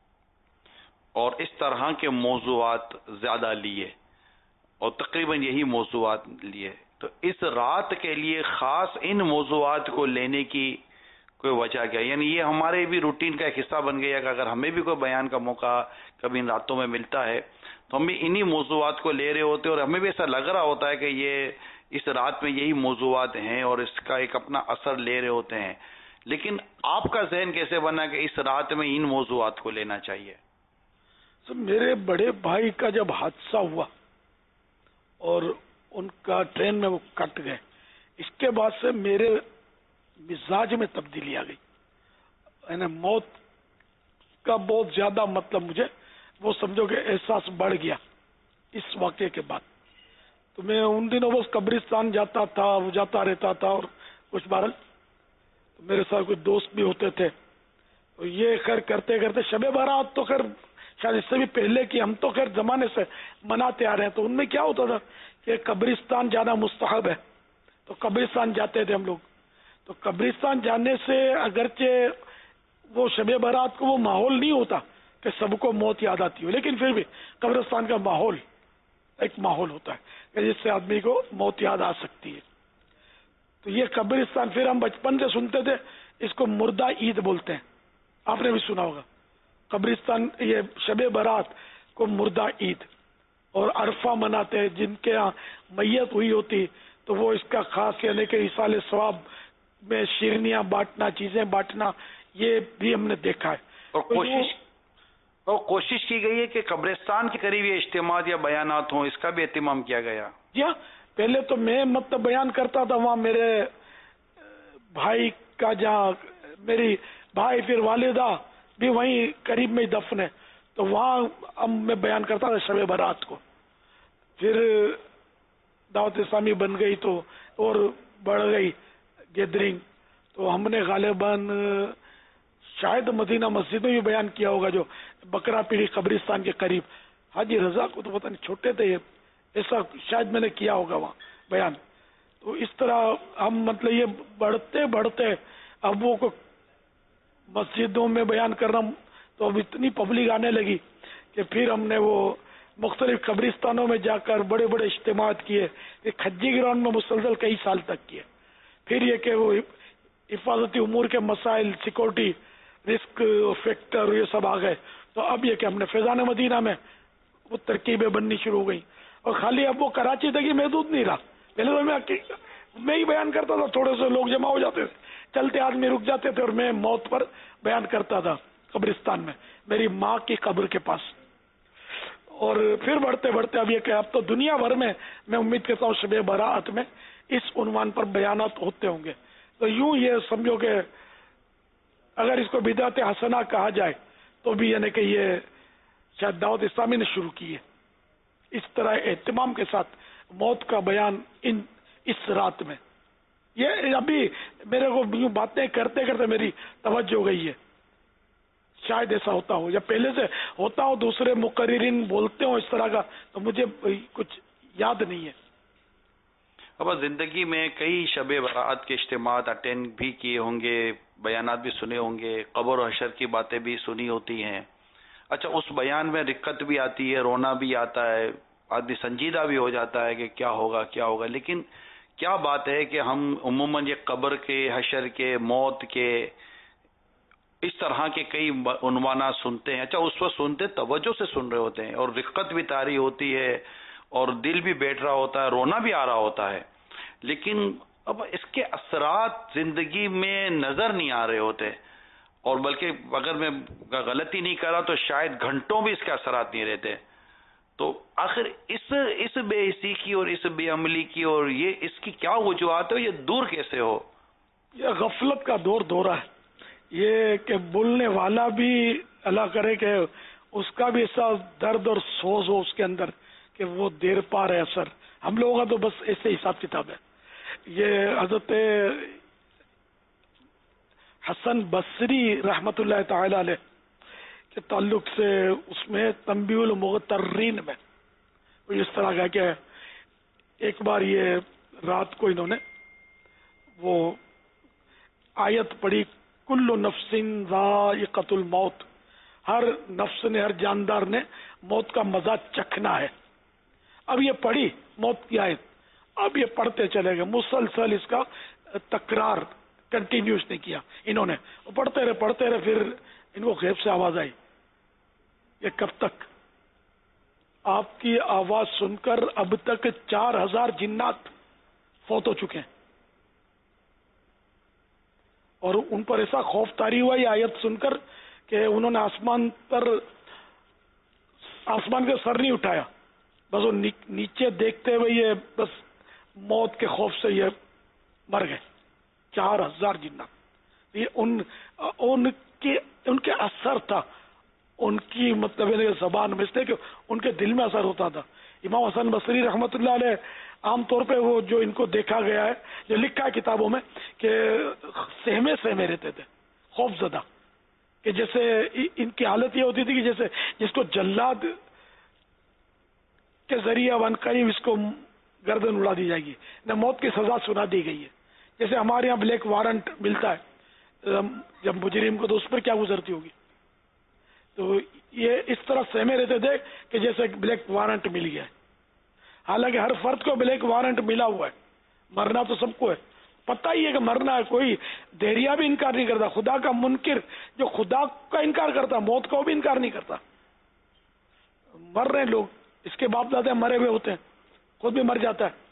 और इस तरह के मौज़ूआत ज़्यादा लिए और तकरीबन यही मौज़ूआत लिए। तो इस रात के लिए ख़ास इन मौज़ूआत को लेने की कोई वजह क्या? यानी ये हमारे भी रूटीन का एक हिस्सा बन गया कि अगर हमें भी कोई बयान का मौका कभी इन रातों में मिलता है तो हम भी इन्हीं मौज़ूआत को ले रहे होते हैं, और हमें भी ऐसा लग रहा होता है कि ये इस रात में यही मौज़ूआत हैं और इसका एक अपना असर ले रहे होते हैं। लेकिन आपका ज़हन कैसे बना कि इस रात में इन मौज़ूआत को लेना चाहिए? तो मेरे बड़े भाई का जब हादसा हुआ और उनका ट्रेन में वो कट गए, इसके बाद से मेरे मिजाज में तब्दीली आ गई, यानी मौत का बहुत ज्यादा मतलब मुझे वो समझो कि एहसास बढ़ गया इस वाक़े के बाद। तो मैं उन दिनों बस कब्रिस्तान जाता रहता था और कुछ बहरहाल तो मेरे साथ कुछ दोस्त भी होते थे। तो ये खैर करते करते शबे बारात तो खैर शायद इससे भी पहले की हम तो खैर जमाने से मनाते आ रहे हैं। तो उनमें क्या होता था कि कब्रिस्तान जाना मुस्तहब है, तो कब्रिस्तान जाते थे हम लोग। तो कब्रिस्तान जाने से अगरचे वो शबे बारात को वो माहौल नहीं होता कि सबको मौत याद आती हो, लेकिन फिर भी कब्रिस्तान का माहौल एक माहौल होता है जिससे आदमी को मौत याद आ सकती है। तो ये कब्रिस्तान फिर हम बचपन से सुनते थे, इसको मुर्दा ईद बोलते हैं, आपने भी सुना होगा। कब्रिस्तान ये शबे बारात को मुर्दा ईद और अरफा मनाते हैं, जिनके यहाँ मैयत हुई होती तो वो इसका खास यानी कि इसाले सवाब में शिरनियाँ बांटना, चीजें बांटना, ये भी हमने देखा है। और कोशिश की गई है कि कब्रिस्तान के करीब ये इज्तिमात या बयानात हों, इसका भी एहतिमाम किया गया। जी हाँ, पहले तो मैं मतलब बयान करता था वहाँ, मेरे भाई का जहाँ मेरी भाई फिर वालिदा भी वहीं करीब में ही दफन है, तो वहाँ अब मैं बयान करता था शबे बारात को। फिर दावत इस्लामी बन गई तो और बढ़ गई गैदरिंग, तो हमने गालिबन शायद मदीना मस्जिद में भी बयान किया होगा, जो बकरा पीढ़ी कब्रिस्तान के करीब। हाजी रजा को तो पता नहीं, छोटे थे ये, ऐसा शायद मैंने किया होगा वहाँ बयान। तो इस तरह हम मतलब ये बढ़ते बढ़ते अब वो को मस्जिदों में बयान करना, तो अब इतनी पब्लिक आने लगी कि फिर हमने वो मुख्तलिफ कब्रिस्तानों में जाकर बड़े बड़े इज्तिमात किए, खज्जी ग्राउंड में मुसलसल कई साल तक किए। फिर ये कि वो हिफाजती उमूर के मसाइल, सिक्योरिटी रिस्क फैक्टर, ये सब आ गए। तो अब ये कि हमने फैजान मदीना में वो तरकीबें बननी शुरू हो गई, और खाली अब वो कराची तक ही महदूद नहीं रहा। पहले तो मैं ही बयान करता था, थोड़े से लोग जमा हो जाते थे, चलते आदमी रुक जाते थे और मैं मौत पर बयान करता था कब्रिस्तान में, मेरी माँ की कब्र के पास। और फिर बढ़ते बढ़ते अब ये कि अब तो दुनिया भर में मैं उम्मीद करता हूँ शबे बारात में इस उन्वान पर बयानात होते होंगे। तो यूं ये समझो कि अगर इसको बिदात हसना कहा जाए तो भी यानी कि ये शायद दावत इस्लामी ने शुरू की है, इस तरह एहतिमाम के साथ मौत का बयान इस रात में। ये अभी मेरे को यूं बातें करते करते मेरी तवज्जो हो गई है, शायद ऐसा होता हो या पहले से होता हो, दूसरे मुकर्रिरीन बोलते हो इस तरह का, तो मुझे कुछ याद नहीं है। अब जिंदगी में कई शबे बारात के इज्तिमात अटेंड भी किए होंगे, बयानात भी सुने होंगे, कब्र और हशर की बातें भी सुनी होती हैं। अच्छा उस बयान में रिक्कत भी आती है, रोना भी आता है, आदमी संजीदा भी हो जाता है कि क्या होगा क्या होगा, लेकिन क्या बात है कि हम उम्मूमन ये कब्र के, हशर के, मौत के, इस तरह के कई उन्वाना सुनते हैं। अच्छा उस वक्त सुनते तवज्जो से सुन रहे होते हैं और रिक्कत भी तारी होती है और दिल भी बैठ रहा होता है, रोना भी आ रहा होता है, लेकिन अब इसके असरात जिंदगी में नजर नहीं आ रहे होते, और बल्कि अगर मैं गलती नहीं कर रहा तो शायद घंटों भी इसके असरात नहीं रहते। तो आखिर इस बेइज्जती की और इस बेअमली की और ये इसकी क्या वजूहत है, ये दूर कैसे हो? ये गफलत का दौरा है, ये कि बोलने वाला भी अल्लाह करे कि उसका भी ऐसा दर्द और सोच हो उसके अंदर कि वो देर पा रहे असर। हम लोगों का तो बस ऐसे हिसाब किताब है। ये हजरत हसन बसरी रहमतुल्लाह ताला अलैह के ताल्लुक से उसमें तंबीहुल मुगतर्रीन में इस तरह का क्या है, एक बार ये रात को इन्होंने वो आयत पढ़ी, कुल्लु नफ्सिन ज़ाइक़तुल मौत, हर नफ्स ने, हर जानदार ने मौत का मजा चखना है। अब ये पढ़ी मौत की आयत, अब ये पढ़ते चले गए, मुसलसल इसका तकरार कंटिन्यूस नहीं किया इन्होंने, पढ़ते रहे, फिर इनको गैब से आवाज आई, ये कब तक? आपकी आवाज सुनकर अब तक 4000 जिन्नात फौत हो चुके हैं, और उन पर ऐसा खौफ तारी हुआ ये आयत सुनकर कि उन्होंने आसमान के सर नहीं उठाया, बस वो नीचे देखते हुए ये बस मौत के खौफ से ये मर गए। 4000 जिन्नात, ये उनके असर था, उनकी मतलब जबान में, इसलिए कि उनके दिल में असर होता था। इमाम हसन बसरी रहमतुल्लाह अलैह आमतौर पे वो जो इनको देखा गया है, जो लिखा है किताबों में, कि सहमे रहते थे, खौफजदा, कि जैसे इनकी हालत ये होती थी कि जैसे जिसको जल्लाद के जरिए वनकरीब इसको गर्दन उड़ा दी जाएगी, न मौत की सजा सुना दी गई है। जैसे हमारे यहाँ ब्लैक वारंट मिलता है जब मुजरिम को, तो उस पर क्या गुजरती होगी। तो ये इस तरह सहमे रहते थे कि जैसे ब्लैक वारंट मिल गया है। हालांकि हर फर्द को ब्लैक वारंट मिला हुआ है, मरना तो सबको है, पता ही है कि मरना है, कोई देरिया भी इनकार नहीं करता। खुदा का मुनकिर जो खुदा का इनकार करता, मौत का भी इनकार नहीं करता। मर रहे लोग, इसके बाप दादा मरे हुए होते हैं, खुद भी मर जाता है।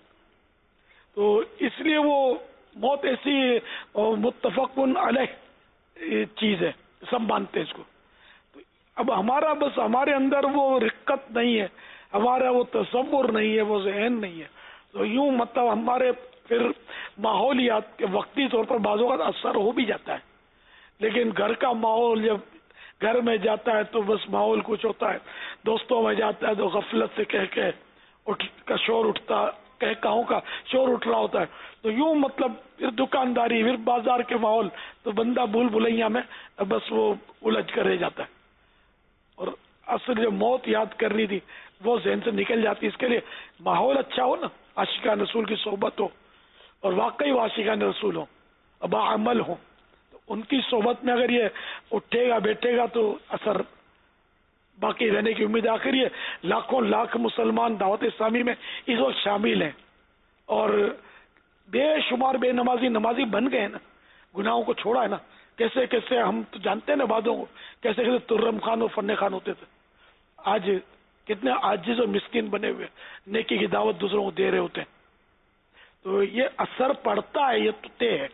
तो इसलिए वो मौत ऐसी मुत्तफकुन अलैह चीज है, सब मानते हैं इसको। तो अब हमारा बस हमारे अंदर वो रिक्कत नहीं है, हमारा वो तसव्वुर नहीं है, वो ज़हन नहीं है। तो यूं मतलब हमारे फिर माहौलियात के वक्ती तौर पर बाज़ों का असर हो भी जाता है, लेकिन घर का माहौल जब घर में जाता है तो बस माहौल कुछ होता है, दोस्तों में जाता है तो गफलत से कह के का शोर उठता, कहकाहों का शोर उठ रहा होता है। तो यूं मतलब फिर दुकानदारी, फिर बाजार के माहौल, तो बंदा भूल भुलैया में बस वो उलझ कर रह जाता है, और असल जो मौत याद करनी थी वो ज़हन से निकल जाती। इसके लिए माहौल अच्छा हो ना, आशिकान रसूल की सोहबत हो, और वाकई वो आशिकान रसूल हो, बाअमल हो, तो उनकी सोहबत में अगर ये उठेगा बैठेगा तो असर बाकी रहने की उम्मीद। आखिर ये लाखों लाख मुसलमान दावत इस्लामी में इस वक्त शामिल हैं, और बेशुमार बेनमाजी नमाजी बन गए ना, गुनाहों को छोड़ा है ना। कैसे कैसे हम तो जानते हैं ना बातों को, कैसे कैसे तुर्रम खान और फन्ने खान होते थे, आज कितने आजिज और मिस्किन बने हुए नेकी की दावत दूसरों को दे रहे होते हैं। तो ये असर पड़ता है, ये तो तय है।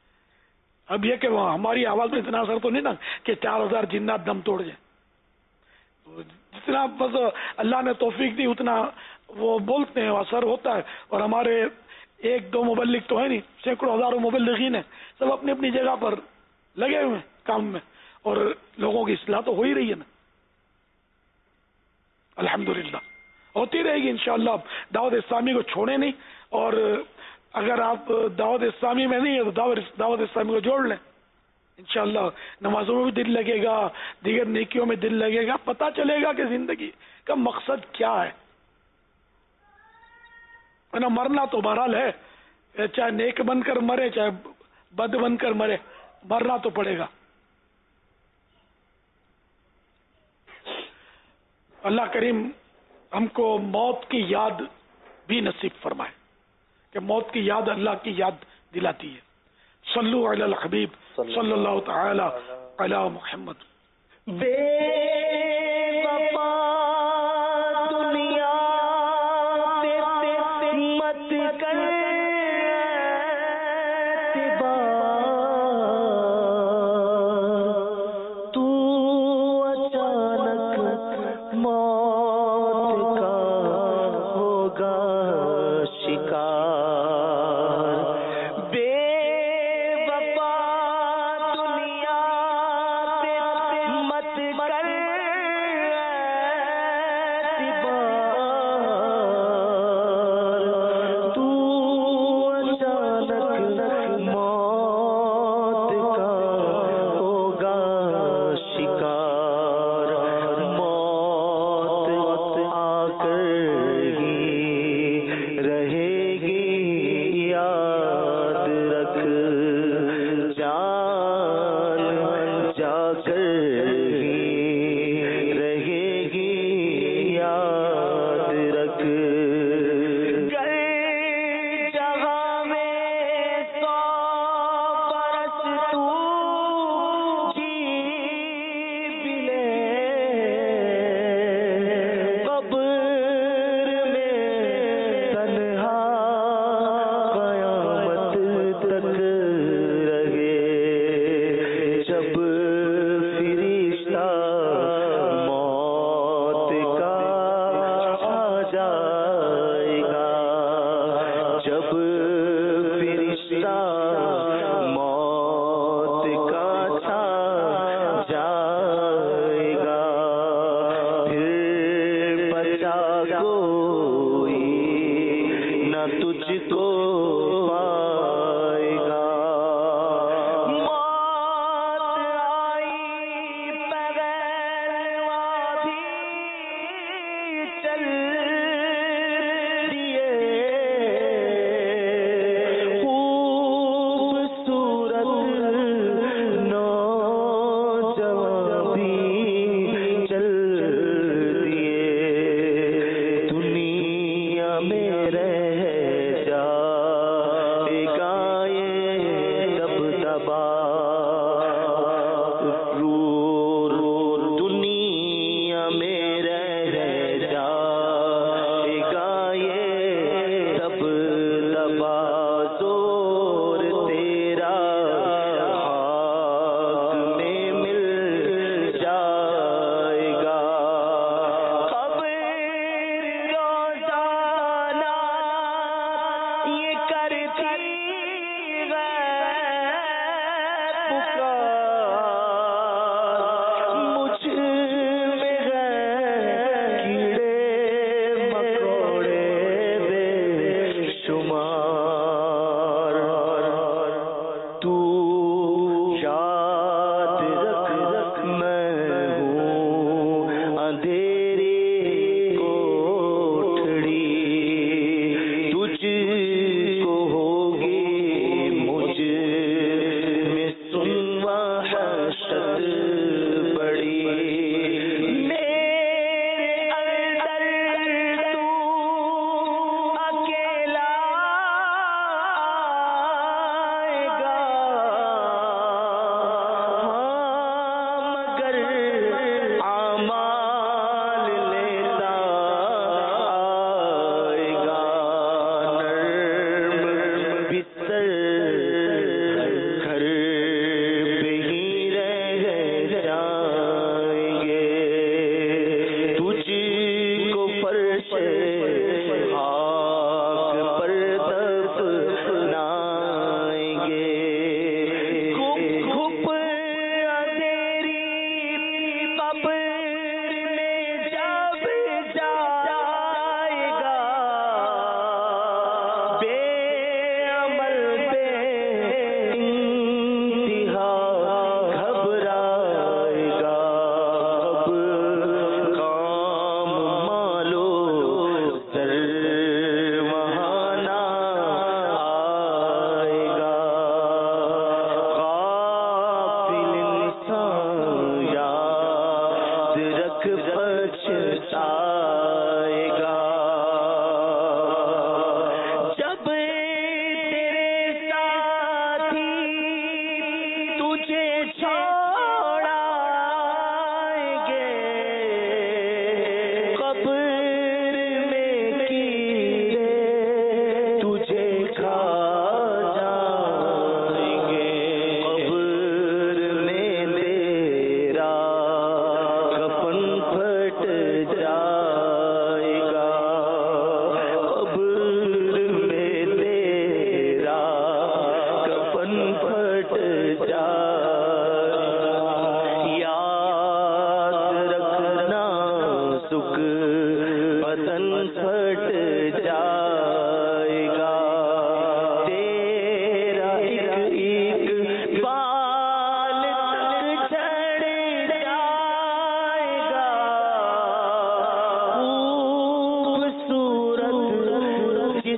अब ये कि हमारी आवाज में इतना असर तो नहीं ना कि 4000 जिन्नात दम तोड़ जाए। तो जितना बस अल्लाह ने तौफीक दी उतना वो बोलते हैं, असर होता है। और हमारे 1-2 मुबल्लिग तो है नहीं, सैकड़ों हजारों मुबल्लिगीन है, सब अपनी अपनी जगह पर लगे हुए हैं काम में, और लोगों की इस्लाह तो हो ही रही है ना, अल्हम्दुलिल्लाह होती रहेगी इंशाअल्लाह। दावत इस्लामी को छोड़े नहीं, और अगर आप दावत इस्लामी में नहीं है तो दावत इस्लामी को जोड़ लें, इंशाअल्लाह नमाजों में भी दिल लगेगा, दीगर नेकियों में दिल लगेगा, पता चलेगा कि जिंदगी का मकसद क्या है। ना मरना तो बहरहाल है, चाहे नेक बनकर मरे चाहे बद बनकर मरे, मरना तो पड़ेगा। अल्लाह करीम हमको मौत की याद भी नसीब फरमाए कि मौत की याद अल्लाह की याद दिलाती है। सल्लु अलल हबीब सल्लल्लाहु तआला अला मुहम्मद। बेवफा दुनिया पे मत कर एतबार, तू अचानक मौत का होगा शिकार। बेवफा दुनिया पे मत कर एतबार, तू अचानक मौत का होगा शिकार। मौत आकर ही रहेगी याद रख, जान जाकर ही रहेगी याद रख। गर जहाँ में 100 बरस तू जी भी ले, कब्र में तन्हा क़यामत तक रहे। जब फरिश्ता मौत का आ जाएगा, जब फरिश्ता मौत का छा जाएगा, फिर बचा कोई न तुझको पाएगा। मौत आई बगैर वादी चल दिए, खूबसूरत नौजवान भी चल दिए। दुनिया में रह जा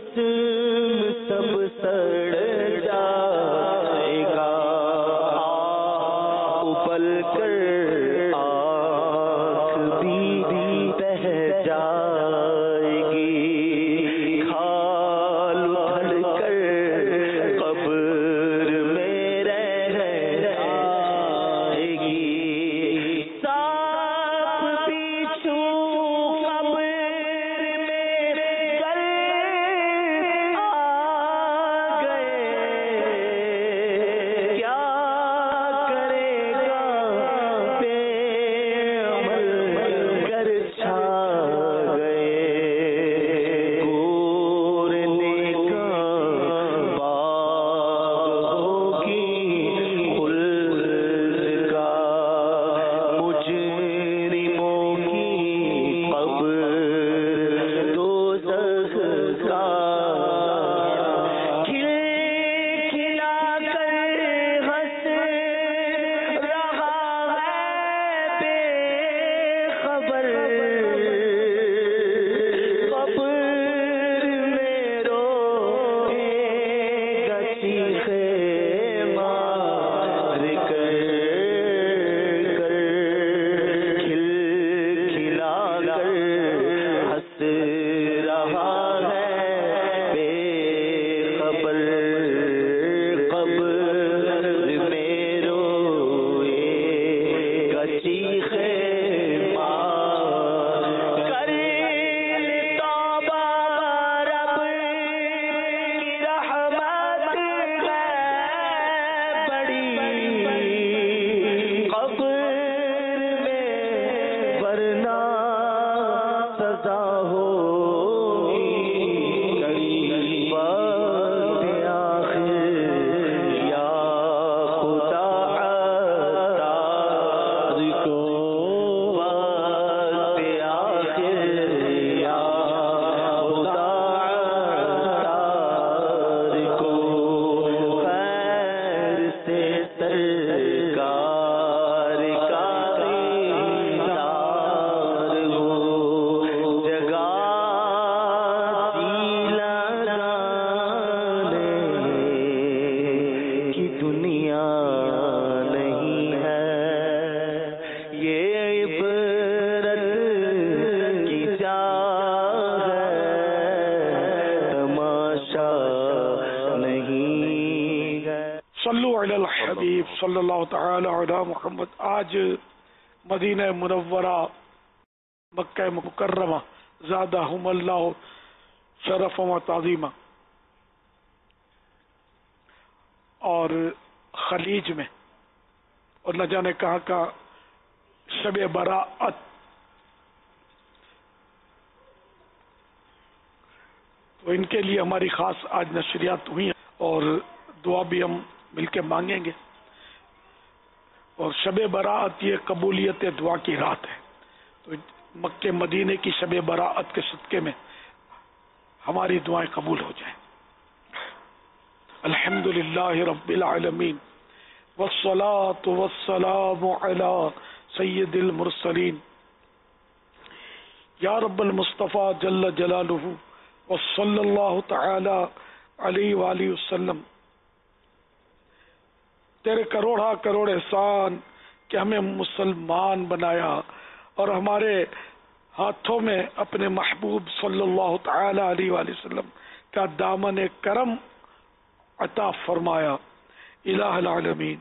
जिस्म सब सड़ जाए गया, उबल कर आँख भी बह जाएगी, खाल उधड़ कर कब्र में रह जाएगी, सांप बिच्छू कब्र में गल आ गए, क्या करेगा बेअमल कर छा गए, गोरने का बाग होगी खुल्द का, मुजरिमों की कब्र दोज़ख का, खिलखिला कर हंस रहा है बेखबर, कब्र में रोएगा चीखे मार कर, खिलखिला कर हंस रहा है बेखबर, कब्र में रोएगा चीखे मार कर, तौबा रब की रहमत है बड़ी, कब्र में वरना सजा होगी कड़ी, वक्त आखिर या खुदा अत्तार को, वक्त आखिर या खुदा अत्तार को, खैर से सरकार का दीदार हो, जगा दिला जाने की दुनिया नहीं है, ये इबरत की जा है, तमाशा नहीं है। सल्लु अलल हबीब सल्लल्लाहु तआला अला मुहम्मद। आज मदीना मुनव्वरा मक्का मुकर्रमा ज़ादहुमुल्लाह शरफ़ व ताज़ीमा और खलीज में और न जाने कहाँ का शब बराअत, तो इनके लिए हमारी खास आज नशरियात हुई हैं और दुआ भी हम मिलके मांगेंगे। और शब बराअत ये कबूलियत दुआ की रात है, तो मक्के मदीने की शब बराअत के सदके में हमारी दुआएं कबूल हो जाएं। अल्हम्दुलिल्लाहि रब्बिल आलमीन वस्सलातु वस्सलामु अला सय्यिदिल मुरसलीन या रब्बल मुस्तफ़ा जल्ल जलालुहु वसल्लल्लाहु तआला अलैहि वालिहि वसल्लम। तेरे करोड़ा करोड़ एहसान कि हमें मुसलमान बनाया और हमारे हाथों में अपने महबूब सल्लल्लाहु तआला अलैहि वसल्लम का दामन करम अता फरमाया। इलाहुल आलमीन,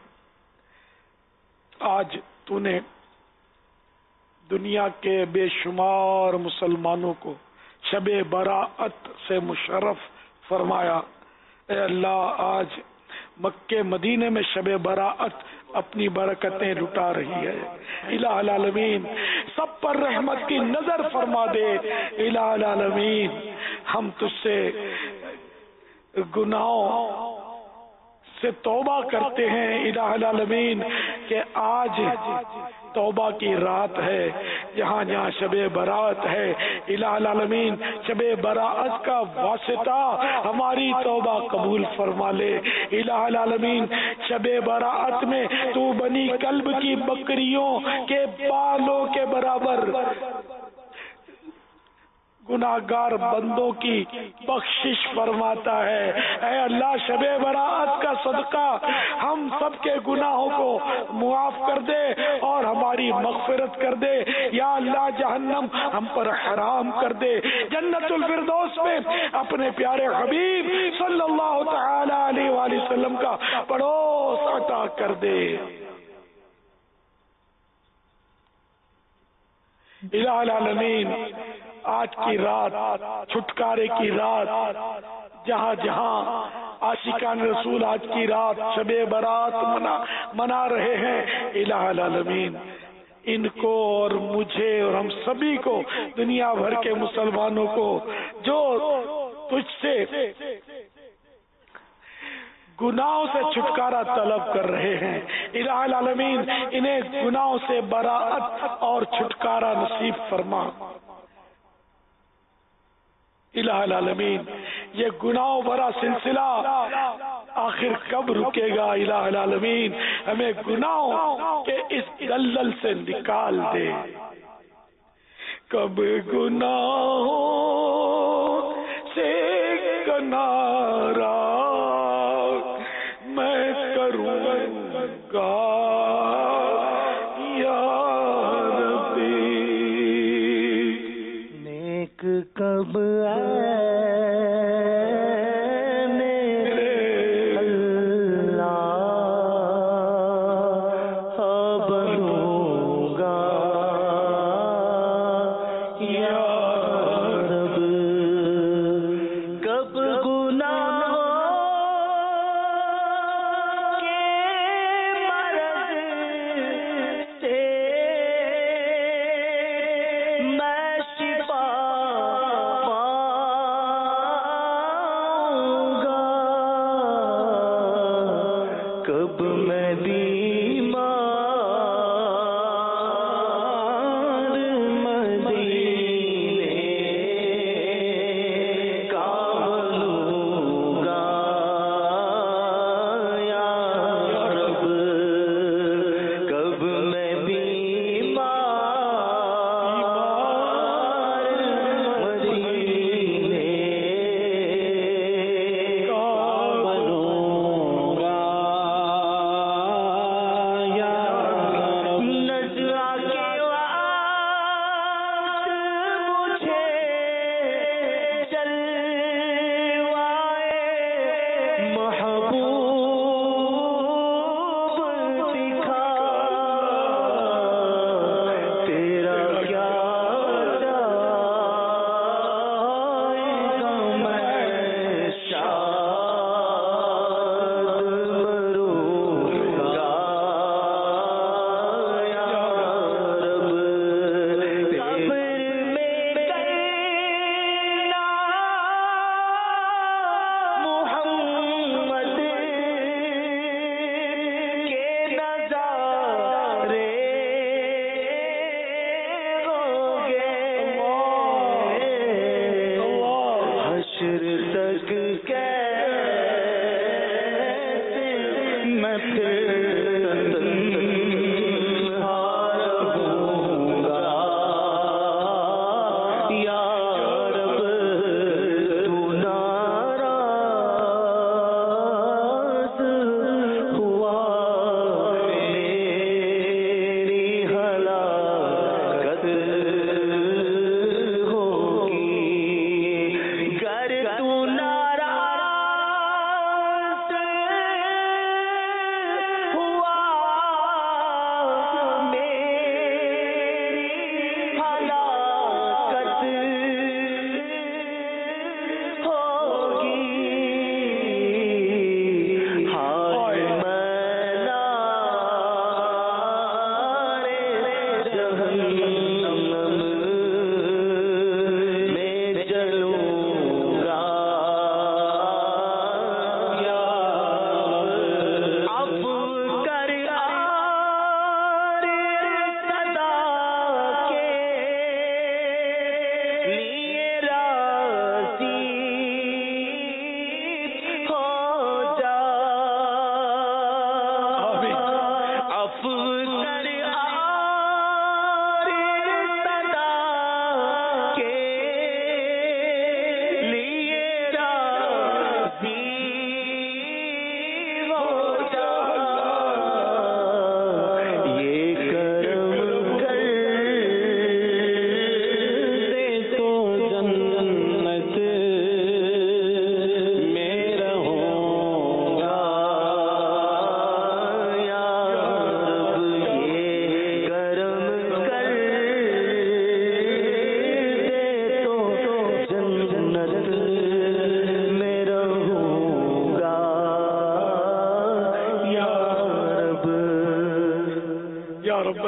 आज तूने दुनिया के बेशुमार मुसलमानों को शबे बराअत से मुशर्रफ फरमाया। ए अल्लाह, आज मक्के मदीने में शबे बराअत अपनी बरकतें लुटा रही है। इलाहुल आलमीन, सब पर रहमत की नजर फरमा दे। इलाहुल आलमीन, हम तुझसे गुनाहों से तौबा करते हैं इलाहुल आलमीन कि आज तौबा की रात है, जहाँ जहाँ शबे बरात है। इलाहुल आलमीन, शबे बरात का वास्ता हमारी तौबा कबूल फरमा ले। इलाहुल आलमीन, शबे बरात में तू बनी कल्ब की बकरियों के बालों के बराबर गुनाहगार बंदों की बख्शिश फरमाता है। ऐ अल्लाह शबे बरात का सदका हम सबके गुनाहों को मुआफ कर दे और हमारी मगफिरत कर दे। या अल्लाह जहन्नम हम पर हराम कर दे, जन्नतुल फिरदौस में अपने प्यारे हबीब सल्लल्लाहु तआला अलैहि वसल्लम का पड़ोस अता कर दे। इलाहुल आलमीन, आज की रात छुटकारे की रात, जहाँ जहाँ आशिकान रसूल आज की रात शबे बारात मना रहे हैं, इलाहुल आलमीन इनको और मुझे और हम सभी को, दुनिया भर के मुसलमानों को जो तुझसे गुनाहों से छुटकारा तलब कर रहे हैं, इलाहुल आलमीन इन्हें गुनाहों से बराअत और छुटकारा नसीब फरमा। इलाहुल आलमीन ये गुनाहों भरा सिलसिला आखिर कब रुकेगा? इलाहुल आलमीन हमें गुनाहों के इस दलदल से निकाल दे। कब गुनाहों से किनारा मैं करूँगा या रब्बी। नेक कब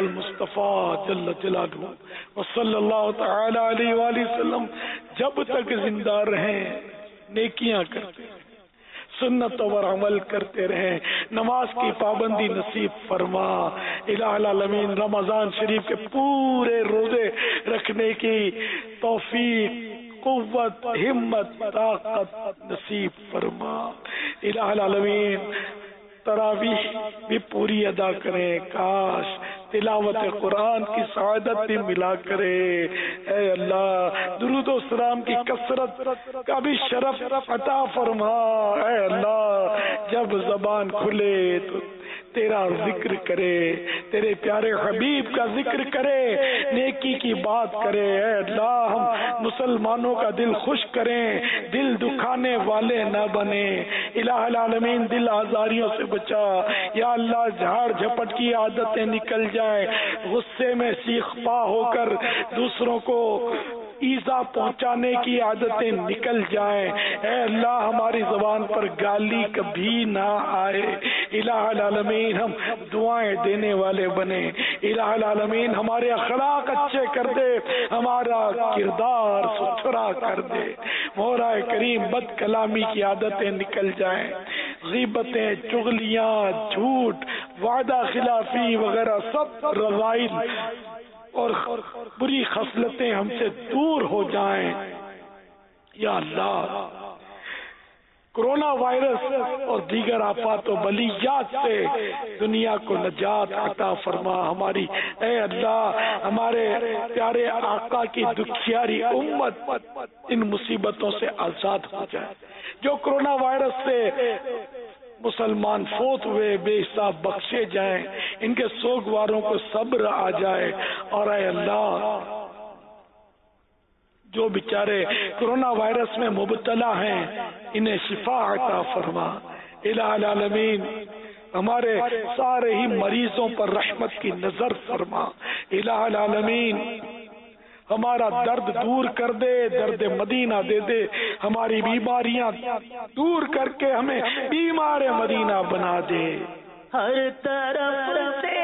المصطفیٰ جل جلالہ وصلی اللہ تعالی علیہ وآلہ وسلم جب تک زندہ رہیں نیکیاں کرتے رہیں، سنتوں پر عمل کرتے رہیں، نماز کی پابندی نصیب فرما الہ العالمین، رمضان شریف کے پورے روزے رکھنے کی توفیق، قوت، ہمت، طاقت نصیب فرما الہ العالمین۔ تراویح بھی پوری ادا کریں، کاش تلاوت قرآن کی سعادت بھی ملا کرے، اے اللہ درود و سلام کی کثرت کا بھی شرف عطا فرما، اے اللہ جب زبان کھلے تو تیرا ذکر کرے، تیرے پیارے حبیب کا ذکر کرے، نیکی کی بات کرے، اے اللہ ہم مسلمانوں کا دل خوش کریں، دل دکھانے والے نہ بنے، الہ العالمین دل آزاریوں سے بچا، یا اللہ جھاڑ جھپٹ کی عادتیں نکل جائیں، غصے میں سیخ پا ہو کر دوسروں کو ایذا پہنچانے کی عادتیں نکل جائیں، اے اللہ ہماری زبان پر گالی کبھی نہ آئے، الہ العالمین ہم دعائیں دینے والے بنے، الہ العالمین ہمارے اخلاق اچھے کر دے، ہمارا کردار ستھرا کر دے، مولا کریم بد کلامی کی عادتیں نکل جائیں، غیبتیں، چغلیاں، جھوٹ، وعدہ خلافی وغیرہ سب رذائل اور بری خصلتیں ہم سے دور ہو جائیں، یا اللہ کرونا وائرس اور دیگر آفات و بلیات سے دنیا کو نجات عطا فرما، ہماری اے اللہ ہمارے پیارے آقا کی دکھیاری امت ان مصیبتوں سے آزاد ہو جائے، جو کرونا وائرس سے مسلمان فوت ہوئے بے حساب بخشے جائیں، ان کے سوگواروں کو صبر آ جائے، اور اے اللہ جو بیچارے کرونا وائرس میں مبتلا ہیں انہیں شفا عطا فرما، الہ العالمین ہمارے سارے ہی مریضوں پر رحمت کی نظر فرما، الہ العالمین ہمارا درد دور کر دے، درد مدینہ دے دے، ہماری بیماریاں دور کر کے ہمیں بیمار مدینہ بنا دے، ہر طرف سے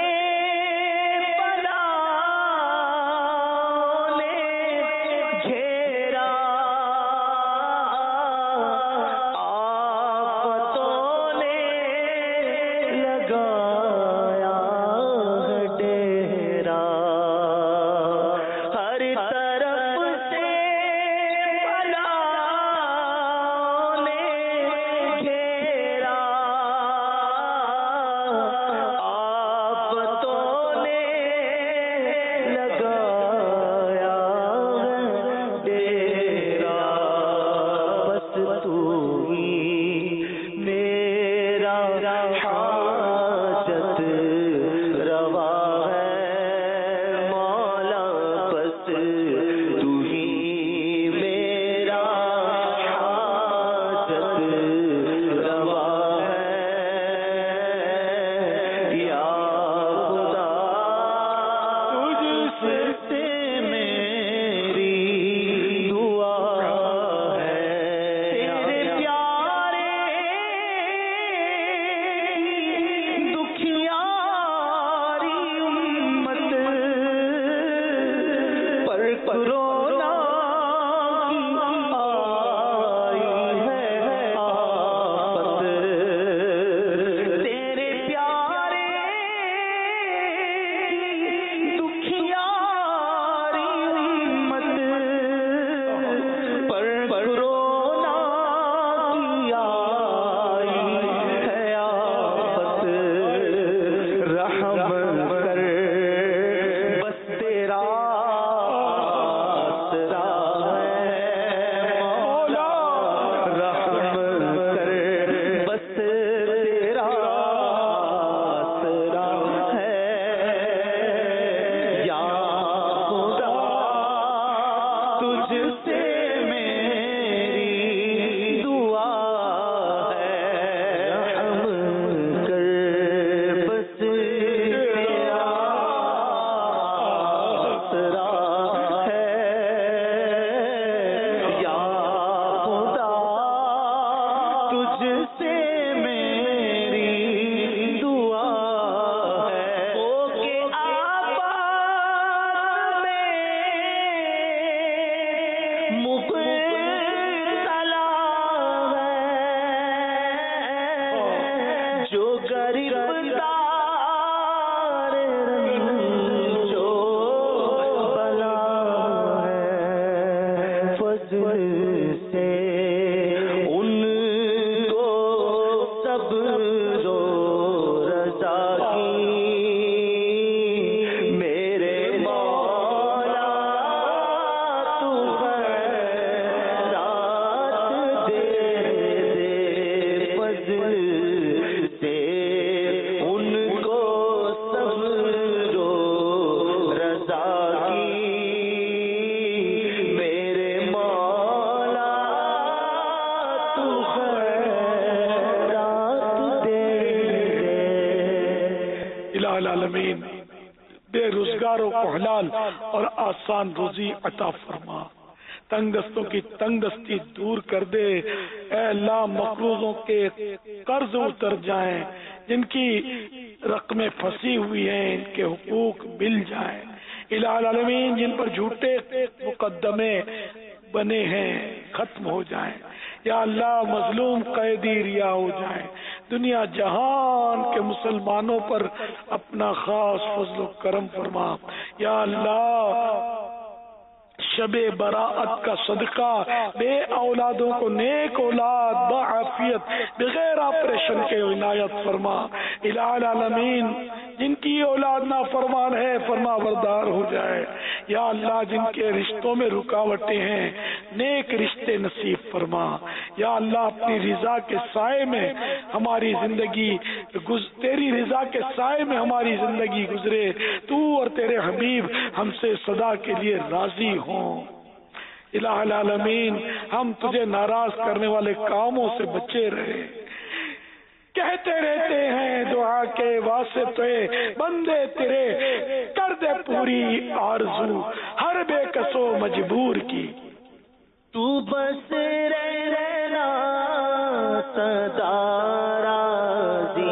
العالمین بے روزگاروں کو حلال اور آسان روزی عطا فرما، تنگ دستوں کی تنگ دستی دور کر دے۔ اے اللہ مقروضوں کے قرض اتر جائیں، جن کی رقمیں پھنسی ہوئی ہیں ان کے حقوق مل جائیں۔ الہ العالمین جن پر جھوٹے مقدمے بنے ہیں ختم ہو جائیں۔ یا اللہ مظلوم قیدی رہا ہو جائیں۔ دنیا جہان کے مسلمانوں پر اپنا خاص فضل و کرم فرما۔ یا اللہ شب براعت کا صدقہ بے اولادوں کو نیک اولاد بعافیت بغیر آپریشن کے عنایت فرما۔ الہ العالمین جن کی اولاد نافرمان ہے فرما بردار ہو جائے۔ یا اللہ جن کے رشتوں میں رکاوٹیں ہیں نیک رشتے نصیب فرما۔ یا اللہ اپنی رضا کے سائے میں ہماری زندگی تیری رضا کے سائے میں ہماری زندگی گزرے، تو اور تیرے حبیب ہم سے صدا کے لیے راضی ہوں۔ الہ العالمین ہم تجھے ناراض کرنے والے کاموں سے بچے رہے۔ کہتے رہتے ہیں دعا کے واسطے بندے تیرے، کر دے پوری آرزو ہر بے کسو مجبور کی۔ تو بس رہنا سدا راضی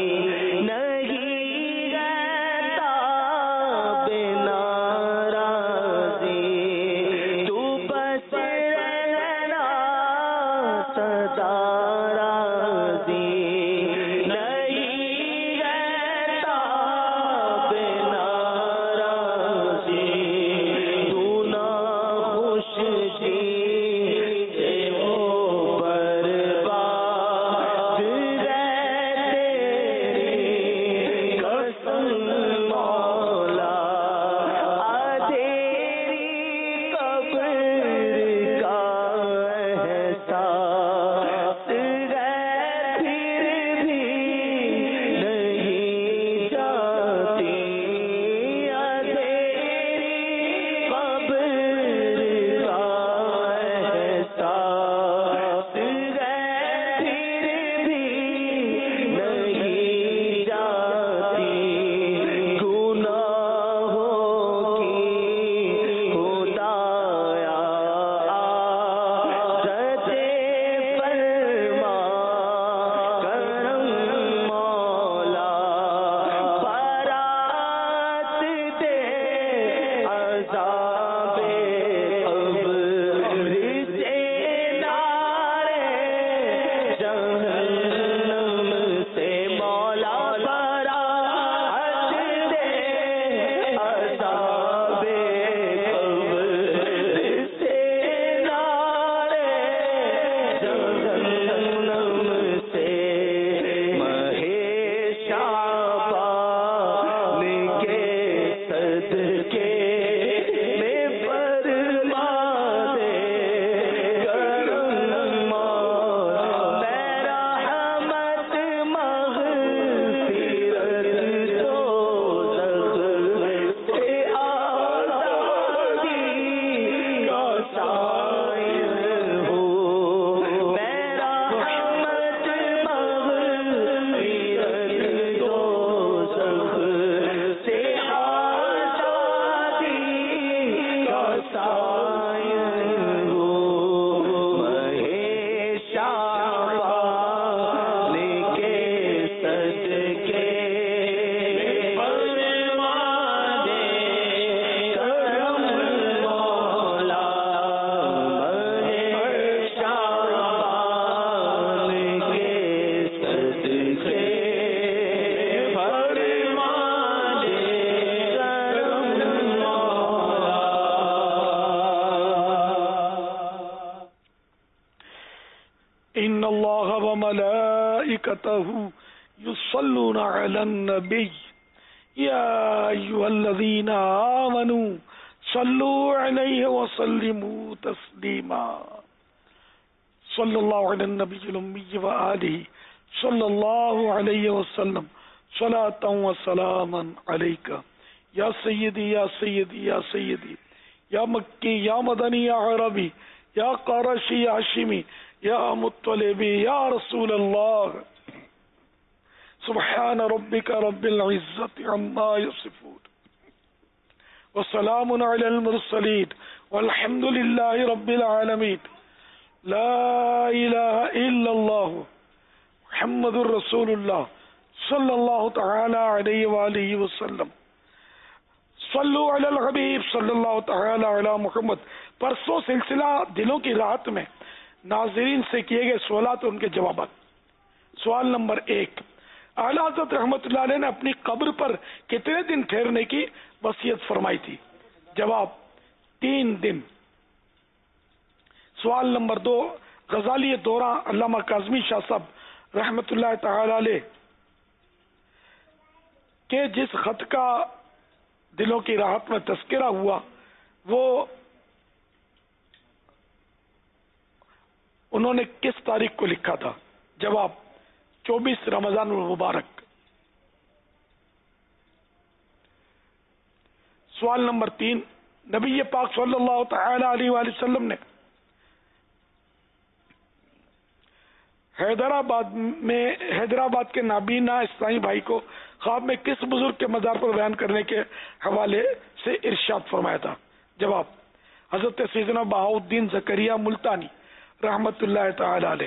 نہیں رہتا بنا راضی، تو بس رہنا سدا راضی نہیں رہتا بنا راضی، تو نہ خوش جی ان اللہ وملائکتہ یصلون علی النبی یا ایھا الذین آمنوا صلوا علیہ وسلموا تسلیما صلی اللہ علی النبی الامی وآلہ صلی اللہ علیہ وسلم صلاۃ و سلاما علیک یا سیدی یا سیدی یا سیدی یا مکی یا مدنی یا عربی یا قرشی یا ہاشمی یا مطلبی یا رسول اللہ سبحان ربک رب العزت عما یصفون وسلام علی المرسلین والحمد للہ رب العالمین لا الہ الا اللہ محمد الرسول اللہ صلی اللہ تعالی علیہ وآلہ وسلم. صلو علی الحبیب صلی اللہ تعالی علی محمد. پرسوں سلسلہ دلوں کی راحت میں ناظرین سے کیے گئے سوالات اور ان کے جوابات. سوال نمبر 1، اعلیٰ حضرت رحمۃ اللہ علیہ نے اپنی قبر پر کتنے دن ٹھہرنے کی وصیت فرمائی تھی؟ جواب 3 دن. سوال نمبر 2، غزالی دورہ علامہ کاظمی شاہ صاحب رحمۃ اللہ تعالی علیہ کہ جس خط کا دلوں کی راحت میں تذکرہ ہوا وہ انہوں نے کس تاریخ کو لکھا تھا؟ جواب 24 رمضان المبارک. سوال نمبر 3، نبی پاک صلی اللہ تعالی علیہ وآلہ وسلم نے حیدرآباد کے نابینا اسلامی بھائی کو خواب میں کس بزرگ کے مزار پر بیان کرنے کے حوالے سے ارشاد فرمایا تھا؟ جواب حضرت سیدنا بہاؤالدین زکریا ملتانی رحمت اللہ تعالی علیہ.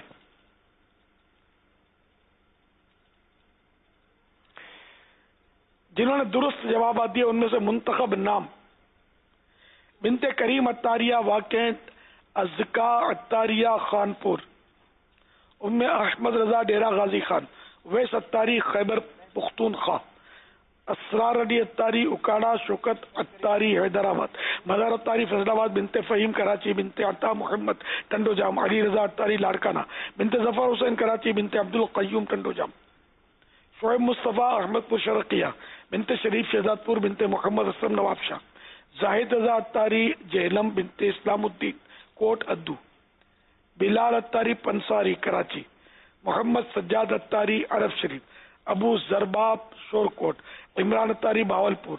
جنہوں نے درست جوابات دیے ان میں سے منتخب نام: بنت کریم عطاریہ واقع ازکا عطاریہ خانپور، ام احمد رضا ڈیرہ غازی خان، ویس عطاری خیبر پختونخوا، اسرار علی عطاری اکاڑا، شوکت عطاری حیدرآباد، مزار عطاری فیصل آباد، بنت فہیم کراچی، بنت عطا محمد ٹنڈو جام، علی رضا عطاری لاڑکانہ، بنت ظفر حسین کراچی، بنت عبد القیوم ٹنڈو جام، شعیب مصطفیٰ احمد پور شرقیہ، بنت شریف شہزاد پور، بنت محمد اسلم نواب شاہ، زاہد رضا عطاری جہلم، بنت اسلام الدین کوٹ ادو، بلال عطاری پنساری کراچی، محمد سجاد عطاری عرب شریف، ابو زرباب شورکوٹ، عمران عطاری بہاولپور،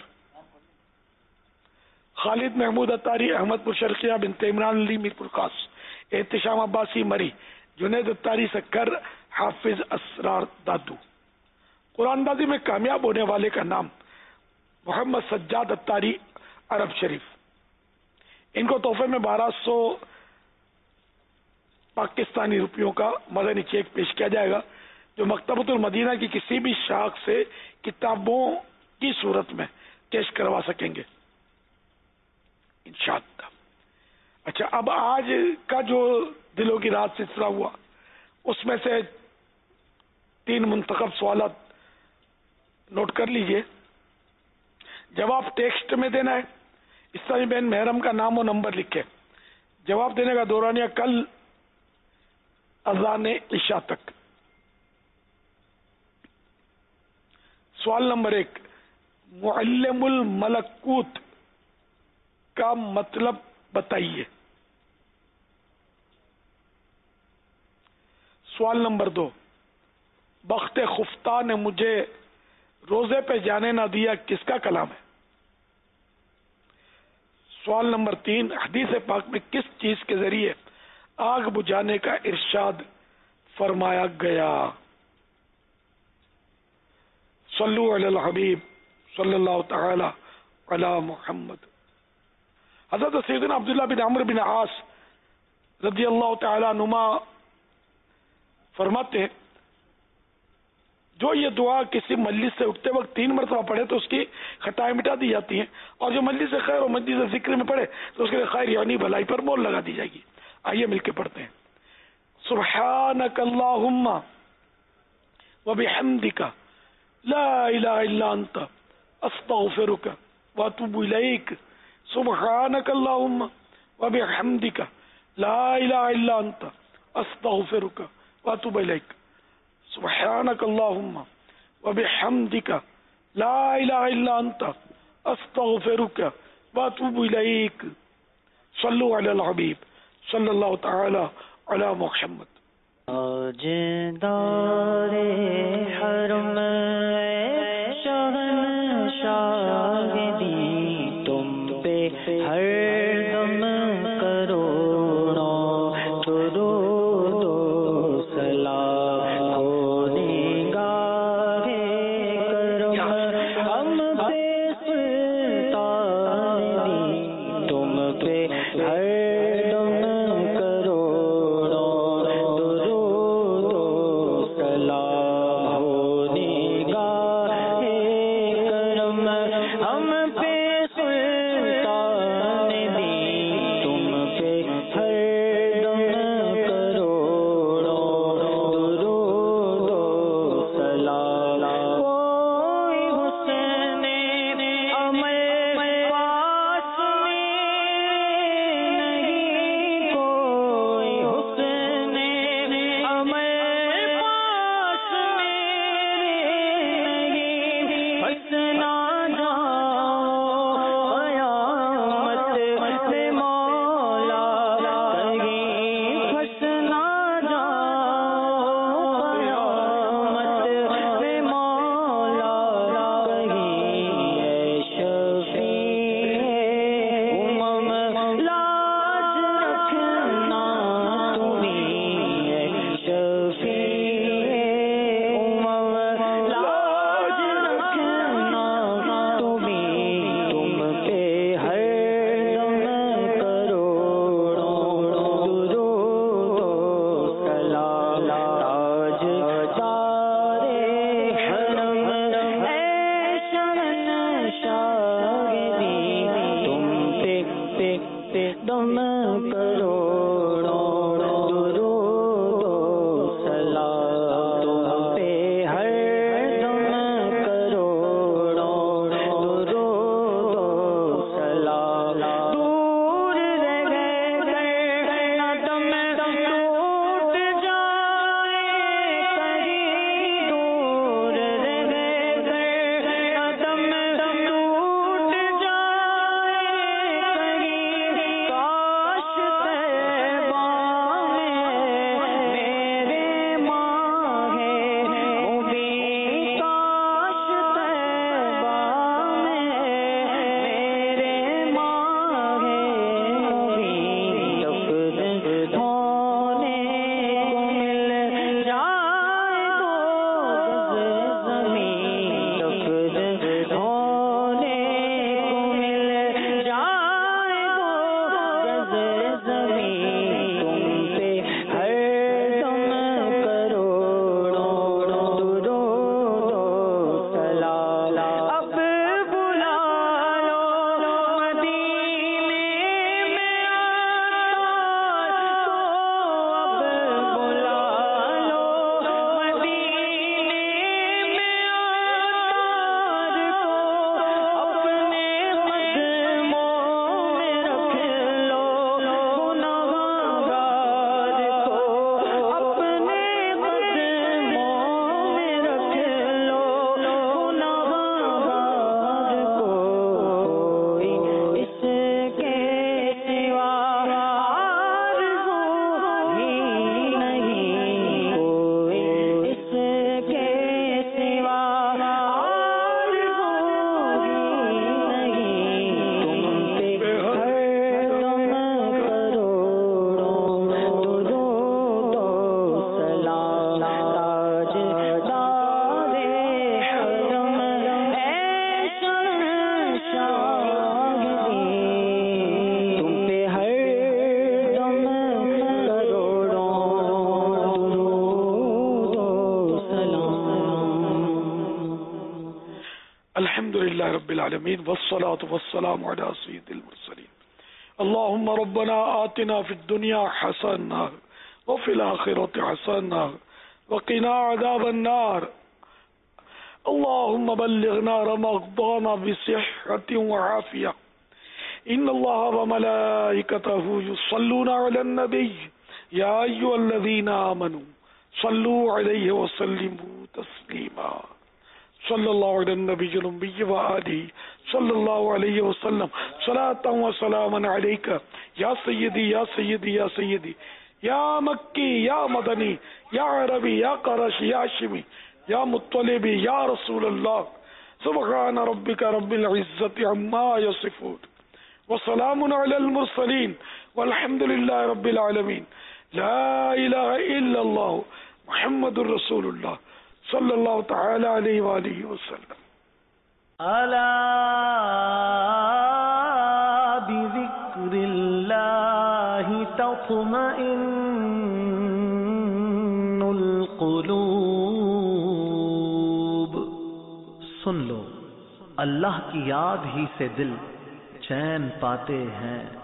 خالد محمود عطاری احمد پور شرقیہ، بنت عمران علی میرپور خاص، احتشام عباسی مری، جنید عطاری سکر، حافظ اسرار دادو. قرآن اندازی میں کامیاب ہونے والے کا نام: محمد سجاد عطاری عرب شریف. ان کو تحفے میں 1200 پاکستانی روپیوں کا مدنی چیک پیش کیا جائے گا جو مکتبۃ المدینہ کی کسی بھی شاخ سے کتابوں کی صورت میں کیش کروا سکیں گے انشاءاللہ. اچھا، اب آج کا جو دلوں کی رات سلسلہ ہوا اس میں سے 3 منتخب سوالات نوٹ کر لیجئے. جواب ٹیکسٹ میں دینا ہے. اسلامی بہن محرم کا نام و نمبر لکھے. جواب دینے کا دورانیہ کل اذان عشاء تک. سوال نمبر 1، معلم الملکوت کا مطلب بتائیے. سوال نمبر 2، بخت خفتہ نے مجھے روزے پہ جانے نہ دیا کس کا کلام ہے؟ سوال نمبر 3، حدیث پاک میں کس چیز کے ذریعے آگ بجھانے کا ارشاد فرمایا گیا؟ صلو علی الحبیب صلی اللہ تعالی علی محمد. حضرت سیدنا عبداللہ بن عمرو بن عاص رضی اللہ تعالی عنہما فرماتے ہیں جو یہ دعا کسی مجلس سے اٹھتے وقت 3 مرتبہ پڑھے تو اس کی خطائیں مٹا دی جاتی ہیں، اور جو مجلس سے خیر اور مجلس سے ذکر میں پڑھے تو اس کے لیے خیر یعنی بھلائی پر مول لگا دی جائے گی. آئیے مل کے پڑھتے ہیں. سبحانک اللہم وبحمدک لا الہ الا انت استغفرک واتوب الیک. سبحانک اللہم وبحمدک لا الہ الا انت استغفرک واتوب الیک. سبحانک اللہم وبحمدک لا الہ الا انت استغفرک واتوب الیک. صلو علی الحبیب صلی اللہ تعالی علی محمد. تاجدار حرم شہنشاہ دی تم پہ ہر دم کروڑوں درود و سلام ہو نگاہ للہ رب العالمین والصلاة والسلام علی سید المرسلین. اللهم ربنا آتنا في الدنيا حسنة وفي الآخرة حسنة وقنا عذاب النار. اللهم بلغنا رمضان بصحة وعافية. إن الله وملائكته يصلون على النبي يا أيها الذين آمنوا صلوا عليه وسلموا تسليما. صلی اللہ علیہ النبی الأمي وآلہ صلی اللہ علیہ وسلم صلاة وسلاما علیک یا سیدی یا سیدی یا سیدی یا مکی یا مدنی یا عربی یا قرشی یا شمی یا مطلبی یا رسول اللہ. سبحان ربک رب العزت عما یصفون وسلام علی المرسلین والحمد للہ رب العالمین. لا الہ الا اللہ محمد الرسول اللہ صلی اللہ تعالی علیہ وآلہ وسلم. الا بذکر اللہ تطمئن القلوب. سن لو اللہ کی یاد ہی سے دل چین پاتے ہیں.